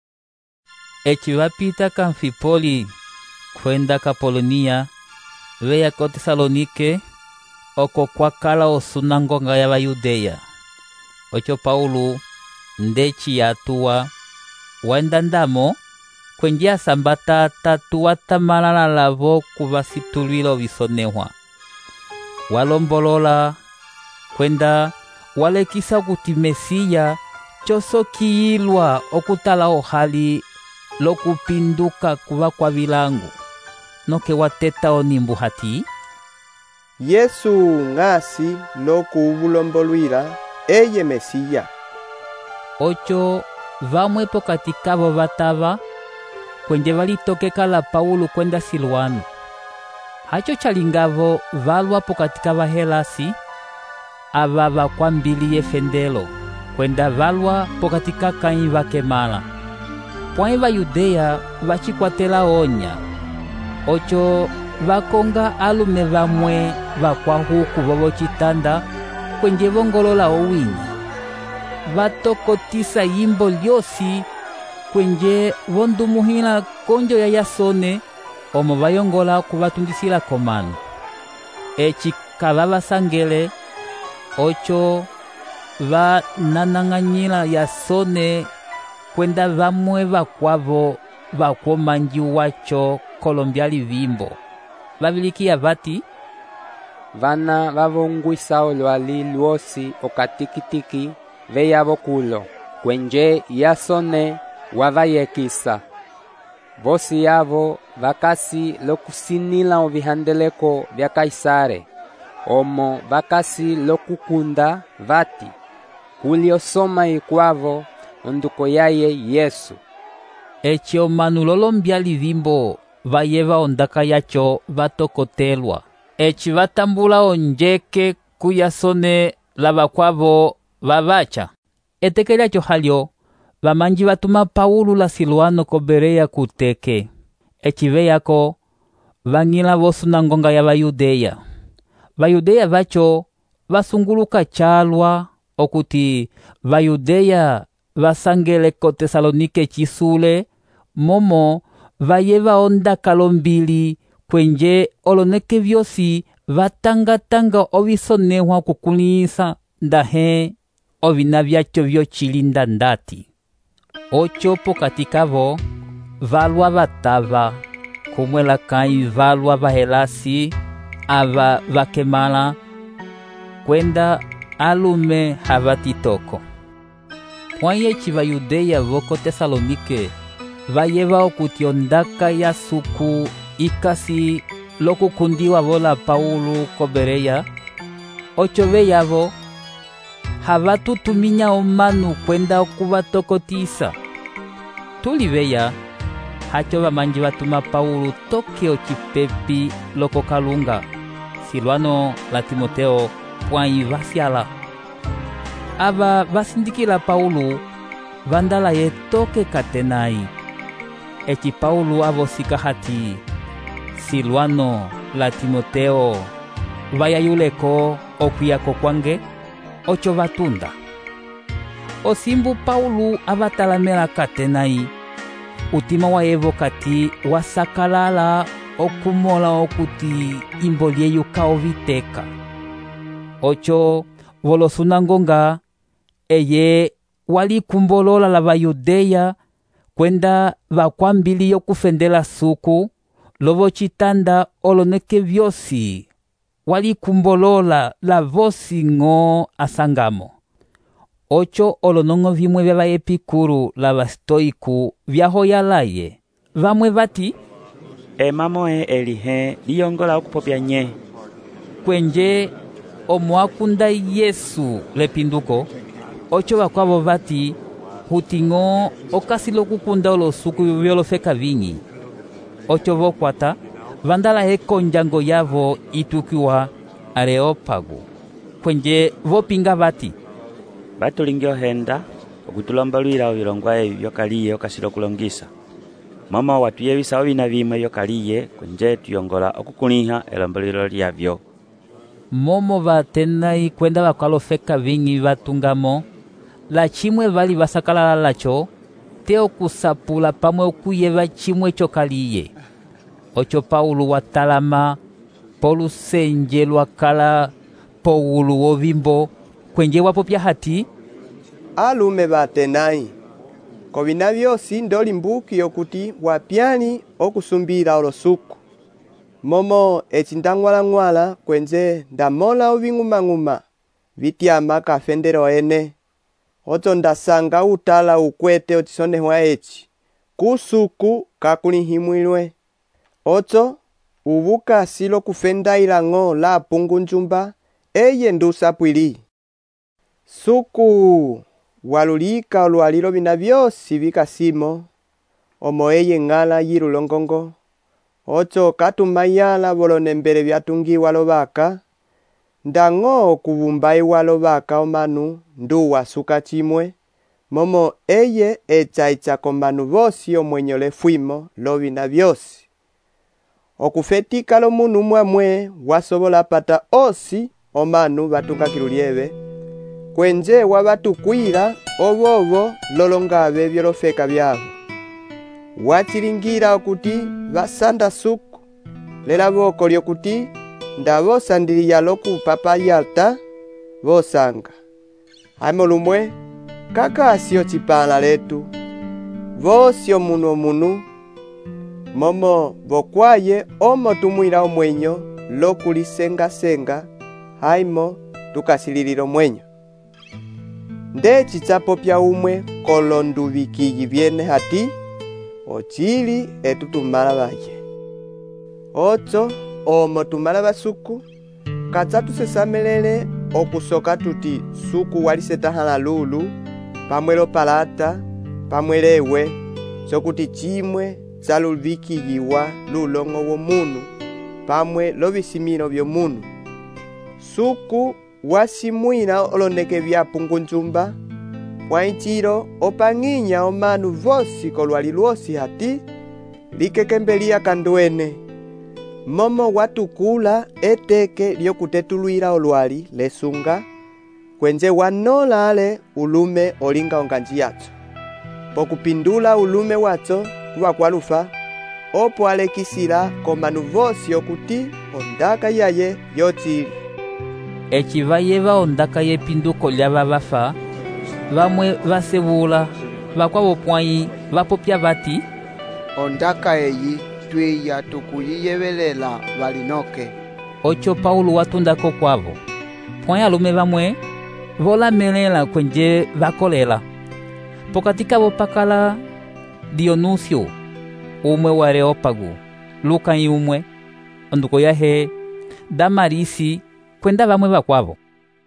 Eci vapita Kanfipoli kwenda Kapolonia veya ko Tesalonike oko kwakala osunangonga ya Vayudeya. Ocho Paulo ndeci yatua wenda ndamo kwenjia sambata tatu watamalala lavo kuvasitulwilo visonehwa. Walombolola kwenda walekisa kuti Mesiya choso kiilwa okutala ohali lokupinduka kuva kwa vilangu noke wateta onimbu hati Yesu ngasi lokuvulombolwila eye Mesiya. Ocho vamwe pokati kavo vatava kwenje valitokeka la Paulo kwenda Silwano. Hacho chalingavo valwa pokati kava Helasi ava vakwambiliye fendelo kwenda valwa pokati kakai vakemala. Pwai Vayudeya vachikwatela onya. Ocho vakonga alume vamwe vakwahuku vovo chitanda kwenje vongolola owinyi. Vatokotisa yimbo lyosi kwenje vondumuhila konjo ya Yasone omo vayongola kuvatundisila komano. Eci kavava sangele ocho va nananganyila Yasone kwenda vamwe vakwavo vakwomanji wacho kolombyali vimbo. Vavilikia vati vana vavongwisa olwali lwosi okatikitiki veyavo kulo kwenje Yasone wavayekisa. Vosi yavo vakasi lokusinila ovihandeleko vya Kaisare omo vakasi lokukunda vati kuliosoma ikwavo onduko yaye Yesu. Eci omanu lolombyali vimbo vayeva ondaka yacho vatokotelwa. Eci vatambula onjeke ku Yasone lava kwavo vavacha. Eteke lyacho halyo vamanji vatuma Paulo la Silwano ko Bereya kuteke. Eci veyako vangila vosunangonga ya Vayudeya. Vayudeya vacho vasunguluka chalwa okuti Vayudeya vasangele ko Tesalonike chisule momo vayeva onda kalombili kwenje oloneke vyosi vatangatanga ovisonehwa kukulisa ndahe ovina vyacho vyochilinda ndati. Ocho pokati kavo valwa vatava kumwela kai valwa vahelasi ava vakemala kwenda alume havatitoko. Pwaye eci Vayudeya voko Tesalonike vayeva okuti ondaka ya suku ikasi lokukundiwa vola Paulo ko Bereya. Ocho veyavo havatutuminya omanu kwenda okuvatokotisa. Tuli veya hacho vamanji vatuma Paulo toke ocipepi loko kalunga Silwano la Timoteo pwai vasyala. Ava vasindikila Paulo vandala ye toke katenai. Eci Paulo avosika hati Silwano la Timoteo vayayuleko okuyako kwange ocho vatunda. Osimbu Paulo avatalamela katenai utima wa evo kati wasakalala okumola okuti imbolie yukao viteka. Ocho volosunangonga eye wali kumbolola la Vayudeya kwenda vakwambili yokufendela suku lovo chitanda oloneke vyosi wali kumbolola la vosi ngo asangamo. Ocho olonongo vimwe vya vaepikuru la vastoiku vyahoyalaye vamwe vati emamoe elihe liyongola okupopya nye kwenje omwakunda Yesu lepinduko. Ocho vakwavo vati hutingo okasi lokukunda olosuku vyolofeka vinyi. Ocho vokwata vandala heko njango yavo itukiwa Areopago kwenje vopinga vati batulingi ohenda okutulomba lwila ovilongwa evi vyokaliye okasila okulongisa mama watuyevisa ovina vimwe vyokaliye kwenje tuyongola okukuliha elombolelo lyavyo momo vatenai kwenda vakalofeka vingi vatungamo la chimwe vali vasakalala lacho te okusapula pamwe okuyeva chimwe chokaliye ocho Paulo watalama polusenje lwakala powulu wovimbo kwenje wapopya hati alume batenai kovina vyosi ndolimbuki okuti wapyani okusumbira olosuku momo ecindang'wala-ng'wala kwenje ndamola oving'uma-ng'uma vityama kafendero ene oto ndasanga utala ukwete ocisonehwa eci kusuku kakulihimwilwe oto uvukasi lokufendailang'o la pungu njumba eye ndusapwili suku walulika olwalilo vina vyosi vikasimo omo eye ng'ala yilulongongo ocho katumayala volonembele vyatungiwa lovaka ndang'o okuvumbaiwa lovaka omanu nduwa suka chimwe momo eye echa-echa komanu vosi omwenyo lefwimo lovina vyosi okufetika lomunu mwamwe wasobola pata osi omanu vatukakilulieve kwenje wabatukwila ovovo lolongabe vyolofeka vyavo wachilingira okuti vasanda suku lela voko lyokuti ndavosandiliya lokupapa yalta vosanga haimo lumwe kakasi ocipala letu vosi omunu omunu momo vokwaye omo tumwila omwenyo lokulisenga-senga haimo tukasililila omwenyo ndeci chapopya umwe kolonduvikiyi vyene hati ochili etutumala vaye ocho omo tumala vasuku kacha tusesamelele okusoka tuti suku walisetahala lulu pamwelo palata pamwelewe sokuti chimwe chaluvikiyiwa lulongo womunu pamwe lovisimilo vyomunu suku wasimwila oloneke vya pungu njumba mwainchilo opang'inya omanu vosi kolwali lwosi hati likekembeliya kanduene momo watukula eteke lyokutetulwila olwali lesunga kwenje wanola ale ulume olinga onganji yacho pokupindula ulume wacho kuwa kwalufa opo alekisila komanu vosi okuti ondaka yaye yochili eci vayeva ondaka yepinduko lyava vafa vamwe vasevula vakwavo pwai vapopya vati ondaka eyi twiya tukuyiyevelela valinoke ocho Paulo watundako kwavo pwai alume vamwe volamelela kwenje vakolela pokati kavo pakala Dionusio umwe wa Areopago Luka umwe onduko yahe Damarisi kwenda vamwe vakwavo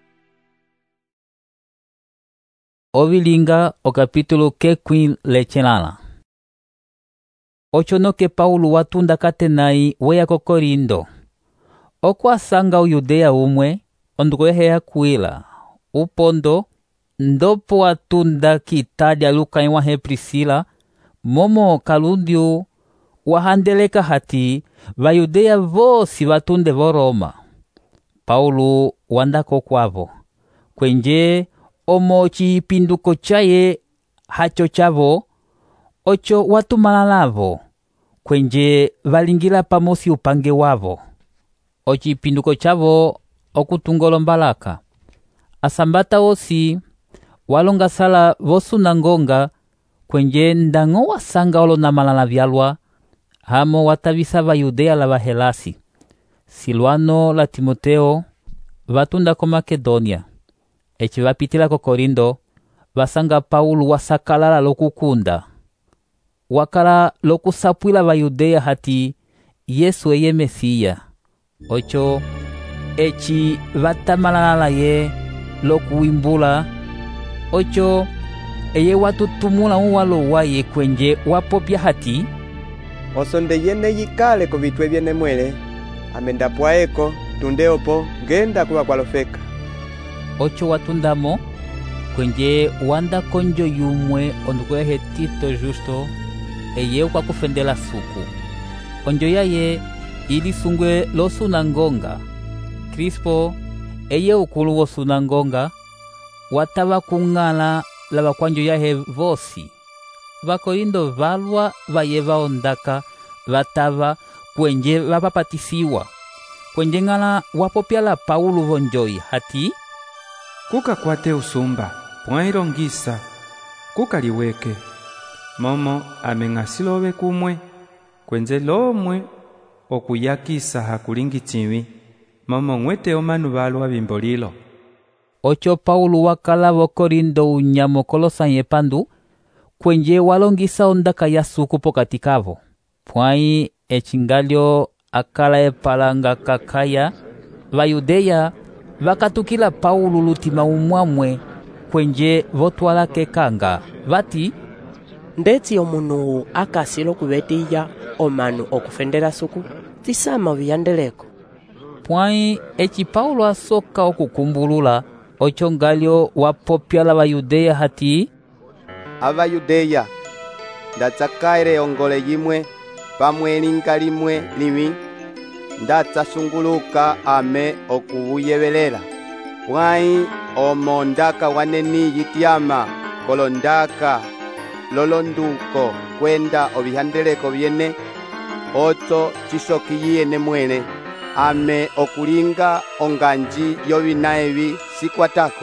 ovilinga o capítulo kekwin lechelala ochonoke Paulo watunda katenai weya ko Korindo okwasanga uyudea umwe onduko yahe Akwila upondo ndopo watunda kitadia Luka wahe Prisila momo kalundio wahandeleka hati vayudea vosi vatunde vo Roma Paulo wandako kwavo kwenje omo chipinduko chaye hacho chavo ocho watumalalavo kwenje valingila pamosi upange wavo ochipinduko chavo okutungolo mbalaka asambata osi walonga sala vosuna ngonga kwenje ndang'o wasanga olonamalala vyalwa hamo watavisa vayudea la vahelasi Silwano la Timoteo vatunda ko Makedonia eci vapitila ko Korindo vasanga Paulo wasakalala lokukunda wakala lokusapwila vayudea hati Yesu eye Mesiya ocho eci vatamalala ye lokuimbula ocho eye watutumula uwalo waye kwenje wapopya hati osonde yene yikale ko bitwe byene mwele amendapwaeko tundeopo ngenda kuba kwalofeka. Ocho watundamo kwenye wanda konjo yumwe ondukwehe Tito Justo eye kwa kufendela suku. Onjo yaye ili sungwe lo sunangonga. Crispo eye ukulu wo sunangonga wataba kungala laba kwanjo yahe vosi. Vakorindo valwa vayeva ondaka vatava kwenye vapapatisiwa. Kwenye ngala wapopyala Paulo vonjoi hati kuka kwate usumba pwairongisa kuka liweke momo ameng'asilobe kumwe kwenze lomwe okuyakisa hakulingi chiwi momo ng'wete omanu balwa bimbolilo. Ocho Paulo wakala vokorindo unyamo kolosanye pandu kwenye walongisa ondaka ya suku pokati kavo. Pwai echingalio akala epalanga kakaya vayudeya vakatukila Paulo lutima umwamwe kwenye votwala kekanga vati ndeti omunu akasilo kubetiya omanu okufendela suku tisama viyandeleko. Pwai echi Paulo asoka okukumbulula ocho ngalio wapopyala vayudeya hati Abayudeya ndatsakaire ongole yimwe pamwe linga limwe limi ndatsasunguluka ame okubuyebelela. Pwai omo ndaka waneni yitiama kolondaka lolonduko kwenda obihandeleko byene oto chisokiyene mwene ame okulinga onganji yobinaebi sikwatako.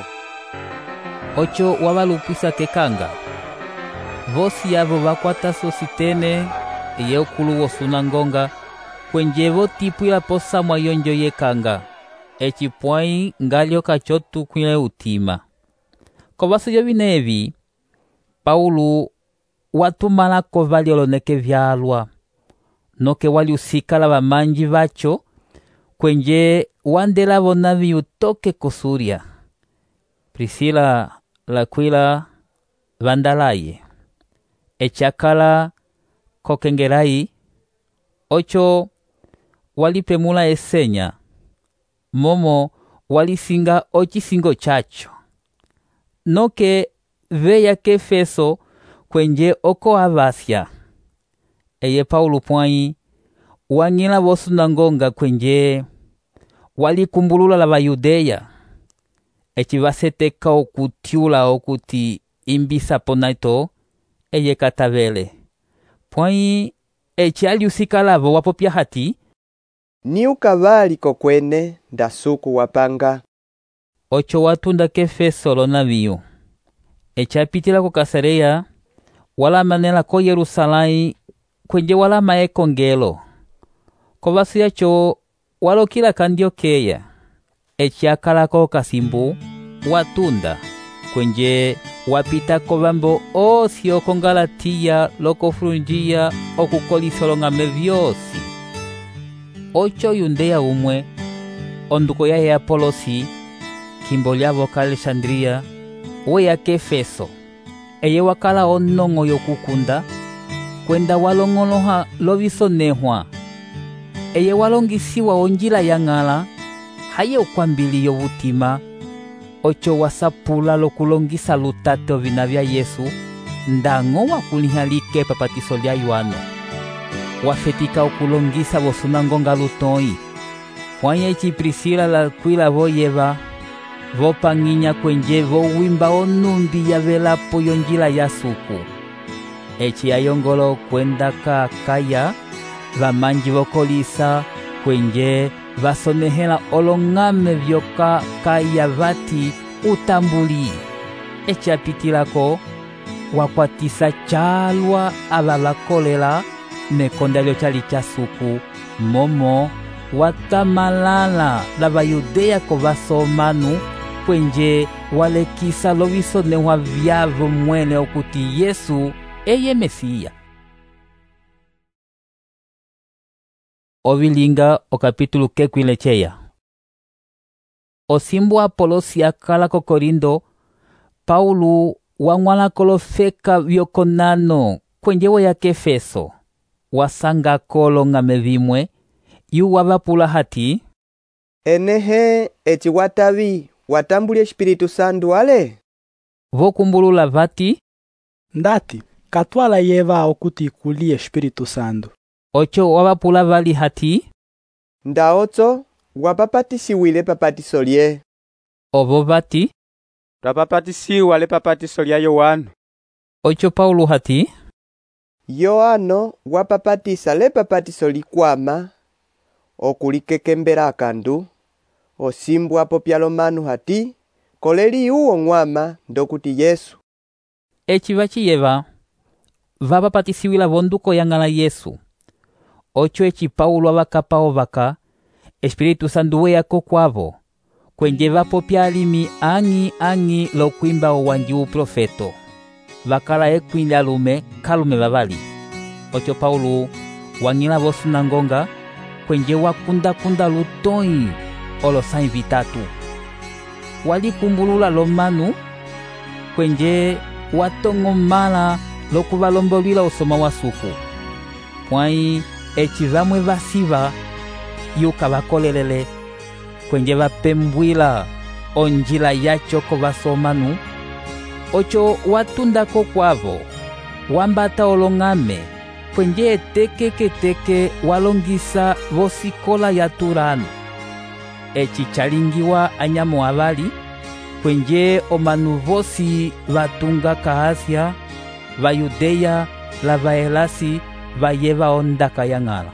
Ocho wabalupisa kekanga vosi yavo vakwata sositene eye ukulu wo sunangonga kwenye votipu ya posa mwayonjo yekanga echi pwai ngalio kachotu kwile utima. Kovaso yobinevi Paulo watumala kovali oloneke vyalwa noke wali usikala vamanji vacho kwenye wandela vonavi utoke kosuria. Priscila Laquila vandalaye echakala kokengerai. Ocho walipemula esenya momo walisinga ochisingo chacho noke veya kefeso kwenye oko avasya. Eye Paulo pwai wangila vosunangonga kwenye walikumbulula la Bayudeya echi vaseteka okutiula okuti imbisa ponaito eye katavele. Pwai echi aliusikalavo wapopya hati ni ukavali kokwene ndasuku wapanga. Ocho watunda kefeso lonaviyo echi apitila ko Kasareya wala manela ko Yerusalai kwenye wala maeko ngelo kovasu yacho walokila Kandiokeya echi akala ko kasimbu watunda kwenye wapita kovambo osi oko Galatiya loko Frungia okukolisolongame vyosi. Ocho Yundeya umwe onduko ya Apolosi kimbolyavo ka Alexandria weya kefeso eye wakala onongo yokukunda kwenda walongoloha lovisonehwa eye walongisiwa onjila ya ng'ala haye ukwambili yobutima. Ocho wasapula lokulongisa lutate ovina vya Yesu ndango wakulihalike papatiso lya Yohano wafetika okulongisa vosunangonga lutoi. Pwanya echi Priscila Laquila voyeva vopanginya kwenye vowimba onumbi ya velapo yonjila ya suku echi ayongolo kwenda ka kaya vamanji vokolisa kwenye vasonehela olongame vyoka kaya vati utambuli. Echi apitilako wakwatisa chalwa ava vakolela mekondalyo chali cha suku momo watamalala la Bayudeya kovasomanu kwenye walekisa lovisonehwa vyavo mwene okuti Yesu eye Mesiya. Ovilinga okapitulu kekwile cheya. Osimbu Apolosi akala ko Korindo Paulo wangwala kolofeka vyokonano kwenye weya kefeso wasangako olong'ame vimwe yu wavapula hati, enehe eci watavi watambulya Espiritu Santu ale? Vokumbulula vati, ndati katwala yevao kuti ikulie Espiritu Santu. Ocho wavapula vali hati, ndaotso wapapatisiwile papatiso lye. Ovo vati, twapapatisiwa le papatiso lya Yohano. Ocho Paulo hati, Yohano wapapatisa le papatiso likwama okulikekembera akandu osimbwa popyalo manu hati koleli uwo ng'wama ndokuti Yesu. Eci vachiyeva vapapatisiwila vonduko yang'ala Yesu. Ocho eci Paulo avakapao vaka Espiritu Santu weyako kwavo kwenje vapopya alimi ang'i ang'i lokwimba owanji uprofeto vakala ekwinda lume kalume vavali. Ocho Paulo wang'ila vosunangonga kwenje wakunda kunda lutoi olo sai vitatu walikumbulula lomanu kwenje watong'omala lokuvalombolwila usoma wa suku mwai eci vamwe vasiva yuka vakolelele kwenje vapembwila onjila yacho kovasomanu. Ocho watundako kwavo wambata olong'ame kwenje etekeketeke walongisa vosikola ya Turano. Eci chalingiwa anyamo avali kwenje omanu vosi vatunga ka Asia, va Yudeya, la vaelasi vayeva ondaka yang'ala.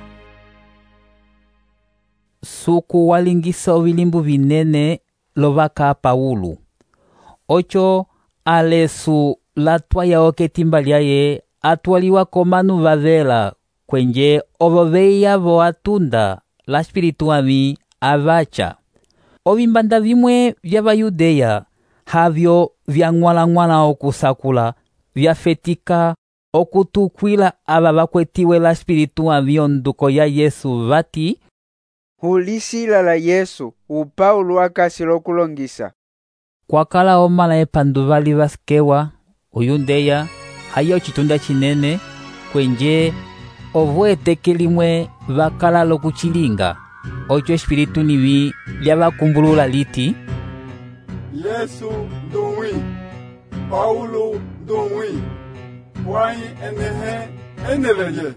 Suku walingisa ovilimbu vinene lovaka Paulo. Ocho alesu latwaya oketimba lyaye atwaliwa komanu vavela kwenje ovo veya vo atunda la Espiritu ami avacha. Ovimbanda vimwe vya Vayudeya havyo vyang'wala-ng'wala okusakula vyafetika okutukwila ava vakwetiwe la Espiritu ami onduko ya Yesu vati, hulisila la Yesu upaulo akasi lokulongisa. Kwakala omala epandu vali vasikewa uyundeya hayo chitunda chinene kwenje ovweteke limwe vakala lokuchilinga. Ocho Espiritu nivi lyavakumbulula liti, Yesu ndumwi, Paulo ndumwi, kwai enehe eneleye.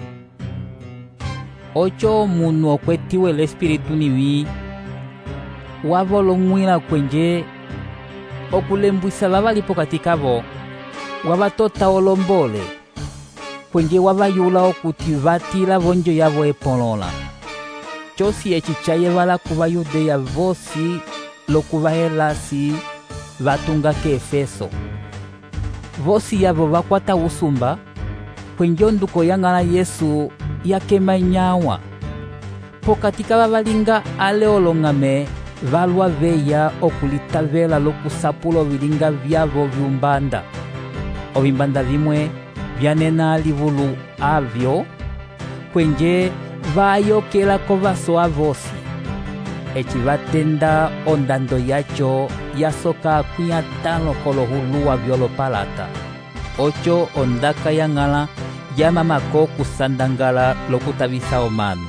Ocho munu okwetiwe le Espiritu nivi wavolong'wila kwenje okulembwisa vavalipo katikavo wavatota olombole kwenje wavayula okuti vatila vonjo yavo epolola. Chosi eci chayevala kuva Yudeya vosi lokuvaelasi vatunga ke Efeso. Vosi yavo vakwata usumba kwenje onduko yang'ala Yesu yakema nyawa. Pokatika vavalinga ale olong'ame valwa veya okulitavela lokusapula ovilinga vyavo vyumbanda. Ovimbanda vimwe vyanena livulu avyo kwenje vayokela kovasoa vosi. Eci vatenda ondando yacho yasoka kuya tano kolohuluwa vyolopalata. Ocho ondaka yang'ala yamamako kusandangala lokutavisa omanu.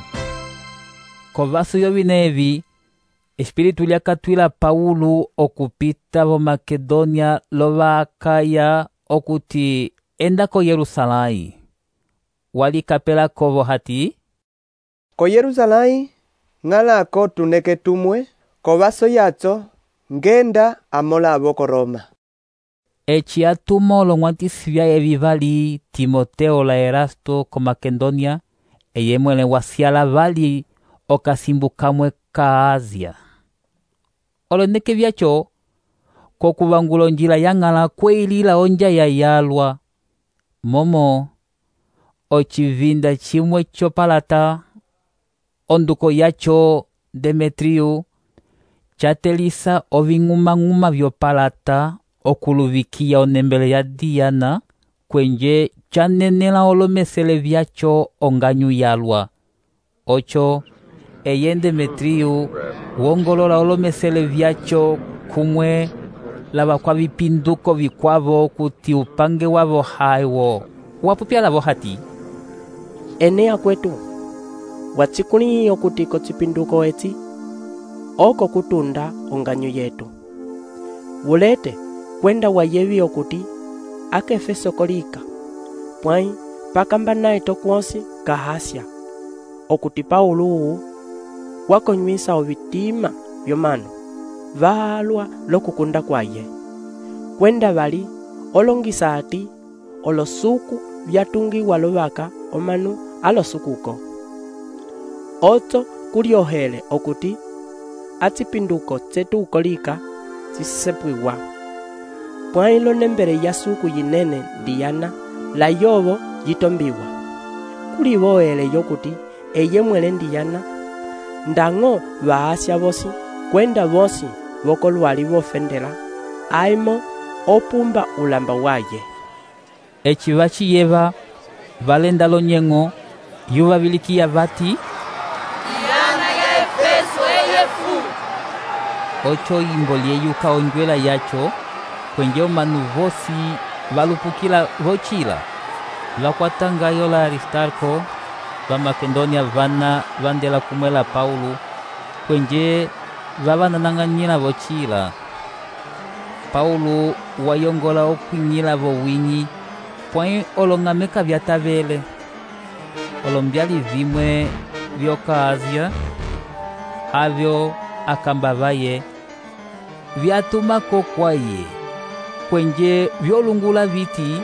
Kovaso yovinevi Espiritu lyakatwila Paulo okupita vo Makedonia lova Akaya okuti enda ko Yerusalai. Walikapela kovo hati, ko Yerusalai ng'alako tuneke tumwe kovaso yatso ngenda amola avoko Roma. Eci atuma olong'wantisi vyaye vivali Timoteo la Erasto ko Makedonia eyemwele wasiala vali okasimbukamwe ka Asia. Oloneke vyacho kokuvangula onjila yang'ala kweilila onja ya yalwa. Momo ocivinda chimwe chopalata onduko yacho Demetrio chatelisa oving'uma-ng'uma vyopalata okuluvikia onembele ya Diana kwenje chanenela olomesele vyacho onganyu yalwa. Ocho eye Demetrio wongolola olomesele vyacho kumwe lava kwa vipinduko vikwavo kuti upange wavo haiwo wapupya lavo hati, enea kwetu watsikuli okuti kotsipinduko etsi oko kutunda onganyo yetu wulete kwenda wayevi okuti akefeso kolika pwai pakamba naye tokwosi kahasya okuti Paulo wakonywisa ovitima vyomano valwa lokukunda kwaye kwenda vali olongisa ati olosuku vyatungiwa lovaka omanu alosukuko otso kuliohele okuti atsipinduko tsetu ukolika tsisepwiwa pwailo nembele ya suku yinene Diana la yovo yitombiwa kulivoele yokuti eye mwele Diana ndang'o vaasya vosi kwenda vosi vokolwali vofendela aimo opumba ulamba waye eci vaciyeva valenda lonyeng'o yuvavilikiya vati Diana ya Efeso eyefu ocho imbo lyeyuka onjwela yacho kwenje omanu vosi valupukila vocila vakwatangayo la Aristarco va Makedonia vana vandela kumwela Paulo kwenje vavananang'anyila vocila Paulo wayongola okwing'ila vowinyi pwai olong'ameka vyatavele olombyali vimwe vyokaazya havyo akamba vaye vyatumako kwaye kwenje vyolungula viti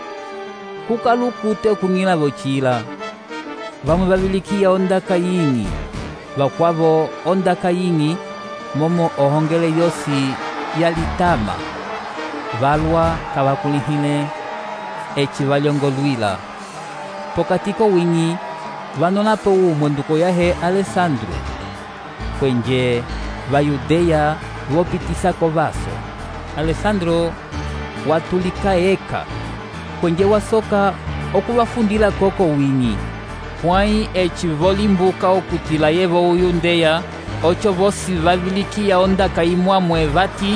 kukalukute kung'ila vocila vamwe vavilikiya ondaka ying'i vakwavo ondaka ying'i momo ohongele yosi yalitama valwa kavakulihile eci valyongolwila pokatiko winyi vanonapo umwe nduko yahe Alessandro kwenje vayudeya vopitisako vaso Alessandro watulika eka kwenje wasoka okuvafundila koko winyi pwai eci volimbuka okutila yevo uyundeya ocho vosi vavilikiya ondaka imwamwe vati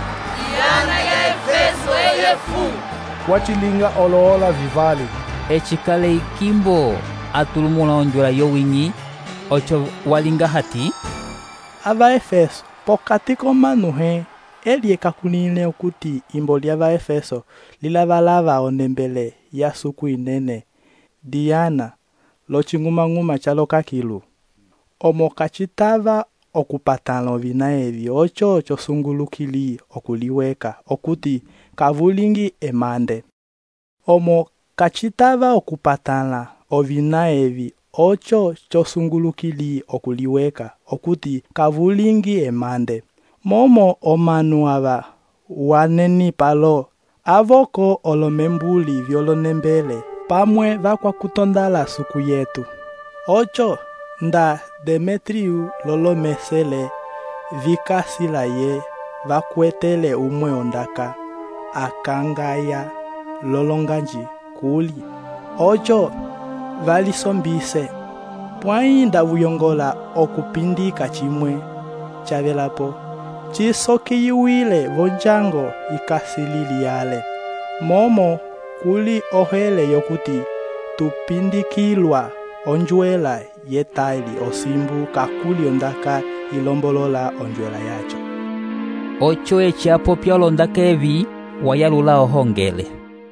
Diana ya Efeso eyefu wachilinga oloola vivali eci kale ikimbo atulumula onjwela yowinyi ocho walinga hati ava Efeso pokatiko manuhe elieka kunile okuti imbo lya va Efeso lilavalava onembele ya suku inene Diana loching'umang'uma chalokakilu omo kachitava okupatala ovina evi ocho ocho sungulukili okuliweka okuti kavulingi emande omo kachitava okupatala ovina evi ocho chosungulukili okuliweka okuti kavulingi emande momo omanu ava waneni palo avoko olomembuli vyolonembele pamwe vakwakutondala suku yetu ocho nda Demetriu lolomesele vikasila ye vakwetele umwe ondaka akangaya lolonganji kuli ocho valisombise pwai ndavuyongola okupindika chimwe chavelapo chisokiyiwile vonjango ikasililiyale momo kuli ohele yokuti tupindikilwa onjwela yetaili osimbu kakuli ondaka ilombolola onjwela yacho ocho eci apopya olondaka evi wayalula ohongele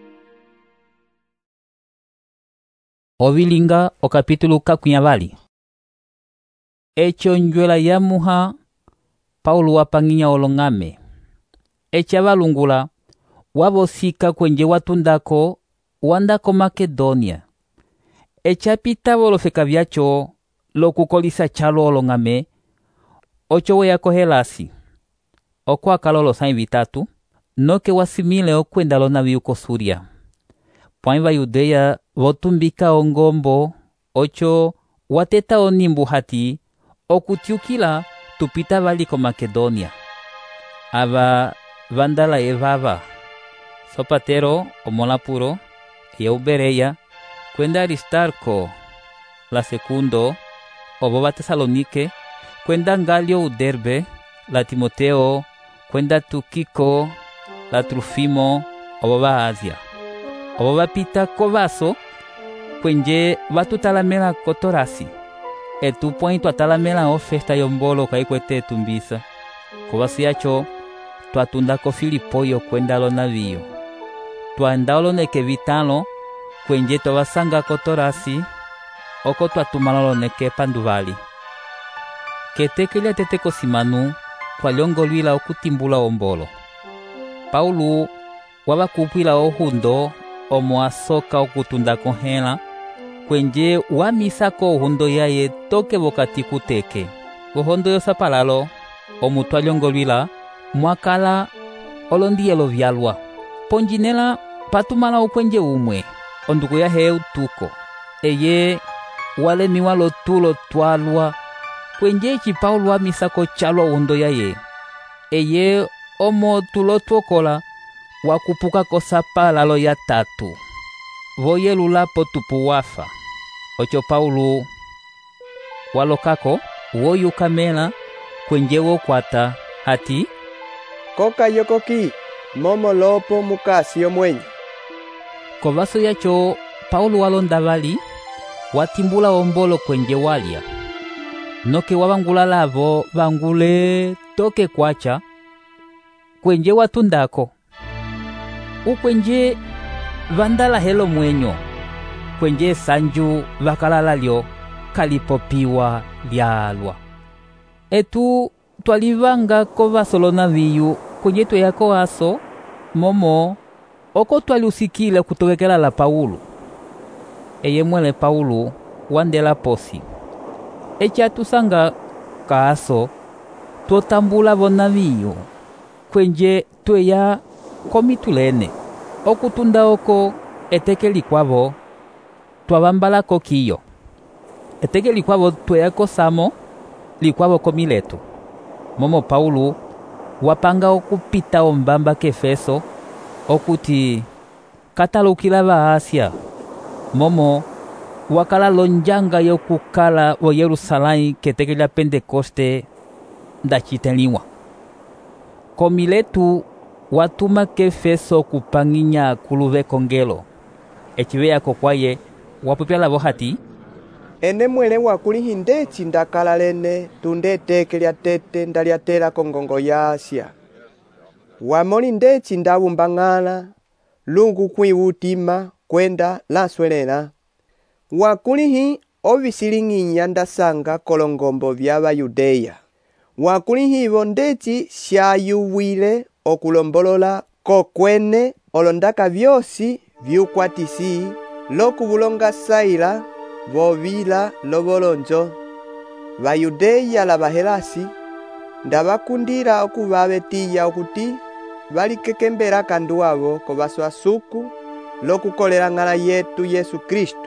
ovilinga okapitulu kakunyavali eci onjwela yamuha Paulo wapang'inya olong'ame eci avalungula wavosika kwenje watundako wandako Makedonia eci apitava olofeka vyacho lokukolisa chalo olong'ame ocho weyako Helasi oko akala olosai vitatu noke wasimile okwenda lonavi uko Suria pwai vayudeya votumbika ongombo ocho wateta onimbu hati okutiukila tupita valiko Makedonia ava vandala evava Sopatero omolapuro yeubereya kwenda Aristarco la segundo obo va Tesalonike kwenda Galio uderbe la Timoteo kwenda Tukiko la Trufimo obo va Asia obo va pita kovaso kwenje vatutalamela kotorasi etupwai twatalamela ofesta yombolo kaikwete etumbisa kuvasi yacho twatundako Filipoyo kwendalo naviyo twaendalo neke vitalo kwenje twavasanga kotorasi oko twatumalo neke panduvali ketekelya teteko simanu twaliongolwila okutimbula ombolo Paulo wavakupwila ohundo omo asoka okutundako hela kwenje wamisako ohundo yaye toke vokati kuteke ohondo yosapalalo omu twaliongolwila mwakala olondiyelo vyalwa ponjinela patumala okwenje umwe onduku yahe utuko eye walemiwa lotulo twalwa kwenje ichi Paulo wamisako chalwa ohundo yaye eye omo tulo twokola wakupuka kosapalalo ya tatu voyelulapo tupu wafa ocho Paulo walokako woyukamela kwenje wokwata hati koka yokoki momo lopo mukasi yomwenyo kovaso yacho Paulo walondavali watimbula ombolo kwenje walya noke wavangula lavo vangule toke kwacha kwenje watundako ukwenje vandala helo mwenyo kwenje sanju vakalala lyo kalipopiwa lyalwa etu twalivanga kovasolona viyu kwenje tweyako aso momo oko twaliusikile kutokekela la Paulo eye mwele Paulo wandela posi echi atusanga kaaso twotambula vona viyu kwenje tweya komitulene okutunda oko eteke likwavo twavambalako kiyo eteke likwavo tweyako samo likwavo komileto momo Paulo wapanga okupita ombamba kefeso okuti katalukila va Asia momo wakala lonjanga yokukala vo Yerusalai keteke lya Pentekoste ndachiteliwa komiletu watuma kefeso kupanginya kuluve kongelo echiveyako kwaye wapupyala vohati ene mwele wakulihi ndechi ndakala lene tundeteke lya tete ndalyatela kongongo ya Asia wamoli ndechi ndavumbang'ala lungu kwiwutima kwenda laswelela wakulihi ovisiling'inya ndasanga kolongombo vya Bayudeya wakulihivo ndechi shayuwile okulombolola kokwene olondaka vyosi vyukwatisi lokuvulonga saila vovila lovolonjo Bayudeya la Bahelasi ndavakundila okuvavetiya okuti valikekembela kandu wavo kovaswa suku lokukolela ng'ala yetu Yesu Kristu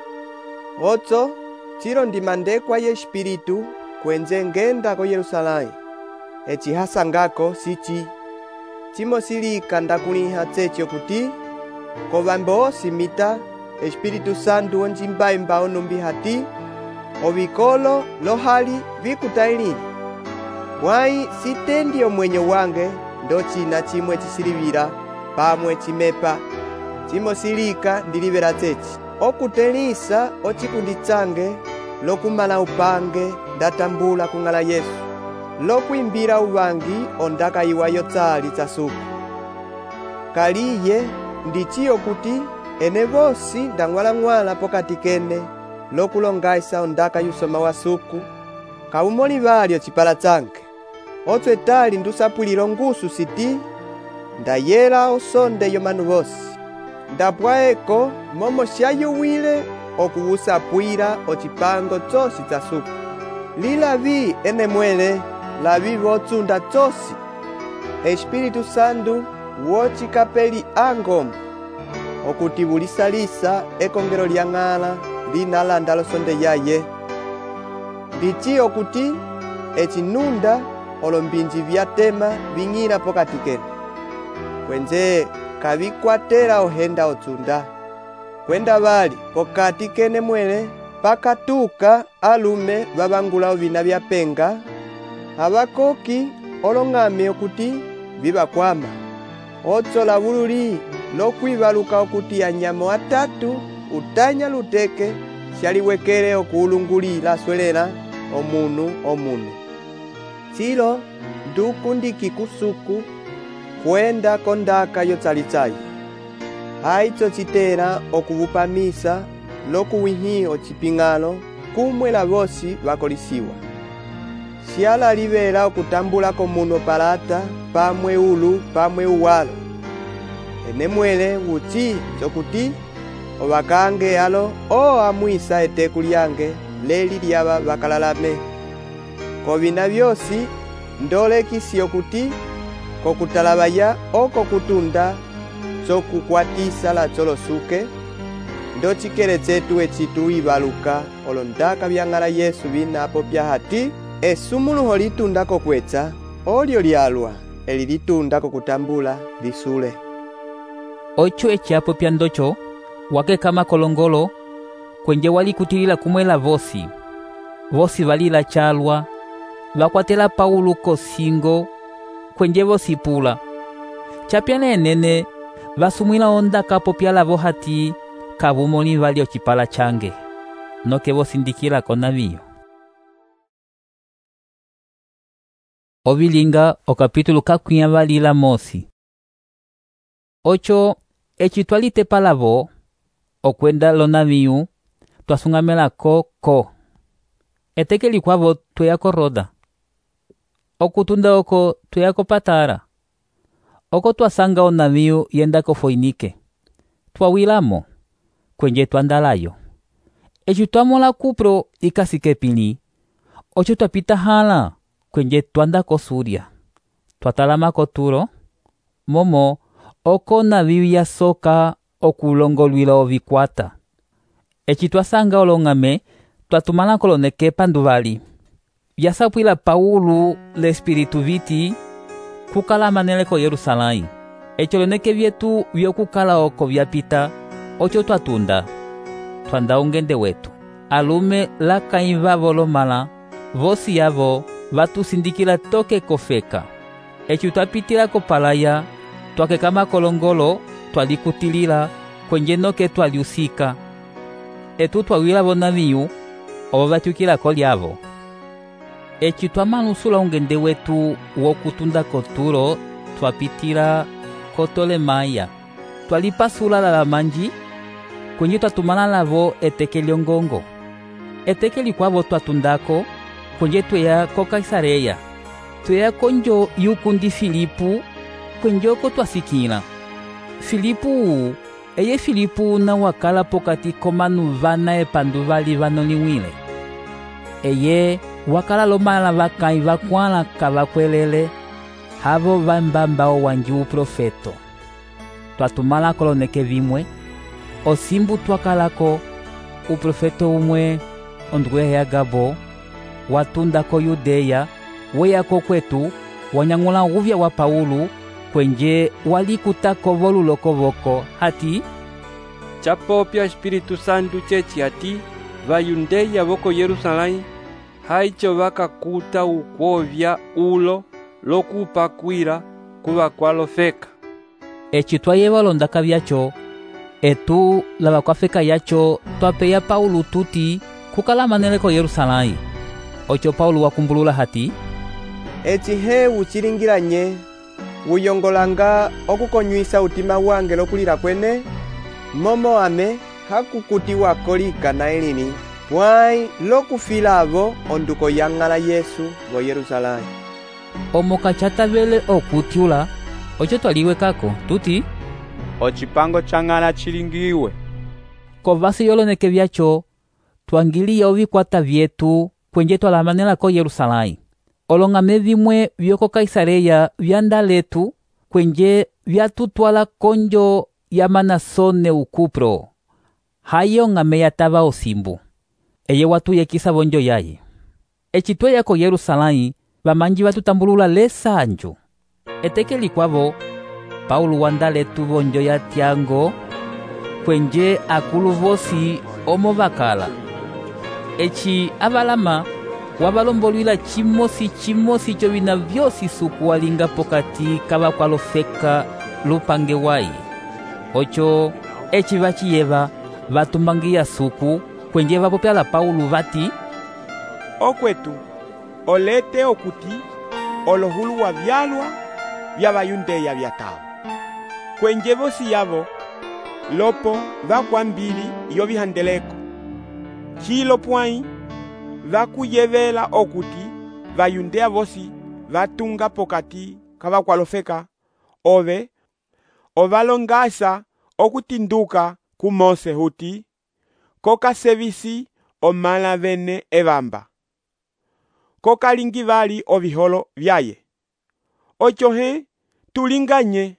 otso chilo ndimandekwa ye Espiritu kwenze ngenda ko Yerusalai echihasangako sichi chimo silika ndakuliha tsecho kuti kovambo simita Espiritu Santu onjimbaimba onumbi hati ovikolo lohali vikutailini wai sitendi omwenyo wange ndo china chimwe chisilivira pamwe chimepa chimo silika ndilivera tsechi okutelisa ochikunditsange lokumala upange ndatambula kung'ala Yesu lokwimbira uvangi ondaka iwa yotsali tsasuku kaliye ndichiyo kuti ene vosi ndang'wala-ng'wala pokati kene lokulongaisa ondaka yusoma wa suku kaumoli valyo chipala tsange otso etali ndusapulilo ngusu siti ndayela osonde yomanu vosi ndapwaeko momo shayuwile okuwusapwila ochipango tsosi tsa suku lilavi ene mwele lavi votsunda tsosi Espiritu Santu wochikapeli angombo okuti vulisalisa ekongelo lya ng'ala linalanda losonde yaye ndichiyo kuti echinunda olombinji vyatema ving'ila pokati kene kwenze kavikwatela ohenda otsunda kwenda vali pokati kene mwele pakatuka alume vavangula ovina vyapenga avakoki olong'ame okuti vivakwama otsola vululi lokwivaluka okuti anyamo atatu utanya luteke shaliwekele okuulungulila swelena omunu omunu. Chilo nduku ndikikusuku kwenda kondaka yotsalitsayi. Haicho chitera okuvupamisa lokuwihi ochipingalo kumwela vosi vakolisiwa. Siala livela okutambula komuno palata pamwe ulu pamwe uwalo. Ene mwele wuchi chokuti ovakange alo o amwisa eteku lyange leli lyava vakalalame. Kovina vyosi ndolekisi okuti kokutalabaya oko kutunda chokukwatisa la cholosuke ndo chikele chetu echitu ibaluka olondaka byang'ala Yesu binapo bya hati esumuluho litunda kokwetsa olyo lyalwa eli litunda kokutambula lisule. Ocho echiapo pya ndocho wake kama kolongolo kwenje wali kutilila kumwela vosi. Vosi valila chalwa vakwatela Paulo kosingo kwenje vosi pula. Chapyane enene vasumwila onda kapo pya lavo hati kabumoni valio chipala change. Noke vosi ndikila konaviyo. Obilinga o capítulo kakunya valila mosi. Ocho echitualite palavo okwenda lonaviyu twasungamela ko ko. Etekeli kwavo tuyako roda. Okutunda oko tuyako patara. Oko twasanga onaviyu yenda ko Foinike. Twawilamo kwenye twandalayo. Echu twamola Kupro ikasike pili. Ocho twapita hala kwenye twanda ko Suria. Twatalama ko Turo. Momo oko naviyu ya soka okulongolwila ovikwata. Echi twasanga olongame twatumana koloneke panduvali. Vyasapwila Paulo l'espiritu viti kukala manele ko Yerusalai. Echo loneke vyetu vyokukala oko vyapita ocho twatunda. Twanda ungende wetu. Alume la kaimva volomala vosi yavo vatusindikila toke kofeka. Echo twapitila ko palaya twakekama kolongolo twalikutilila kwenye noke twaliusika. Etu twawila vonaviyu obo vatyukila kolyavo. Echi twamanusula ungende wetu wokutunda ko Turo twapitila ko Tolemaya. Twalipasula la manji kwenye twatumana lavo etekeli ongongo. Etekeli kwavo twatundako kwenye tweya ko Kaisareya. Tweya konjo yukundi Filipu kwenye oko twasikila. Filipu eye Filipu na wakala pokati komanu vana epanduvali vanoliwile. Eye wakala lomala vakai vakwala kavakwelele havo vambamba owanji uprofeto. Twatumala koloneke vimwe osimbu twakalako uprofeto umwe ondwe ya Gabo watunda ko Yudeya weyako kwetu wanyangula uvya wa Paulo kwenye walikutako voluloko voko hati chapopya Espiritu Santu chechi hati vayundeya voko Yerusalai haicho vakakuta ukwovya ulo lokupakwira kuva kwalofeka. Echi twayeva londaka vyacho etu lava kwafeka yacho twapeya Paulo tuti kukala manele ko Yerusalai. Ocho Paulo wakumbulula hati echi he uchilingilanye uyongolanga okukonywisa utima wange lokulila kwene momo ame hakukuti wakolika na elini pwai lokufilavo onduko yang'ala Yesu vo Yerusalai. Omoka chatavele okutyula ocho twaliwekako tuti ochipango chang'ala chilingiwe. Kovasi yoloneke vyacho twangiliya ovikwata vyetu kwenye twalamanela ko Yerusalai. Olongame vimwe vyoko Kaisareya vyanda letu kwenye vyatutwala konjo ya Manasone ukupro. Hayo ngame yatava osimbu. Eye watu yekisa bonjo yaye. Echitwe yako Yerusalai vamanji vatutambulula lesa anjo. Etekeli kwavo Paulo wanda letu bonjo ya tiango kwenye akulu vosi omo vakala. Echi avalama wabalombolwila chimosi chimosi cho vina vyosi suku walinga pokati kava kwalofeka lupange wai. Ocho echi vachiyeva vatumbangia suku kwenje vapopyala Paulo vati, okwetu olete okuti olohulu wa vyalwa vya Bayundeya vyatawo kwenje vosi yavo lopo vakwambili iyo vihandeleko chilo pwai vakuyevela okuti Bayundeya vosi vatunga pokati kavakwalofeka ove ovalongasa okutinduka ku Mose huti kokasevisi omala vene evamba kokalingi vali oviholo vyaye ochohe tulinganye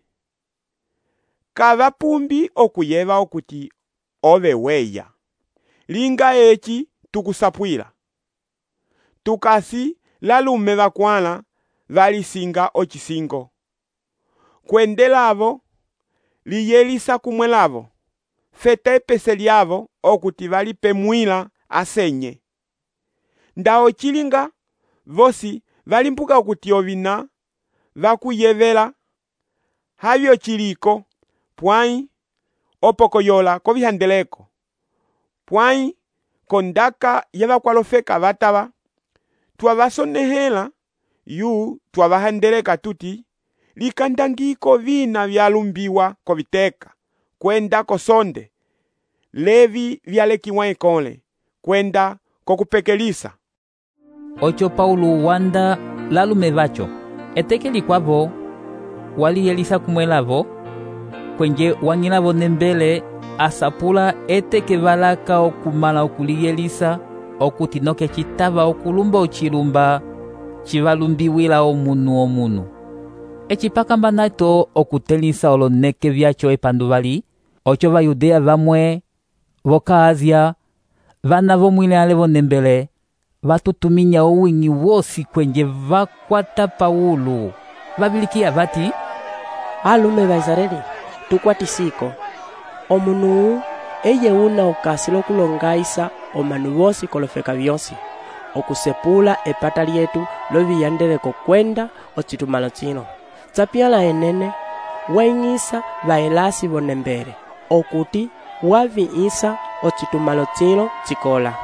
kavapumbi okuyeva okuti ove weya linga echi tukusapwila tukasi lalume vakwala valisinga ochisingo kwendelavo liyelisa kumwelavo fete epese lyavo okuti valipemwila asenye ndao chilinga vosi valimpuka okuti ovina vakuyevela havyo chiliko pwai opokoyola kovihandeleko pwai kondaka yavakwalofeka vatava twavasonehela yu twavahandeleka tuti likandangiko vina vyalumbiwa koviteka kwenda kosonde levi vyalekiwa ekole kwenda kokupekelisa. Ocho Paulo wanda lalume vacho etekeli kwavo waliyelisa kumwelavo kwenje wangilavo nembele asapula eteke valaka okumala okuliyelisa okuti noke chitava okulumba ochilumba chivalumbiwila omunu omunu echipakamba nato okutelisa oloneke vyacho epandu vali ocho Bayudea vamwe voka Asia vana vomwile ale vonembele vatutuminya owingi wosi kwenje vakwata Paulo vabilikia vati, alume Baisraeli tukwatisiko omunu eye una okasi lokulongaisa omanu vosi kolofeka vyosi okusepula epata lyetu loviyandeleko kwenda ochitumalo chino tsapiala enene waingisa vaelasi vonembele okuti waviisa ochitumalo chino chikola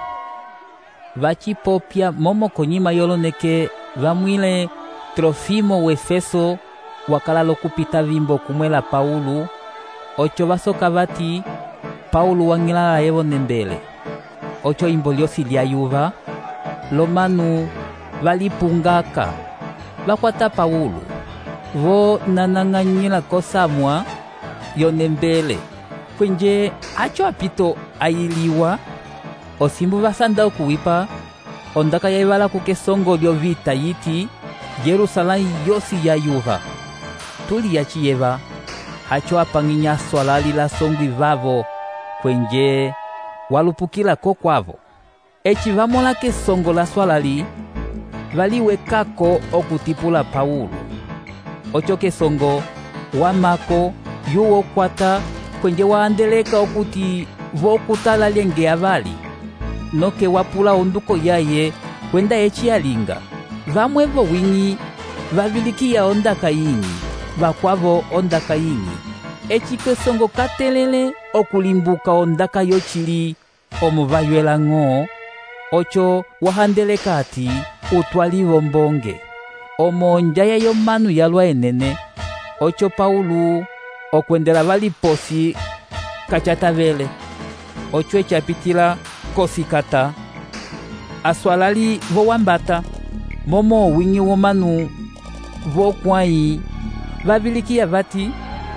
vachipopya momo konyima yoloneke vamwile Trofimo wefeso wakala lokupita vimbo kumwela Paulo ocho vasoka vati Paulo wangilala evo nembele ocho imbo lyosi lyayuva lomanu valipungaka vakwata Paulo vo nananganyila kosamwa yonembele kwenje acho apito ayiliwa osimbu vasanda okuwipa ondaka yaivala kukesongo lyovita yiti Yerusalemu yosi yayuva tuli yachiyeva hacho apanginya swalali la songwi vavo kwenje walupukila kokwavo echi vamola kesongo la swalali valiwekako okutipula Paulo ocho kesongo wamako yuwo kwata kwenje waandeleka okuti vokutala lyenge avali noke wapula onduko yaye kwenda echi yalinga vamwe vo wingi vavilikia ondaka yingi vakwavo ondaka yingi echi kesongo katelele okulimbuka ondaka yochili omuvayuela ng'o ocho wahandeleka ati utwalivo mbonge omonja yayo manu yalwa enene ocho Paulo okwendela valiposi kachatavele ocho echapitila kosikata aswalali vo wambata momo wingi womanu vo kwai vabilikia vati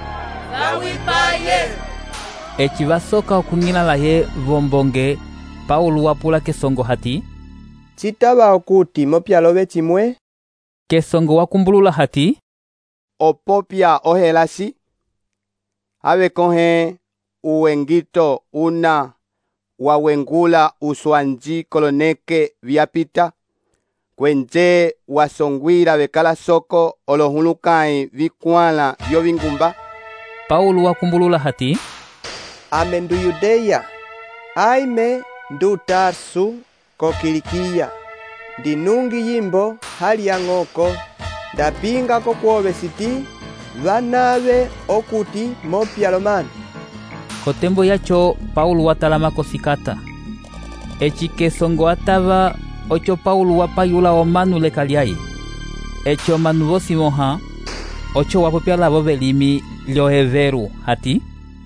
vawipaye echi vasoka okung'ilala ye vombonge Paulo wapula kesongo hati chitava okuti mopyalo vechimwe kesongo wakumbulula hati opopya ohelasi ave kohe uwengito una wawengula uswanji koloneke vyapita kwenje wasongwila vekala soko olohulukai vikwala vyo vingumba. Paulo wakumbulula hati ame ndu Yudeya aime ndu Tarsu ko Kilikia ndinungi yimbo hali ya ng'oko ndapinga ko kuove siti vanave okuti mopyalo manu Kotembo yacho Paulo watalama kosikata. Echi kesongo atava ocho Paulo wapayula omanu lekaliai. Echo manu vosi moha ocho wapopia lavo velimi lioheveru hati.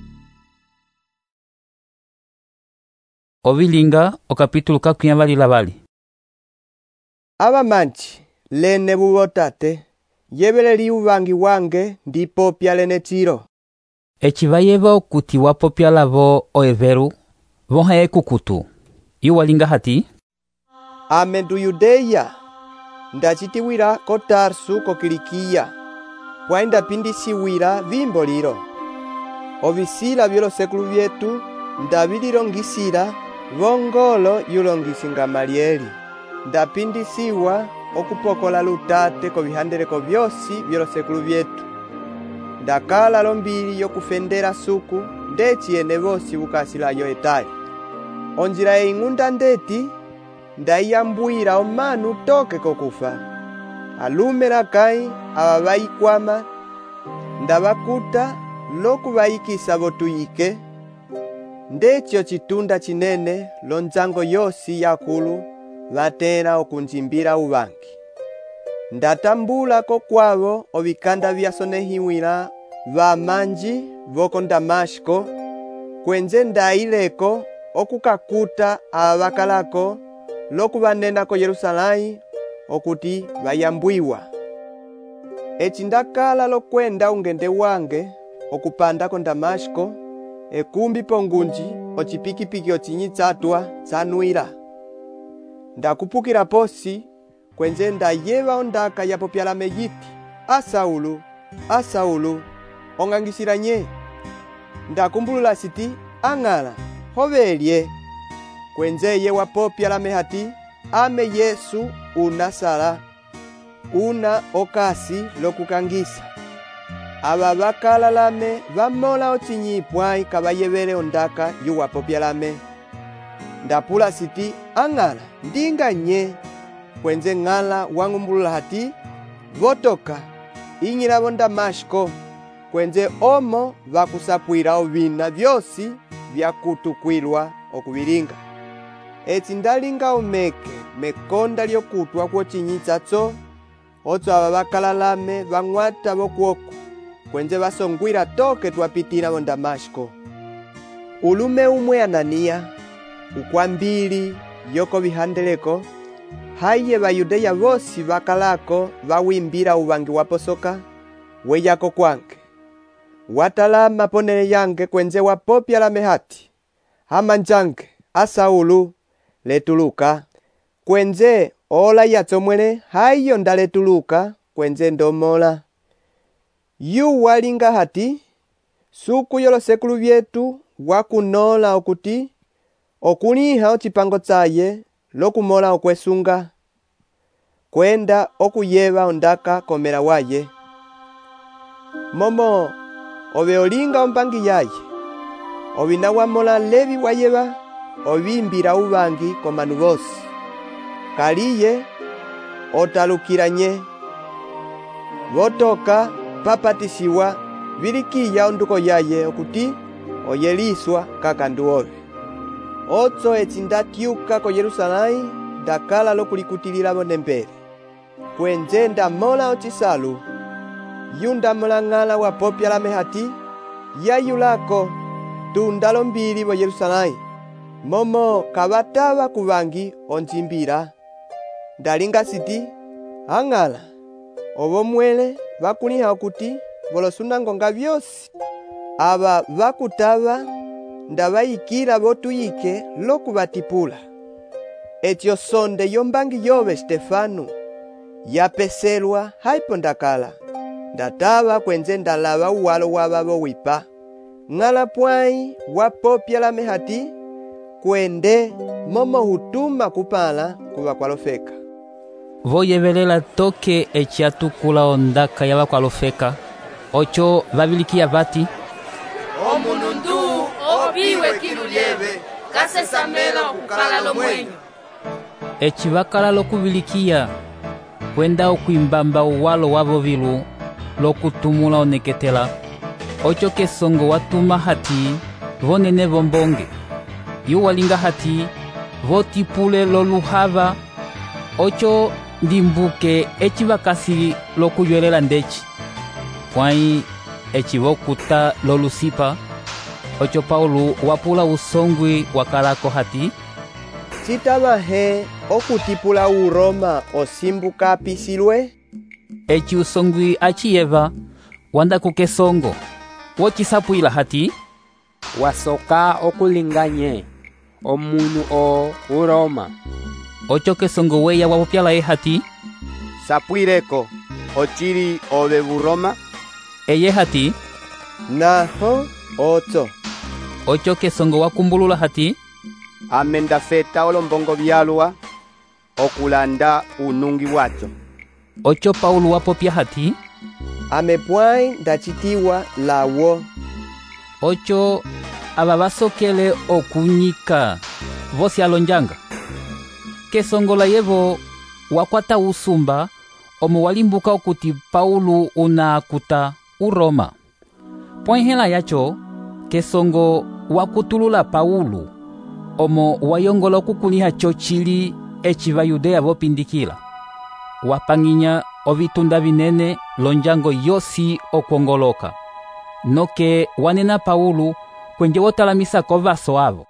Ovilinga o capítulo kakunyavali lavali. Abamanchi lene bubotate yebeleli uvangi wange ndipo pyalene tiro. Echi vayeva okuti wapopia lavo oheveru voha ekukutu. Iwalinga hati. Amendu Yudeya ndachitiwira ko Tarsu ko Kilikia. Pwainda pindisiwira vimbo liro. Ovisila byolosekulu vyetu ndavililongisila vongolo yulongisi Gamalieli. Ndapindisiwa okupokola lutate ko bihandeleko byosi byolosekulu vyetu. Ndakala lombili yokufendera suku ndechiyene vosi bukasilayo etali. Onjira ingunda ndeti ndayambwira omanu toke kokufa. Alumela kai ababayikwama ndabakuta lokubayikisa botuyike. Ndechyo chitunda chinene lonzango yosi yakulu batera okunjimbira ubangi. Ndatambula ko kwabo obikanda byasonehiwira bamanji voko Damashko kwenze ndaileko okukakuta abakalako lokubanena ko Yerusalai okuti bayambwiwa. Echi ndakala lokwenda ungende wange okupanda ko Damashko ekumbi pongunji ochipikipiki ochinyitsatwa tsanuira. Ndakupukira posi kwenze ndayeva ondaka yapopyalame yiti a Saulu, a Saulu ongangisira nye. Ndakumbulula siti angala hovelye kwenze ye wapopyalame hati ame Yesu unasala una okasi lokukangisa. Aba bakala lame bamola ochinyipwai kabayebele ondaka yu wapopyalame. Ndapula siti angala ndinga nye kwenze ngala wangumbulula hati votoka inyirabo Damashko kwenze omo vakusapwira ovina vyosi vyakutukwilwa okubilinga. Eti ndalinga omeke mekonda lyokutwa kwochinyitsatso otso aba bakalalame bang'wata bokuoku kwenze basongwira toke twapitira bo Damashko. Ulume umwe Anania ukwambili yoko bihandeleko haye Bayudeya bosi bakalako bawimbira ubangi waposoka weyako kwanke. Watalama ponele yange kwenze wapopya la mehati hamanjange a Saulu letuluka kwenze ola yatsomwele hayo ndaletuluka kwenze ndomola. Yu walinga hati suku yolosekulu vyetu wakunola okuti okuliha ochipango tsaye lokumola okwesunga kwenda okuyeva ondaka komera waye. Momo obe olinga ombangi yaye obina wamola levi wayeva obimbira ubangi komanu bosi kaliye otalukiranye votoka papatisiwa vilikiya onduko yaye okuti oyeliswa kakanduove. Otso eti ndatiuka ko Yerusalai ndakala lokulikutilila bonembele kwenze ndamola ochisalu yunda mulangala wapopya la mehati yayulako tundalo mbili bo Yerusalai momo kabataba kubangi onjimbira. Ndalinga siti angala obo mwele bakuliha okuti bolosuna ngonga byosi aba bakutaba ndabayikira botuyike lokubatipula. Etyo sonde yombangi yobe Stefano yapeselwa haipo ndakala ndataba kwenze ndalaba uwalo wababo wipa ngala pwai wapopya la mehati kwende momo hutuma kupala kuba kwalofeka. Voyevelela toke echiatukula ondaka yaba kwalofeka ocho vabilikia vati omunundu obiwe kilulyebe kasesamela okukala lomwenyo. Echivakala lokubilikia kwenda okuimbamba uwalo wabo vilu lokutumula oneketela ocho kesongo watuma hati vonene vombonge yu walinga hati votipule loluhava ocho ndimbuke eci vakasi lokuywelela ndeci pwai eci vokuta lolusipa ocho Paulo wapula usongwi wakalako hati citava he okutipula uroma osimbuka apisilwe eci usongwi aciyeva wanda kukesongo wocisapwila hati wasoka okulinganye omunu o uroma ocho kesongo weya wapopyalaye hati sapwireko ochili ove buroma eye hati naho ocho ocho kesongo wakumbulula hati amenda feta olombongo vyalwa okulanda unungi wacho ocho Paulo wapopya hati amepwai ndachitiwa lawo ocho aba basokele okunyika vosi alonjanga kesongola yevo wakwata usumba omo walimbuka okuti Paulo unakuta uroma poinhela yacho kesongo wakutulula Paulo omo wayongola okukuliha chochili eci vayudea vopindikila wapanginya ovitunda vinene lonjango yosi okuongoloka noke wanena Paulo kwenje wotalamisa kovaso avo.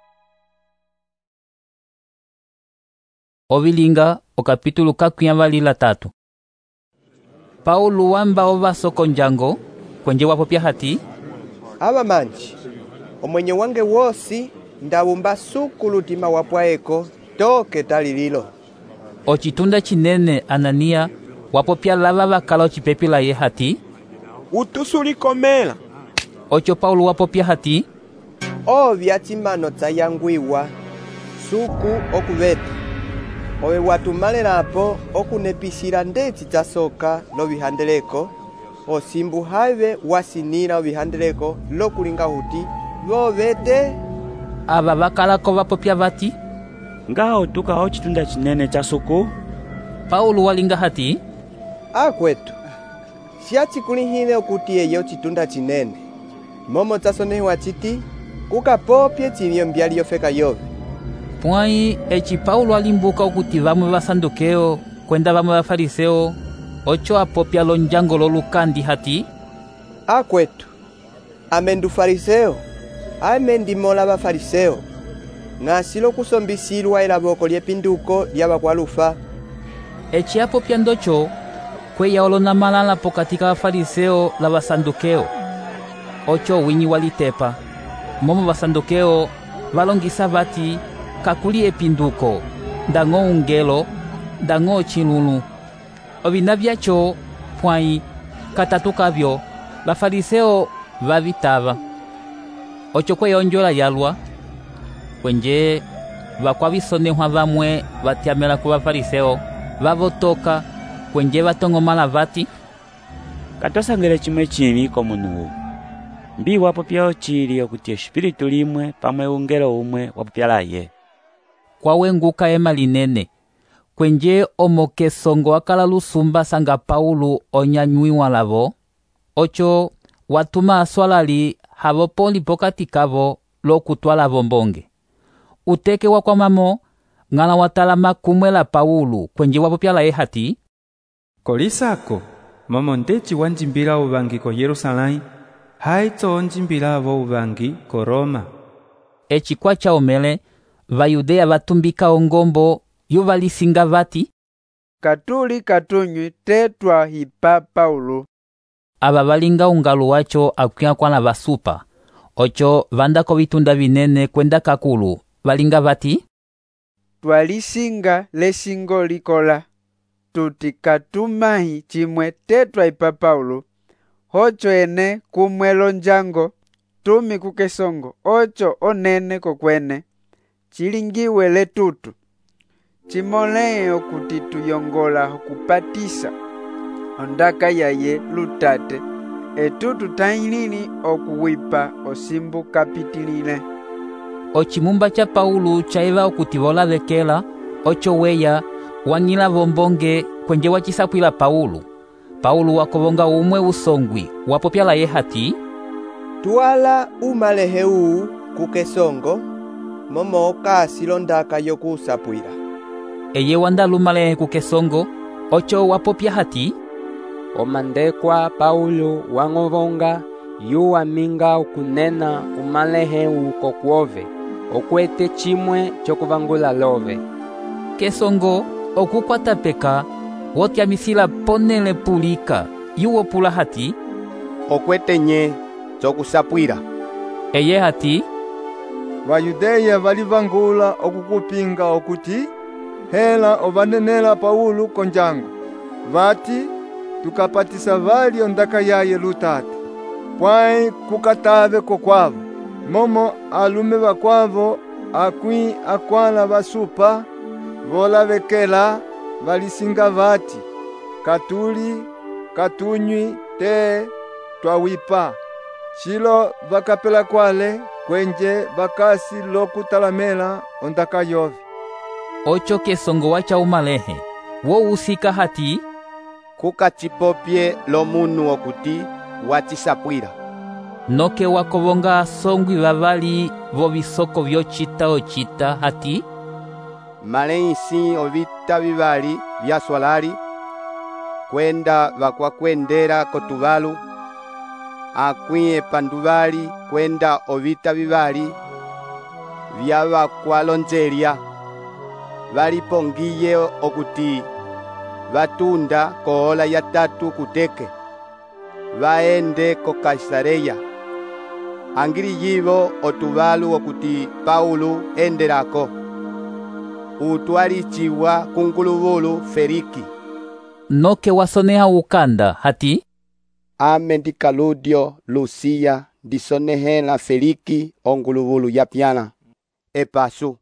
Ovilinga okapitulu kakuyavalila tatu. Paulo wamba ovaso konjango kwenje wapopya hati ava manji omwenye wange wosi ndawumba sukulutima wapwaeko toke talililo ochitunda chinene Anania wapopya lava vakala ochipepila ye hati utusulikomela ocho Paulo wapopya hati ovya chimano tsayangwiwa suku okuveta owe watumalelapo okunepisila ndeci tsasoka lovihandeleko osimbu have wasinila ovihandeleko lokulinga huti vovete ava vakalako vapopya vati ngaho tuka ochitunda chinene cha suku Paulo walinga hati akwetu siachikulihile okuti eyo chitunda chinene momo tsasonehiwa chiti kukapopye chimyo mbyali yofeka yove pwai eci Paulo alimbuka okuti vamwe vasandukeo kwenda vamwe vafariseo ocho apopya lonjango lolukandi hati akwetu amendu fariseo amendimola vafariseo ng'asilo kusombisilwa elaboko lyepinduko lyavakwalufa eci apopya ndocho kweya olona malala pokati ka vafariseo la vasandukeo ocho winyi walitepa momo vasandukeo valongisa vati kakuli epinduko ndango ungelo ndango chilulu ovina vyacho pwai katatu kavyo vafariseo vavitava ocho kweya onjola yalwa kwenje vakwavisonehwa vamwe vatyamela ku vafariseo vavotoka kwenje vatongomala vati katosangele chimwe chili komunuwu mbi wapopya ochili okuti espiritu limwe pamwe ungelo umwe wapopyalaye kwawenguka ema linene kwenje omo kesongo akala lusumba sanga Paulo onyanywiwa lavo ocho watuma aswalali havopoli pokati kavo lokutwala vombonge uteke wakwamamo ng'ala watalama kumwe la Paulo kwenje wapopyalaye hati kolisako momo ndeci wanjimbila uvangi ko Yerusalemu haitso onjimbila vo uvangi ko Roma eci kwacha omele vayudea vatumbika ongombo yuvalisinga vati katuli katunywi tetwa hipa Paulo ava valinga ungalo wacho akuya kwana vasupa ocho vandako vitunda vinene kwenda kakulu valinga vati twalisinga lesingo likola tuti katumahi chimwe tetwa hipa Paulo ocho ene kumwelo njango tumi kukesongo ocho onene kokwene chilingiwe letutu chimolee okuti tuyongola okupatisa ondaka yaye lutate etutu tailili okuwipa osimbu kapitilile ochimumba cha Paulo chaiva okuti volavekela ocho weya wang'ila vombonge kwenje wachisapwila Paulo Paulo wakovonga umwe usongwi wapopyalaye hati twala umaleheu kukesongo momo kasi londaka yokusapwila. Eye wandalumale kukesongo ocho wapopya hati omandekwa Paulo wang'ovonga yu waminga ukunena umalehe ukokwove okwete chimwe chokuvangula love. Kesongo okukwata peka wotyamisila ponele pulika yuwo pula hati okwete nye chokusapwila. Eye hati Vayudeya valivangula okukupinga okuti hela ovanenela Paulo konjango vati tukapatisa vali ondaka yaye lutate pwai kukatave kokwavo momo alume vakwavo akwi akwala vasupa volavekela valisinga vati katuli katunywi te twawipa chilo vakapela kwale kwenje vakasi lokutalamela ondaka yove. Ocho kesongo wacha umalehe wo usika hati kukachipopye lomunu okuti watisapwila. Noke wakovonga songwi vavali vo visoko vyochita ochita hati maleisi ovita vivali vya swalali kwenda vakwakwendera kotuvalu akwie panduvali kwenda ovita vivali vya vakwalonjelia valipongiye okuti vatunda koola ya tatu kuteke vaende ko Kaisareya angiri yivo otuvalu okuti Paulo enderako utwalichiwa kunguluvulu Feliki. Noke wasoneha ukanda hati ame ndi Kaludio Lusia ndisonehela Feliki onguluvulu yapyana epasu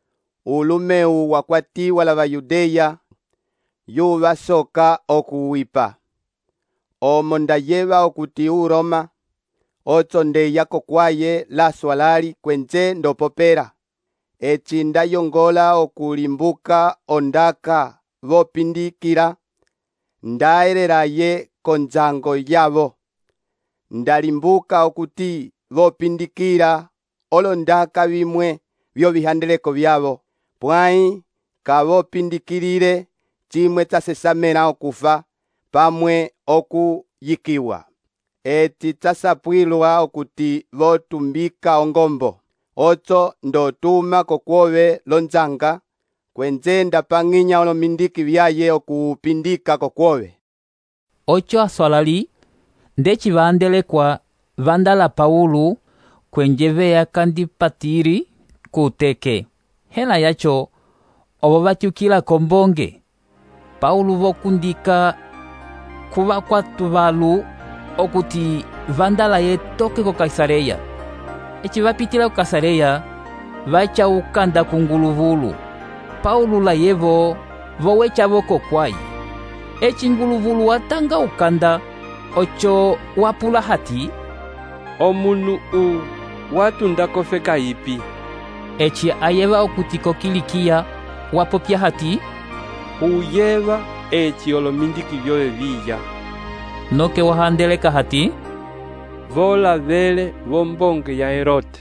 ulumeu wakwatiwa la Vayudeya yuva soka okuwipa omo ndayeva okuti uroma ocho ndeya kokwaye la swalali kwenje ndopopera echi ndayongola okulimbuka ondaka vopindikira ndaereraye konjango yavo ndalimbuka okuti vopindikira olondaka vimwe vyo vihandeleko vyavo pwai kavopindikirire chimwe chasesamela okufa pamwe okuyikiwa eti chasapwilwa okuti votumbika ongombo ocho ndotuma kokwove lonjanga kwenje ndapang'inya olomindiki vyaye okupindika kokwove. Ocho aswalali ndechi vandelekwa vandala Paulo kwenje veya kandipatiri kuteke hela yacho ovo vatyukila kombonge Paulo vokundika kuva kwatuvalu okuti vandala ye toke ko Kaisareya echi vapitila ko Kaisareya vacha ukanda kunguluvulu Paulo la yevo vowecha voko kwai echi nguluvulu watanga ukanda ocho wapula hati omunu u watunda kofeka ipi echi ayeva okuti ko Kilikia wapopya hati uyeva echi olomindiki vyove viya. Noke wahandeleka hati vola vele vombonge ya Herote.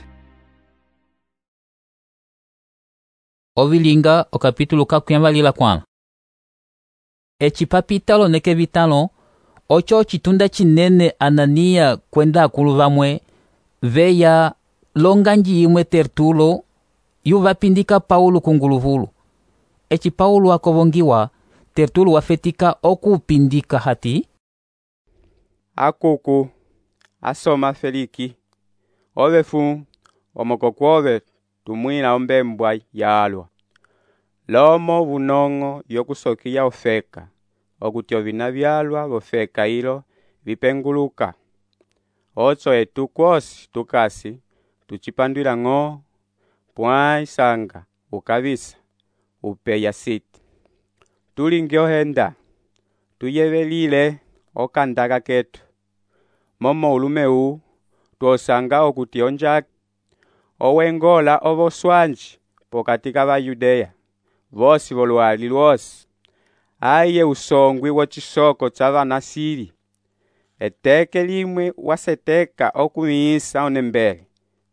Ovilinga o kapitulo kakuyamalila kwana echi papitalo neke vitalo ocho chitunda chinene Anania kwenda akulu vamwe veya longanji imwe Tertulo yuvapindika Paulo kunguluvulu echi Paulo akovongiwa Tertulo wafetika okupindika hati akuku asoma Feliki ovefu omokokwove tumwina ombembwa yalwa lomo bunongo yokusokiya ofeka okuti ovina vyalwa vofeka ilo vipenguluka ocho etu kwosi tukasi tuchipandwila ng'o pwai sanga ukavisa upeya siti tulingi ohenda tuyevelile okandaka ketu momo ulumeu tuosanga okuti onjaki owengola ovoswanji pokati k'Avayudeya vosi volwali lwosi aye usongwi wochisoko cha vanasiri eteke limwe waseteka okuyisa onembele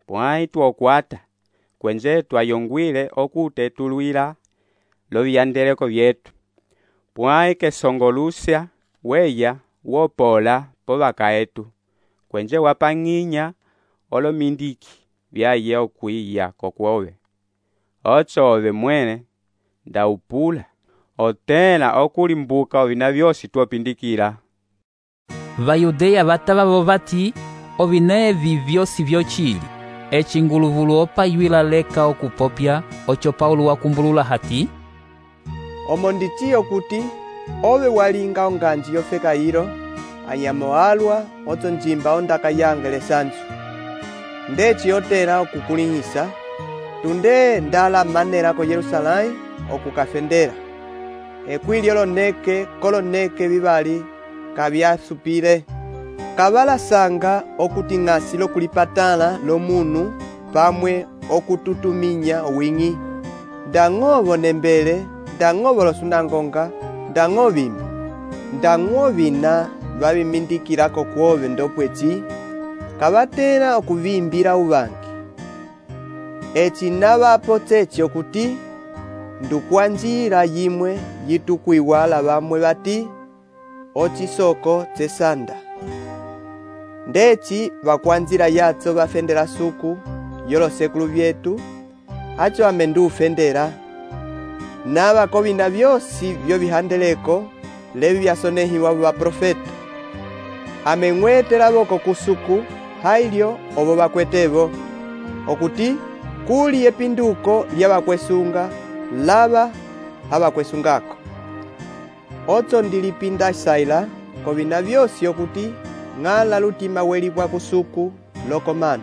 pwai tuokwata kwenze twayongwile okute tulwila loviyandeleko vyetu pwai kesongolusya weya wopola povaka etu kwenje wapanginya olomindiki vyaye okwiya kokwove otsove mwene ndaupula otena okulimbuka ovina vyosi tuopindikila. Vayudeya vatava vati ovina evi vyosi vyochili echinguluvulu opayuila leka okupopya ocho Paulo wakumbulula hati omo nditiyo kuti ove walinga onganji yofeka ilo anyamo alwa oto njimba ondaka yangele sanzu ndechi yotera okukulihisa tunde ndala manera ko Yerusalai okukafendera ekwili oloneke koloneke bibali kabyasupire kabala sanga okuti ng'asi lokulipatala lomunu pamwe okututuminya owingi ndang'ovo nembele ndang'ovo losunangonga ndang'ovimi ndang'ovina babimindikirako kwove ndopweti kabatera okuvimbira ubangi eci nabapo techi okuti ndukwanjira yimwe yitukwiwala bamwe bati ochisoko tesanda ndechi bakwanzira yatso bafendera suku yolosekulu vyetu acho amendu ufendera nabako bina byosi byo bihandeleko lebi byasonehiwa baprofeta ameng'wetera boko kusuku hailyo obo bakwetebo okuti kuli epinduko lyabakwesunga laba abakwesungako otso ndilipinda saila kobina byosi okuti ng'ala lutima welibwa kusuku lokomano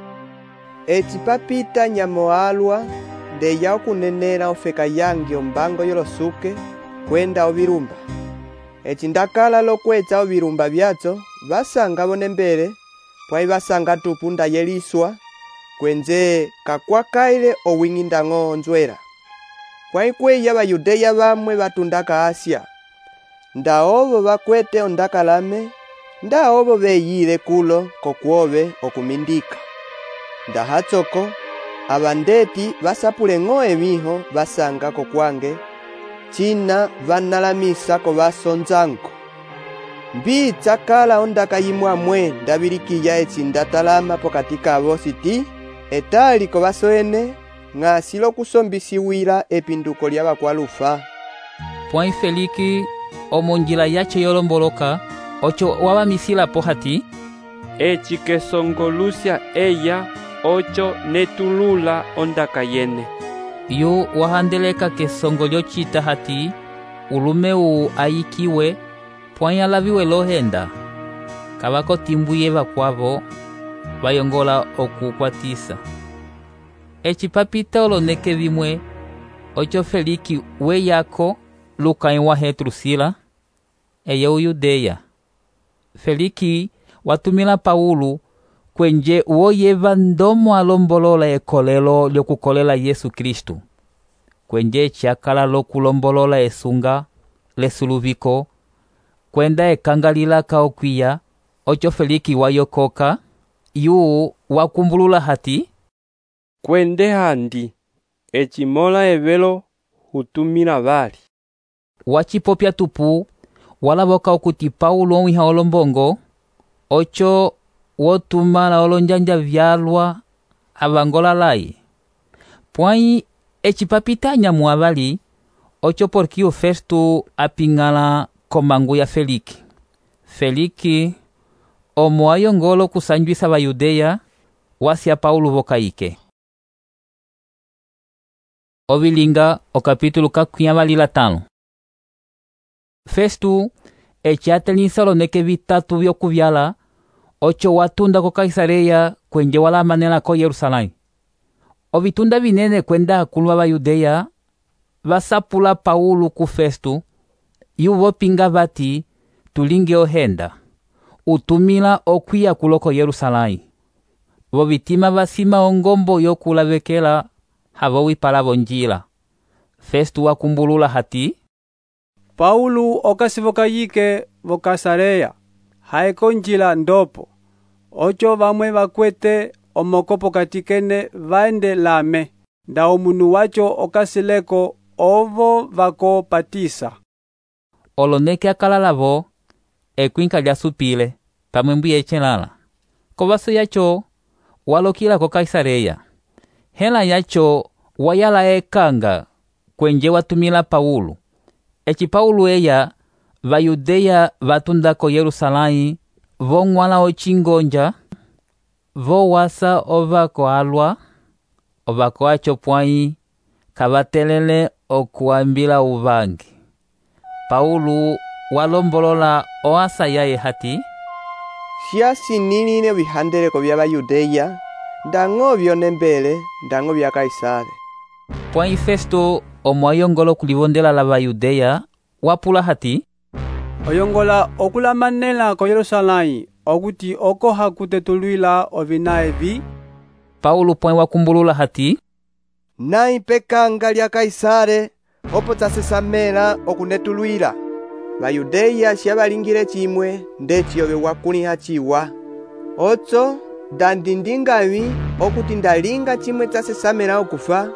echipapita nyamo alwa ndeya okunenera ofeka yangi ombango yolosuke kwenda obirumba echindakala lokwetsa obirumba byatso basanga bonembere pwai basanga tupunda yeliswa kwenze kakwakaile owing'indang'o onzwera pwai kweya bayudeya bamwe batundaka Asia ndaobo bakwete ondakalame ndaobo beyile kulo kokwove okumindika ndahatsoko abandeti basapule ng'oe miho basanga kokwange china vanalamisa ko basonzango mbitsa kala ondaka yimwamwe ndabilikiya echindatalama pokati kabo siti etali ko basoene ng'asi lokusombisiwila epinduko lyabakwalufa pwai Feliki omonjila yache yolomboloka ocho wabamisila pohati eci kesongolusya eya ocho netulula ondaka yene yu wahandeleka kesongolyo chita hati ulume u aikiwe pwai alaviwe lohenda kabako timbuye bakwavo bayongola okukwatisa echipapita oloneke bimwe ocho Feliki we yako lukai wa Hetrusila eye uyudeya Feliki watumila Paulo kwenje uoyeva ndomo alombolola ekolelo lyokukolela Yesu Kristu kwenje chakala lokulombolola esunga lesuluviko kwenda ekangalila kaokwiya ocho Feliki wayokoka yu wakumbulula hati kwende handi echimola evelo hutumila bali wachipopya tupu walaboka okuti Paulo wiha olombongo ocho wotumala olonjanja vyalwa avangola lai pwai echipapita nyamu abali ocho Porkio Festo apingala komangu ya Feliki Feliki omo ayongolo kusanjwisa bayudeya wasya Paulo bokaike obilinga okapitulu kakuyabalila tano Festo echateliisa oloneke bitatu byokubyala ocho watunda ko Kaisareya kwenje walamanela ko Yerusalai obitunda binene kwenda akulu abayudeya basapula Paulo ku Festo yubo pinga bati tulinge ohenda utumila okwiya kuloko Yerusalai bo bitima basima ongombo yokulabekela habo wipala bonjila Festo wakumbulula hati Paulo okasivoka yike vokasareya haeko njila ndopo ocho bamwe bakwete omokopo katikene vaende lame, nda omunu wacho okasileko ovo vako patisa. Oloneke akalalavo, ekwinka lya supile, pamwembu yechelala. Kovaso yacho, walokila ko Kaisareya. Hela yacho, wayala ekanga, kwenje watumila Paulo. Echi Paulo eya, Vayudeya vatundako Yerusalai, vo ngwala ochingonja, vo wasa ovako alwa, ovako acho pwai, kavatelele okuambila uvangi. Paulo walombolola oasa yaye hati, Siasi nini vihandele ko vya Vayudeya, ndango vyone mbele, ndango vya Kaisare. Pwai Festo omwayongolo kulivondela la Vayudeya, wapula hati, oyongola okulamanela ko Yerusalai, okuti oko hakutetulwila ovinaevi. Paulo pwai wakumbulula hati, Nai pekanga lya Kaisare, opo tasesamela okunetulwila. Vayudeya siabalingile chimwe, ndechi yobe wakuniha chiwa. Otso, dandindingavi, okuti ndalinga chimwe tasesamela okufa.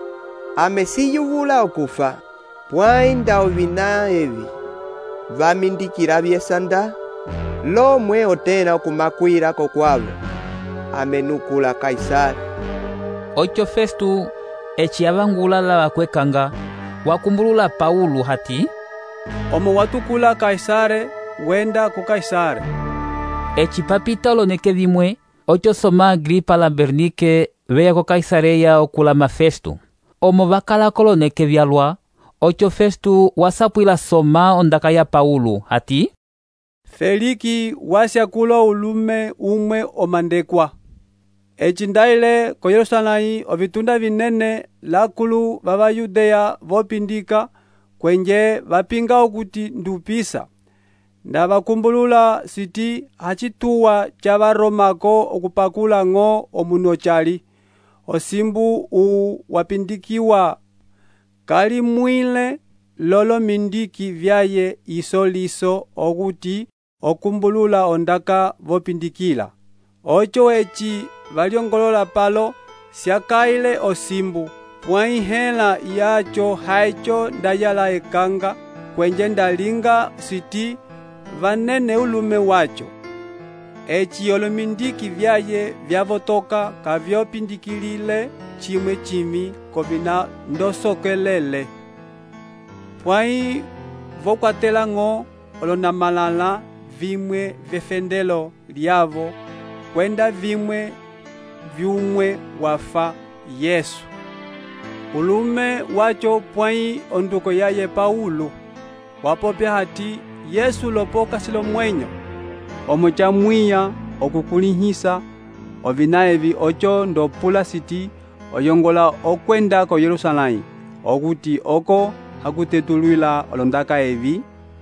Amesiyuvula okufa, pwai nda ovinaevi. Vamindikira byesanda, lomwe otena okumakwira kokwavo. Amenukula Kaisare. Ocho Festo echi avangula la wakwekanga, wakumbulula Paulo hati, omo watukula Kaisare, wenda ku Kaisare. Echi papita oloneke vimwe, ocho soma Agripa la Bernike veya ko Kaisareya okulama Festo. Omo vakala koloneke vyalwa, ocho Festo wasapuila soma ondaka ya Paulo hati, Feliki wasyakulo ulume umwe omandekwa. Echi ndaile ko Yerusalai ovitunda vinene lakulu vava Yudeya vopindika, kwenje vapinga okuti ndupisa. Nda vakumbulula siti hachituwa cha varomako okupakula ngo omuno chali. Osimbu u wapindikiwa kali mwile lolo mindiki vyaye isoliso okuti okumbulula ondaka vopindikila. Ocho echi valiongolola palo siakaile osimbu, pwai hela yacho haicho ndayala ekanga, kwenje ndalinga siti vanene ulume wacho. Echi olomindiki vyaye vyavotoka kavyopindikilile chimwe chimi kovina ndosokelele. Pwai vokwatela ngo olonamalala vimwe vefendelo lyavo, kwenda vimwe vyumwe wafa Yesu. Ulume wacho pwai onduko yaye Paulo, wapopya hati Yesu lopoka silo mwenyo. Omo cha mwiya okukulihisa, ovinaevi ocho ndopula siti oyongola okwenda ko Yerusalai, okuti oko hakutetulwila olondaka evi.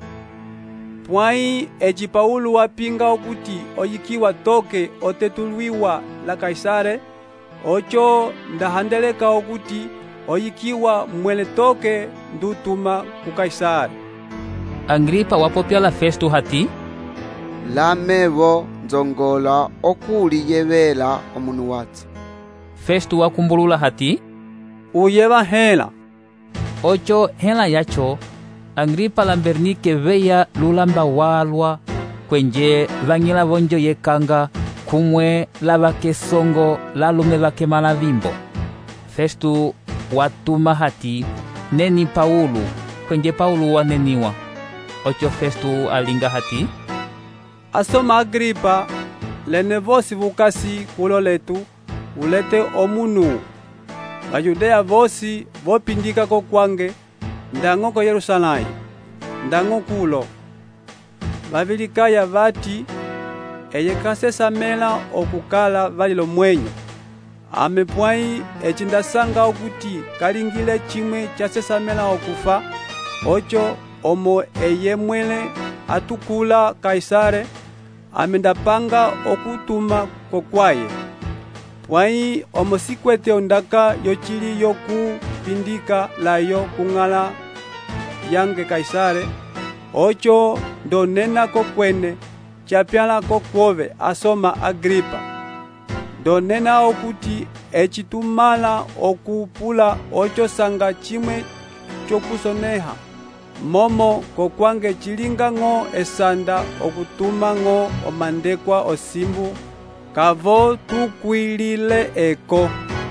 Pwai echi Paulo wapinga okuti oyikiwa toke otetulwiwa la Kaisare, ocho ndahandeleka okuti oyikiwa mwele toke ndutuma ku Kaisare. Agripa wapopya la Festo hati, lamevo nzongola okuli yevela omunu watsi. Festo wakumbulula hati, uyeva hela. Ocho hela yacho, Agripa la Bernike veya lulamba walwa, kwenje vangila vonjo yekanga, kumwe lava kesongo lalume vake malavimbo. Festo watuma hati, neni Paulo, kwenje Paulo waneniwa. Ocho Festo alinga hati, asoma Agripa, lene vosi vukasi kulo letu, ulete omunu. Vayudeya vosi vopindika ko kwange, ndango ko Yerusalai, ndango kulo. Vavilikaya vati, eye kasesamela okukala valilo mwenyo. Ame pwai echi ndasanga okuti kalingile chimwe chasesamela okufa, ocho omo eye mwele atukula Kaisare, ame ndapanga okutuma kokwaye. Pwai omo sikwete ondaka yochili yoku pindika layo kungala yange Kaisare, ocho ndonena kokwene chapyala kokwove asoma Agripa. ndonena okuti echitumala okupula ocho sanga chimwe chokusoneha momo kokwange chilinga ng'o esanda okutuma ng'o omandekwa osimbu kavo tukwilile eko.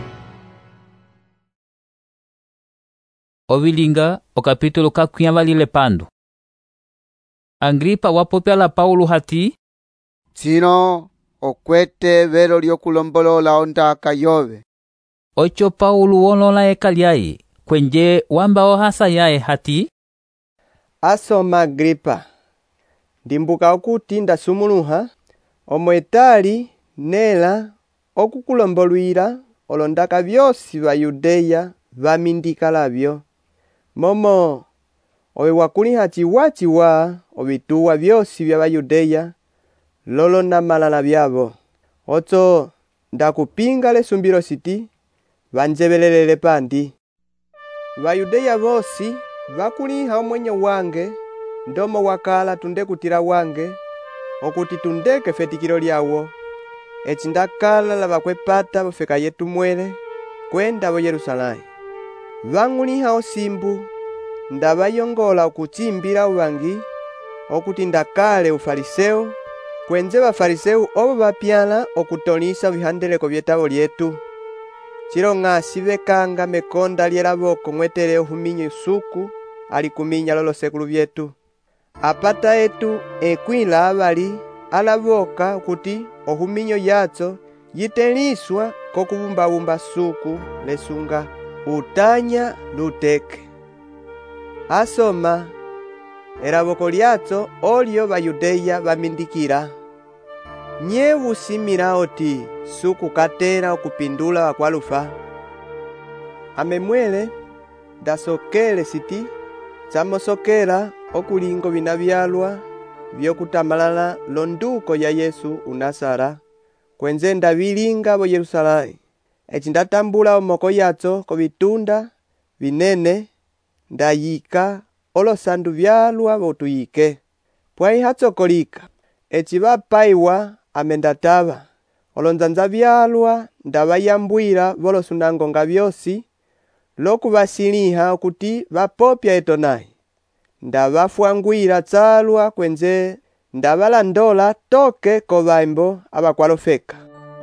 Ovilinga okapitulo kakuyavalile pandu. Agripa wapopyala Paulo hati tsino okwete velo lyokulombolola ondaka yove. Ocho Paulo wolola eka lyaye kwenje wamba ohasa yae hati asoma Agripa ndimbuka okuti ndasumuluha omwetali nela okukulombolwira olondaka byosi ba Yudeya vamindika labyo momo owe wakuliha chiwachi wa obituwa byosi bya Yudeya lolo na malala byabo oto ndakupinga lesumbiro siti vanjebelelele pandi Vayudeya bosi vakuliha omwenye wange ndomo wakala tunde kutira wange okuti tundeke fetikiro lyawo echindakala lavakwepata bofeka yetu mwele kwenda bo Yerusalemu vanguliha osimbu ndavayongola okuchimbira ubangi okuti ndakale ufariseo kwenze bafariseu obo bapyala okutolisa bihandeleko byetabo lyetu chilong'asi bekanga mekonda lyelaboko mwetere ohuminyo suku alikuminya lolo sekulu byetu apata etu ekwila abali alaboka kuti ohuminyo yatso yiteliswa kokubumba-bumba suku lesunga utanya luteke asoma eraboko lyatso olyo Bayudeya bamindikira nye busimira oti suku katera okupindula wakwalufa amemwele dasokele siti chamosokela okulingo binabyalwa byokutamalala londuko ya Yesu unasara kwenze ndabilinga bo Yerusalemu echindatambula omoko yatso kobitunda binene ndayika olosandu byalwa botuyike pwai hatsokolika echibapaiwa amendataba olonzanza byalwa ndabayambwira bolosunangonga byosi lokubasiliha okuti bapopya etonai ndabafwangwira tsalwa kwenze ndabalandola toke kobaimbo abakwalofeka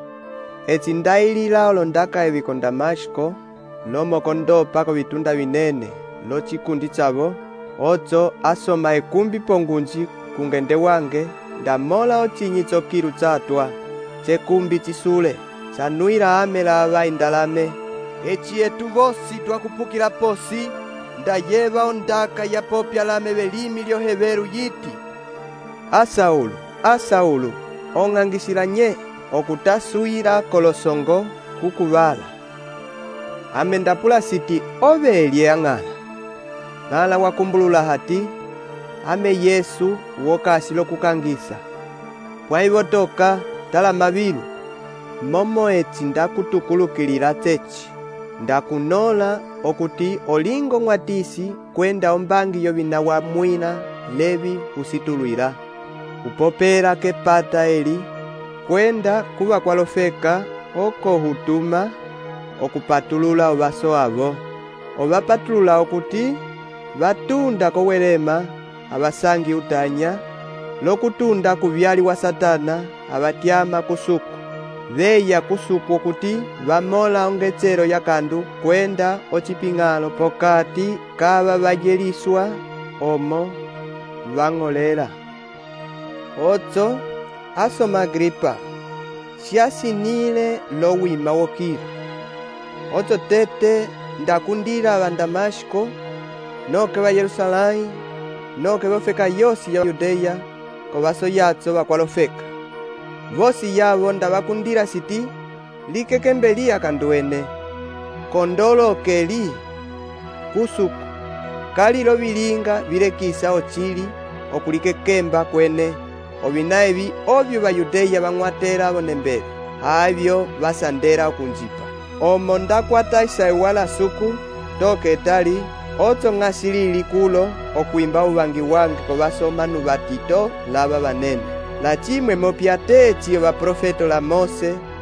eti ndailila olondaka ebiko Damashko lomoko ndopa kobitunda binene lo chikundi chabo ocho asoma ekumbi pongunji kungende wange ndamola ochinyitso kiru chatwa chekumbi chisule chanuira amela abaindalame echi etu bosi twakupukila posi ndayeba ondaka ya popya lame belimi lyoheberu yiti Asaulu Asaulu ong'angisila nye okutasuira kolosongo kukubala amendapula siti obelye ang'ala ng'ala wakumbulula hati ame Yesu wokasilo kukangisa pwaibotoka tala mabilu momo eti ndakutukulukilira techi ndakunola okuti olingo mwatisi kwenda ombangi yobina wa mwina levi usitulwira upopera kepata eli kwenda kuba kwalofeka oko hutuma okupatulula obaso abo obapatulula okuti batunda kowelema abasangi utanya lokutunda kubyali wa Satana abatyama kusuku beya kusuku okuti bamola ongetsero yakandu kwenda ochipingalo pokati kaba bajeliswa omo bangolera ocho asoma Agripa siasinile lowima wokira ocho tete ndakundira ba Damashko noke ba Yerusalemu noke bofeka yosi ya Yudeya kobaso yatso bakwalofeka vosi yabo ndabakundira siti likekembelia kanduene kondolo keli kusuku kalilo bilinga bilekisa ochili okulikekemba kwene obinaebi obyo Bayudeya bang'watera bonembele abyo basandera okunjipa omo ndakwata isaiwala suku toke tali ocho ng'asilili kulo okwimba ubangi wange kobasoma nubatito laba banene la chimwe mopiate chiyo baprofeto la Mose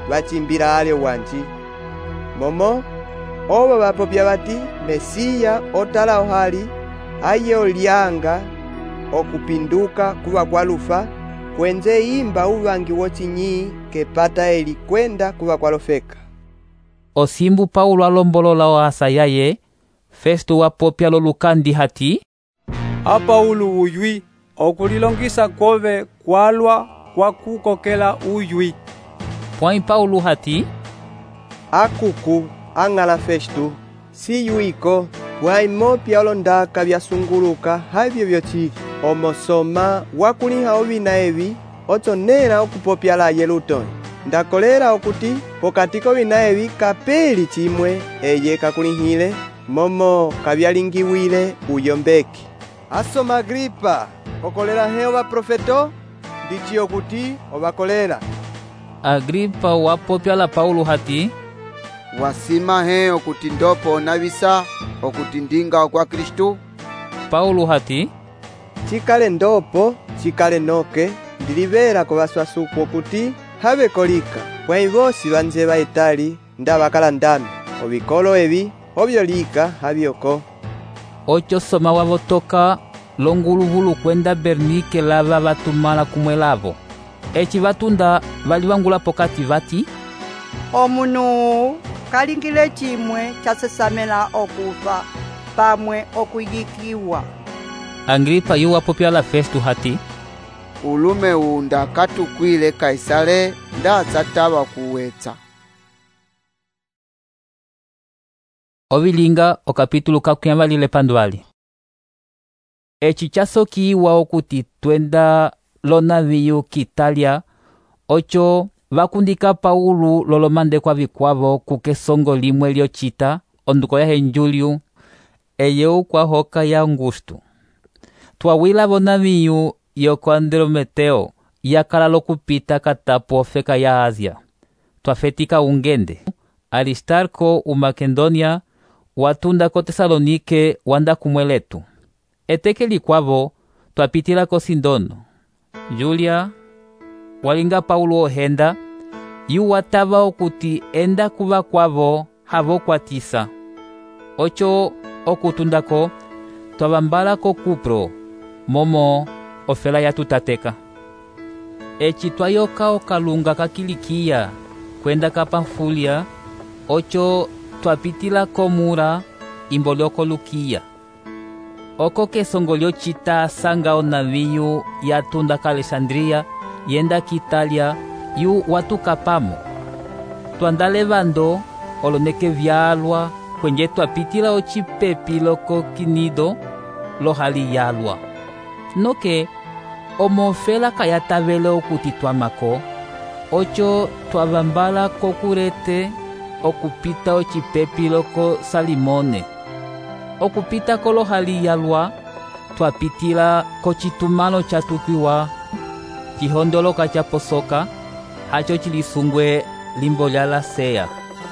bachimbira ale wanji momo oba bapopya bati Mesiya otala ohali aye olyanga okupinduka kuba kwa lufa kwenze imba ubangi wochinyi kepata eli kwenda kuba kwa lofeka. Osimbu Paulo alombolola oasa yaye Festo wapopya lolukandi hati a Paulo uywi okulilongisa kove kwalwa kwa kukokela uywi. Pwai Paulo hati akuku angala Festo si yuiko pwai mopya olondaka byasunguluka habyo byochili omosoma wakuliha obina ebi otonera okupopya la yelutoni ndakolera okuti pokatiko bina ebi kapeli chimwe eye kakulihile momo kabyalingiwile uyombeki. Asoma Agripa okolera he oba profeto ndichi okuti obakolera. Agripa wapopya la Paulo hati wasima he okuti ndopo nabisa okuti ndinga kwa Kristo. Paulo hati chikale ndopo chikale noke ndilibera kubaswasuku okuti habe kolika pwai bosi banze baetali ndabakala ndame obikolo ebi obyolika habyoko. Ocho soma wabotoka longuluvulu kwenda Bernike lava batumala kumwelavo echi batunda balibangula pokati bati omunu kalingile chimwe chasesamela okufa pamwe okuyikiwa. Agripa yu wapopya la Festo hati ulume unda katukwile Kaisale ndatsataba kuwetsa. Obilinga o kapitulo kakuyamalile pandwali. Echi chasoki wa okuti twenda lonaviyu kitalia ocho vakundika Paulo lolomande kwa vikwavo kukesongo limwe lyochita onduko ya henjuliu eyeu kwa hoka ya Augusto. Twawila bonaviyu yoko Andrometeo yakala lokupita katapo ofeka ya Asia. Twafetika ungende. Aristarko uMakedonia watunda ko Tesalonike wanda kumweletu. Eteke likwavo twapitila ko Sindono. Julia walinga Paulo ohenda yu watava okuti enda kuba kwavo havo kwatisa. Ocho okutundako twabambala ko Kupro momo ofela ya tutateka. Echi twayoka okalunga kakilikia kwenda ka Pamfulia ocho twapitila ko Mura imbolyoko Lukia. Oko kesongolyo chita sanga onaviyu yatunda ka Alexandria yenda kitalia yu watukapamo. Twandale bando oloneke vyalwa kwenye twapitila ochipepi loko Kinido lohali yalwa. Noke omofela kayatabele okuti twamako ocho twabambala kokurete okupita ochipepi loko Salimone. Okupita kolohali yalwa twapitila kochitumano chatukiwa chihondoloka chaposoka hacho chilisungwe limbo lya Lasea.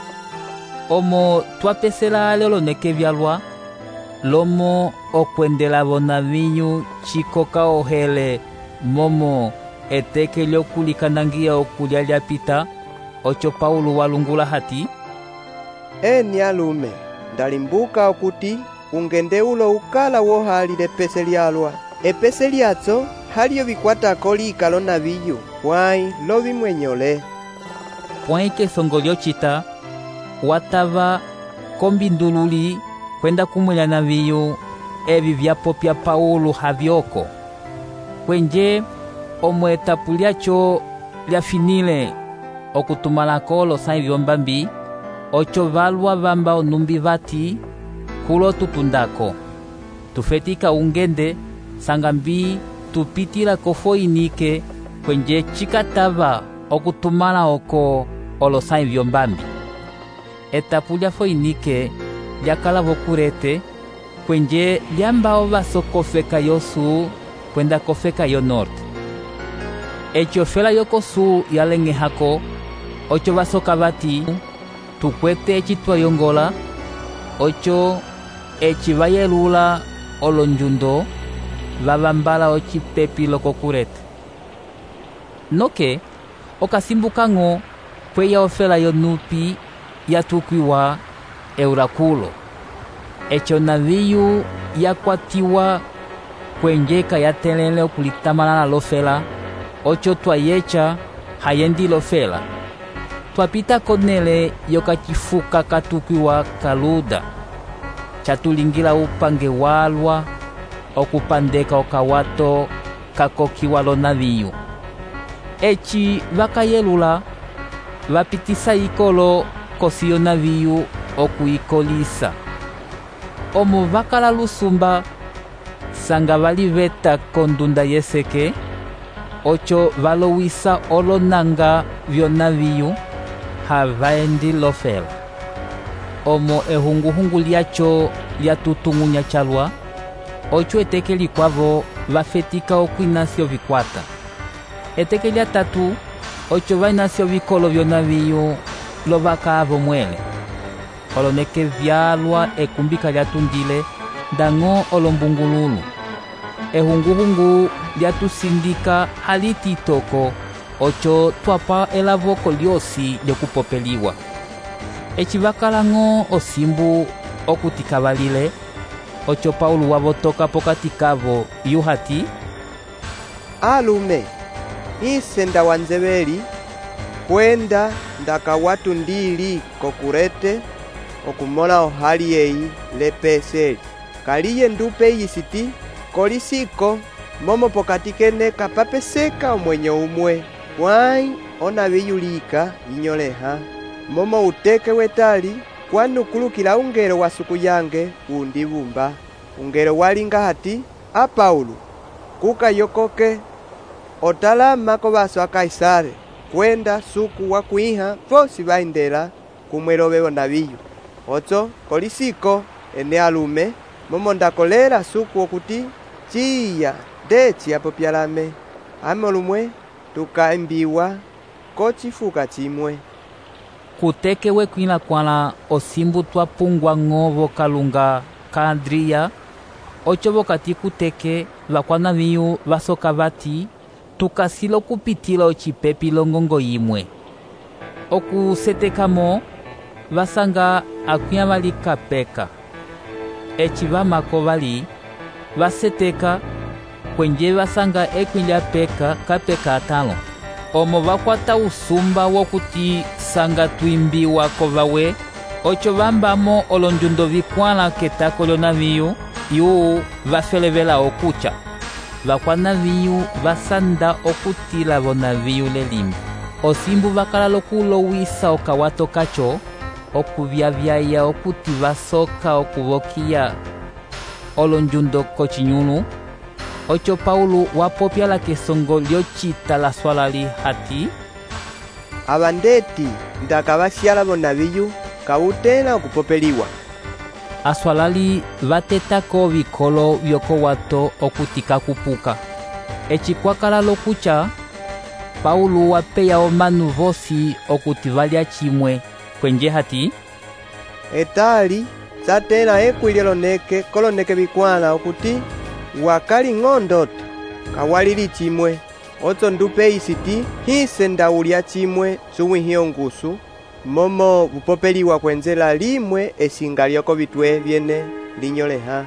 Omo twapesela ale oloneke vyalwa lomo okwendela bonaviyu chikoka ohele momo eteke lyokulikanangia okulya lyapita ocho Paulo walungula hati eni alume ndalimbuka okuti ungende ulo ukala wohali lepese lyalwa epese lyatso haliyo bikwatako likalo naviyu pwai lobimwenyole. Pwai kesongolyo chita watava kombindululi kwenda kumwela naviyu ebi vyapopya Paulo havyoko. Kwenje omwetapu lyacho lyafinile okutumalako losa vyombambi ocho valwa vamba onumbi vati kulo tutundako. Tufetika ungende sangambi tupitila ko Foinike kwenje chikatava okutumala oko olosa vyombambi. Etapu lya Foinike lyakala vokurete kwenje lyambao vaso kofeka yosu kwenda kofeka yo norte. Echi ofela yoko su yalengehako ocho vasoka bati tukwete echi twayongola ocho echi vayelula olonjundo vavambala ochipepi loko kurete. Noke okasimbukango pweya ofela yonupi yatukwiwa eurakulo. Echo naviyu yakwatiwa kwenjeka yatelele okulitamala lofela, ocho twayecha hayendi lofela. Twapita konele yokachifuka katukwiwa Kaluda, chatulingila upange walwa okupandeka okawato kakokiwa lo naviyu. Echi vakayelula vapitisa ikolo kosiyo naviyu okuikolisa. Omo vakala lusumba sanga valiveta kondunda yeseke, ocho valowisa olonanga vyo naviyu havaendi lofela. Omo ehunguhungu lyacho lyatutung'unya chalwa, ocho eteke likwavo vafetika okuinasyo vikwata. Eteke lya tatu ocho vainasyo vikolo vyo naviyu lo vakavo mwele. Oloneke vyalwa ekumbika lyatundile ndang'o olombungululu. Ehunguhungu lyatusindika haliti itoko, ocho twapa elavoko lyosi lyokupopeliwa. Echi vakalang'o osimbu okutikavalile, ocho Paulo wavotoka pokati kavo yuhati, alume ise ndawanzeveli kwenda ndakawatundili kokurete okumola ohali yeyi lepeseli kaliye ndupe yisiti kolisiko momo pokati kene kapapeseka omwenye umwe wai ona viyulika yinyoleha momo uteke wetali kwanukulukila ungelo wa suku yange undibumba ungelo walinga hati a Paulo kuka yokoke otalama ko baso a Kaisare kwenda suku wa kuiha vosi vaindela kumweloveo naviyu ocho kolisiko ene alume momo ndakolera suku okuti chiya dechi apopyalame ame olumwe tukaimbiwa kochifuka chimwe. Kuteke wekwila kwala osimbu twapungwa ng'ovo kalunga ka Andria, ocho vokati kuteke vakwana viyu vasoka vati tukasila okupitila ochipepi longongo yimwe. Okusetekamo vasanga akuya vali kapeka. Echi vamako vali vaseteka kwenje vasanga ekwilya peka kapeka atalo. Omo vakwata usumba wokuti sanga tuimbiwa kovawe, ocho vambamo olonjundo vikwala ketako lyo naviyu yu vafelevela okucha. Vakwana viyu vasanda okutila vo naviyu lelimbi. Osimbu vakala lokulowisa okawato kacho okuvyavyaya okuti vasoka okuvokiya olonjundo kochinyulu. Ocho Paulo wapopya la kesongo lyochita la swalali hati, abandeti ndakavasyala vo naviyu kawutela okupopeliwa. Aswalali vatetako vikolo vyokowato okutika kupuka. Echi kwakala lokucha, Paulo wapeya omanu vosi okuti valya chimwe kwenje hati, etali satela ekwilya loneke koloneke vikwala okuti wakali ng'ondota kawalili chimwe ocho ndupe isiti hise ndaulya chimwe suwihiyo ngusu momo vupopeliwa kwenzela limwe esinga lyoko vitwe vyene linyoleha.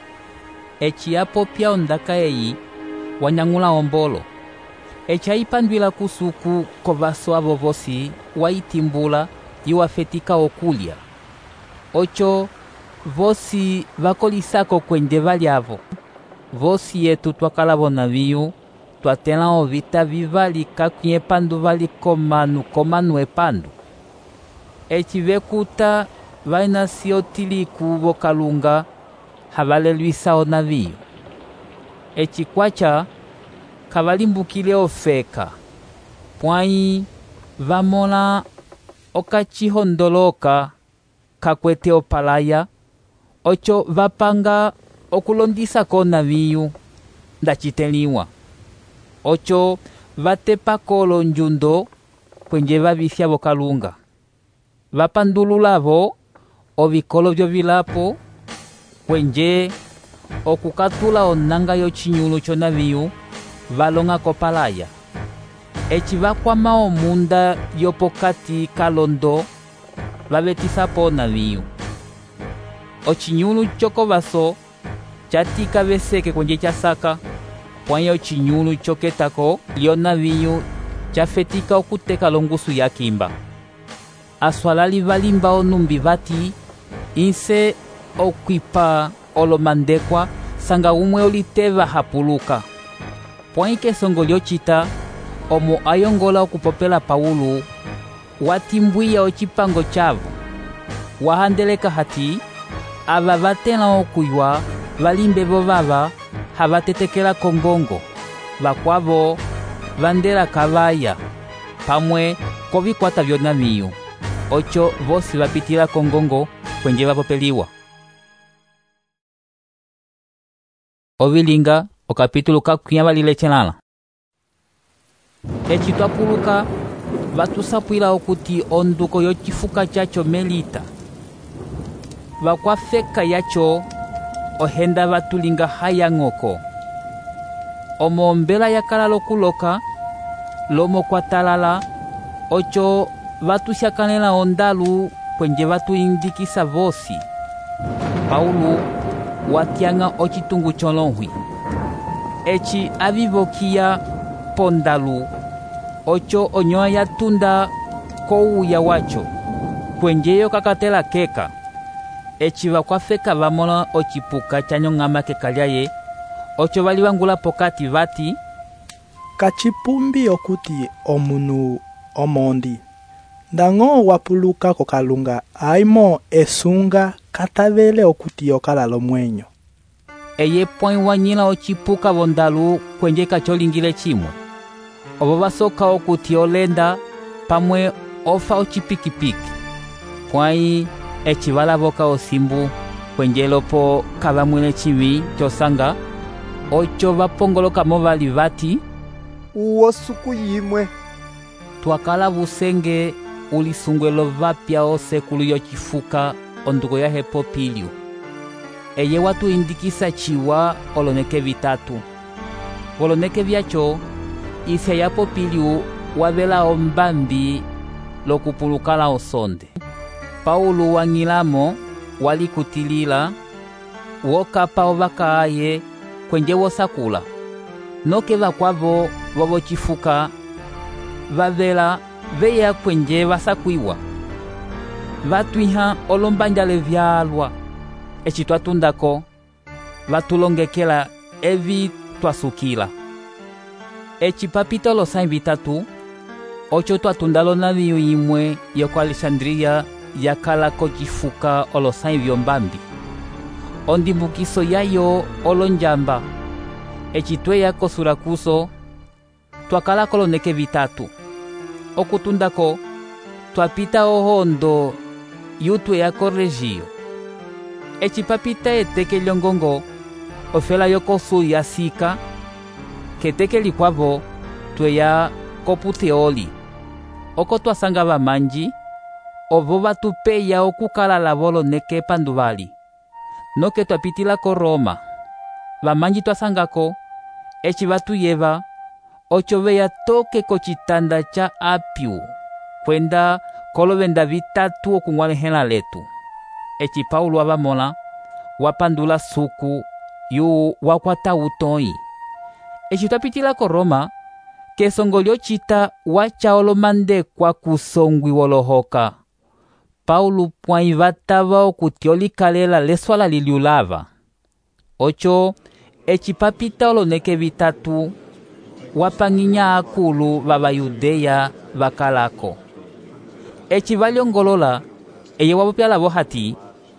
Echi apopya ondaka eyi wanyang'ula ombolo. Echi aipandwila kusuku kovaso avo vosi waitimbula yiwafetika okulya. Ocho vosi vakolisako kwenje valyavo. Vosi yetu twakala vo naviyu twatela ovita vivali kakuye pandu vali komanu komanu epandu. Echi vekuta vainasi otiliku vokalunga havalelwisa o naviyu. Echi kwacha kavalimbukile ofeka pwai vamola okachihondoloka kakwete opalaya, ocho vapanga okulondisa ko naviyu ndachiteliwa. Ocho vatepako olonjundo kwenje vavisya vokalunga. Vapandululavo ovikolo vyo vilapo kwenje okukatula onanga yochinyulu cho naviyu valonga kopalaya. eci vakwama omunda yopokati kalondo vavetisapo naviyu. Ocinyulu cokovaso catika veseke kwenje casaka, pwanya ocinyulu coketako lyo naviyu cafetika okuteka longusu ya kimba. Aswalali valimba onumbi vati inse okwipa olomandekwa sanga umwe oliteva hapuluka. Pwanya kesongo lyocita omo ayongola okupopela Paulo watimbwiya ocipango cavo. Wahandeleka hati ava vatela okuywa valimbe vo vava havatetekela kongongo, vakwavo vandela kavaya pamwe kovikwata vyona viyu, ocho vosi vapitila kongongo kwenje vapopeliwa. Ovilinga okapitulu kakuya valilechelala. Eci twapuluka vatusapwila okuti onduko yocifuka cacho Melita. Vakwafeka yacho ohenda vatulinga haya ng'oko. Omo mbela yakala lokuloka lomo kwatalala, ocho vatushakanela ondalu kwenje vatuindikisa vosi. Paulo watianga ocitungu cholonhwi. Eci avivokia pondalu, ocho onyoa yatunda kouya wacho kwenjeyo kakatela keka. Eci vakwafeka vamona ocipuka canyong'ama kekalyaye, ocho valivangula pokati vati kacipumbi okuti omunu omondi ndang'o wapuluka kokalunga aimo esunga katavele okuti okala lomwenyo. Eye pwanya wanyila ocipuka vondalu kwenje kacholingile chimwe. Ovo vasoka okuti olenda pamwe ofa ocipikipiki. Pwanya eci valavoka osimbu kwenje lopo kavamwile chivi chosanga, ocho vapongoloka movali vati uwo suku yimwe. Twakala vusenge ulisungwelo vapya osekulu yocifuka onduko ya Hepopilio. Eye watuindikisa chiwa oloneke vitatu. Oloneke vyacho isya ya Popilio wavela ombambi lokupulukala osonde. Paulo wang'ilamo walikutilila wokapa ovakaaye kwenje wosakula. Noke vakwavo vovocifuka vavela veya kwenje vasakwiwa. Vatwiha olombanjale vyalwa. Eci twatundako vatulongekela evi twasukila. Eci papita olosai vitatu, ocho twatundalo naviyu imwe yoko Alexandria yakala kocifuka olosai vyombambi. Ondimbukiso yayo olonjamba. Eci tweya ko Surakuso twakala koloneke vitatu. Okutundako twapita ohondo yutweya ko Regio. Eci papita eteke lyongongo ofela yoko su ya Sika, keteke likwavo tweya ko Puteoli. Oko twasanga vamanji ovo vatupeya okukala lavoloneke panduvali. Noke twapitila ko Roma. Vamanji twasangako eci vatuyeva ocho veya toke kocitanda cha Apio kwenda kolovenda vitatu okung'walehela letu. Eci Paulo avamona wapandula suku yu wakwata utoi. Eci twapitila ko Roma, kesongo lyocita wacha olomandekwa kusongwi wolohoka. Paulo pwanya vatava okuti olikalela leswala liliulava. Ocho eci papita oloneke vitatu wapanginya akulu vavayudeya vakalako. Eci valyongolola eye wavopyalavo hati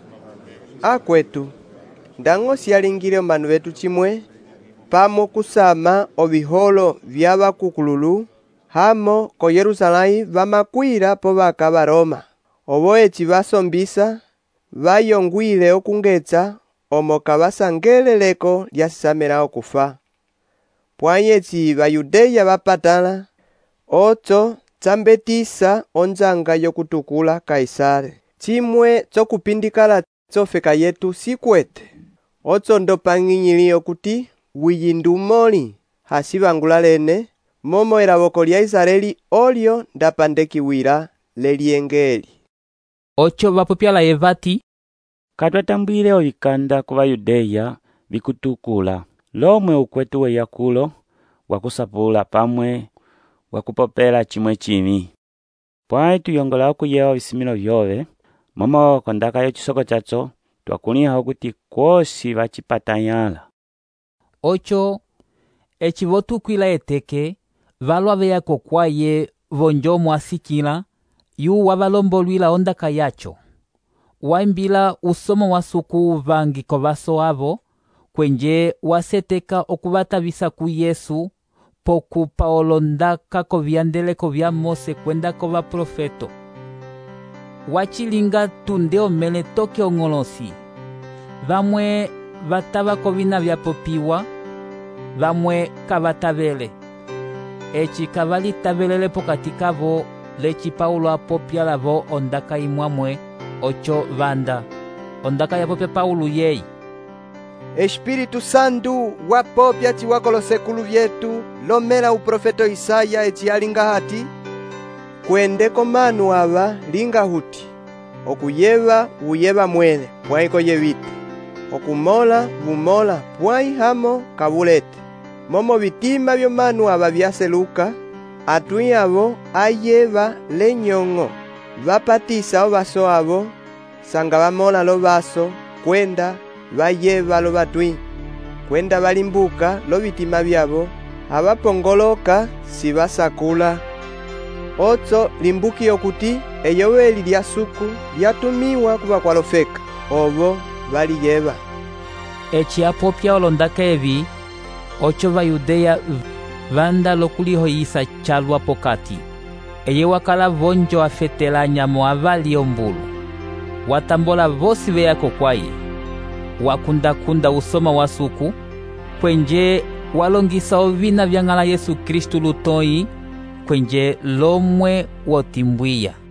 akwetu ndang'o siyalingile omanu vetu chimwe pamo kusama oviholo vya vakukululu hamo ko Yerusalai vamakwira po vaka Varoma. Ovo eci vasombisa vayongwile okungetsa omo kavasangeleleko lyasisamela okufa. Pwanya eci Vayudeya vapatala ocho tsambetisa onjanga yokutukula Kaisare. Chimwe chokupindikala tsofeka yetu sikwete. Ocho ndopang'inyili okuti wiyindumoli hasivangula lene momo eravoko lya Israeli olyo ndapandekiwira leliengeli. Ocho vapopyala evati katwatambwile ovikanda ku Vayudeya vikutukula lomwe ukwetu weya kulo wakusapula pamwe wakupopela chimwe chimi. Pwai tuyongola okuyewa visimilo vyove momo kondakayo chisoko chacho twakuliha okuti kwosi vachipatanyala. Ocho eci votukwila eteke valwa veyako kwaye vonjo mwasikila yu wavalombolwila ondaka yacho. Waimbila usomo wa suku vangi kovaso avo kwenje waseteka okuvatavisa ku Yesu poku Paulo ndaka koviandeleko vya Mose kwenda kova profeto. Wachilinga tunde omele toke ongolosi. Vamwe vatava kovina vyapopiwa, vamwe kavatavele. Eci kavalitavele pokati kavo lechi Paulo apopya lavo ondaka imwamwe ocho vanda. Ondaka yapopya Paulo yei. Espiritu Santu wapopya chiwakolo sekulu vyetu lomela uprofeto Isaya eci alinga hati kwendeko manu ava linga huti okuyeva uyeva mwele pwaiko yevite okumola vumola pwai hamo kavulete momo vitima vyo manu ava vyaseluka atui avo ayeva lenyong'o vapatisa ovaso avo sanga vamola lo vaso kwenda vayeva lo vatui kwenda valimbuka lo vitima vyavo avapongoloka si vasakula. Otso limbuki okuti eyoweli lya suku lyatumiwa kuva kwalofeka ovo valiyeva. Eci apopya olondaka evi ocho Vayudeya vanda lokulihoyisa chalwa pokati. Eye wakala vonjo afetela nyamo avali ombulu. Watambola vosi veyako kwaye. Wakunda-kunda usoma wa suku kwenje walongisa ovina vyangala Yesu Kristu lutoi kwenje lomwe wotimbwiya.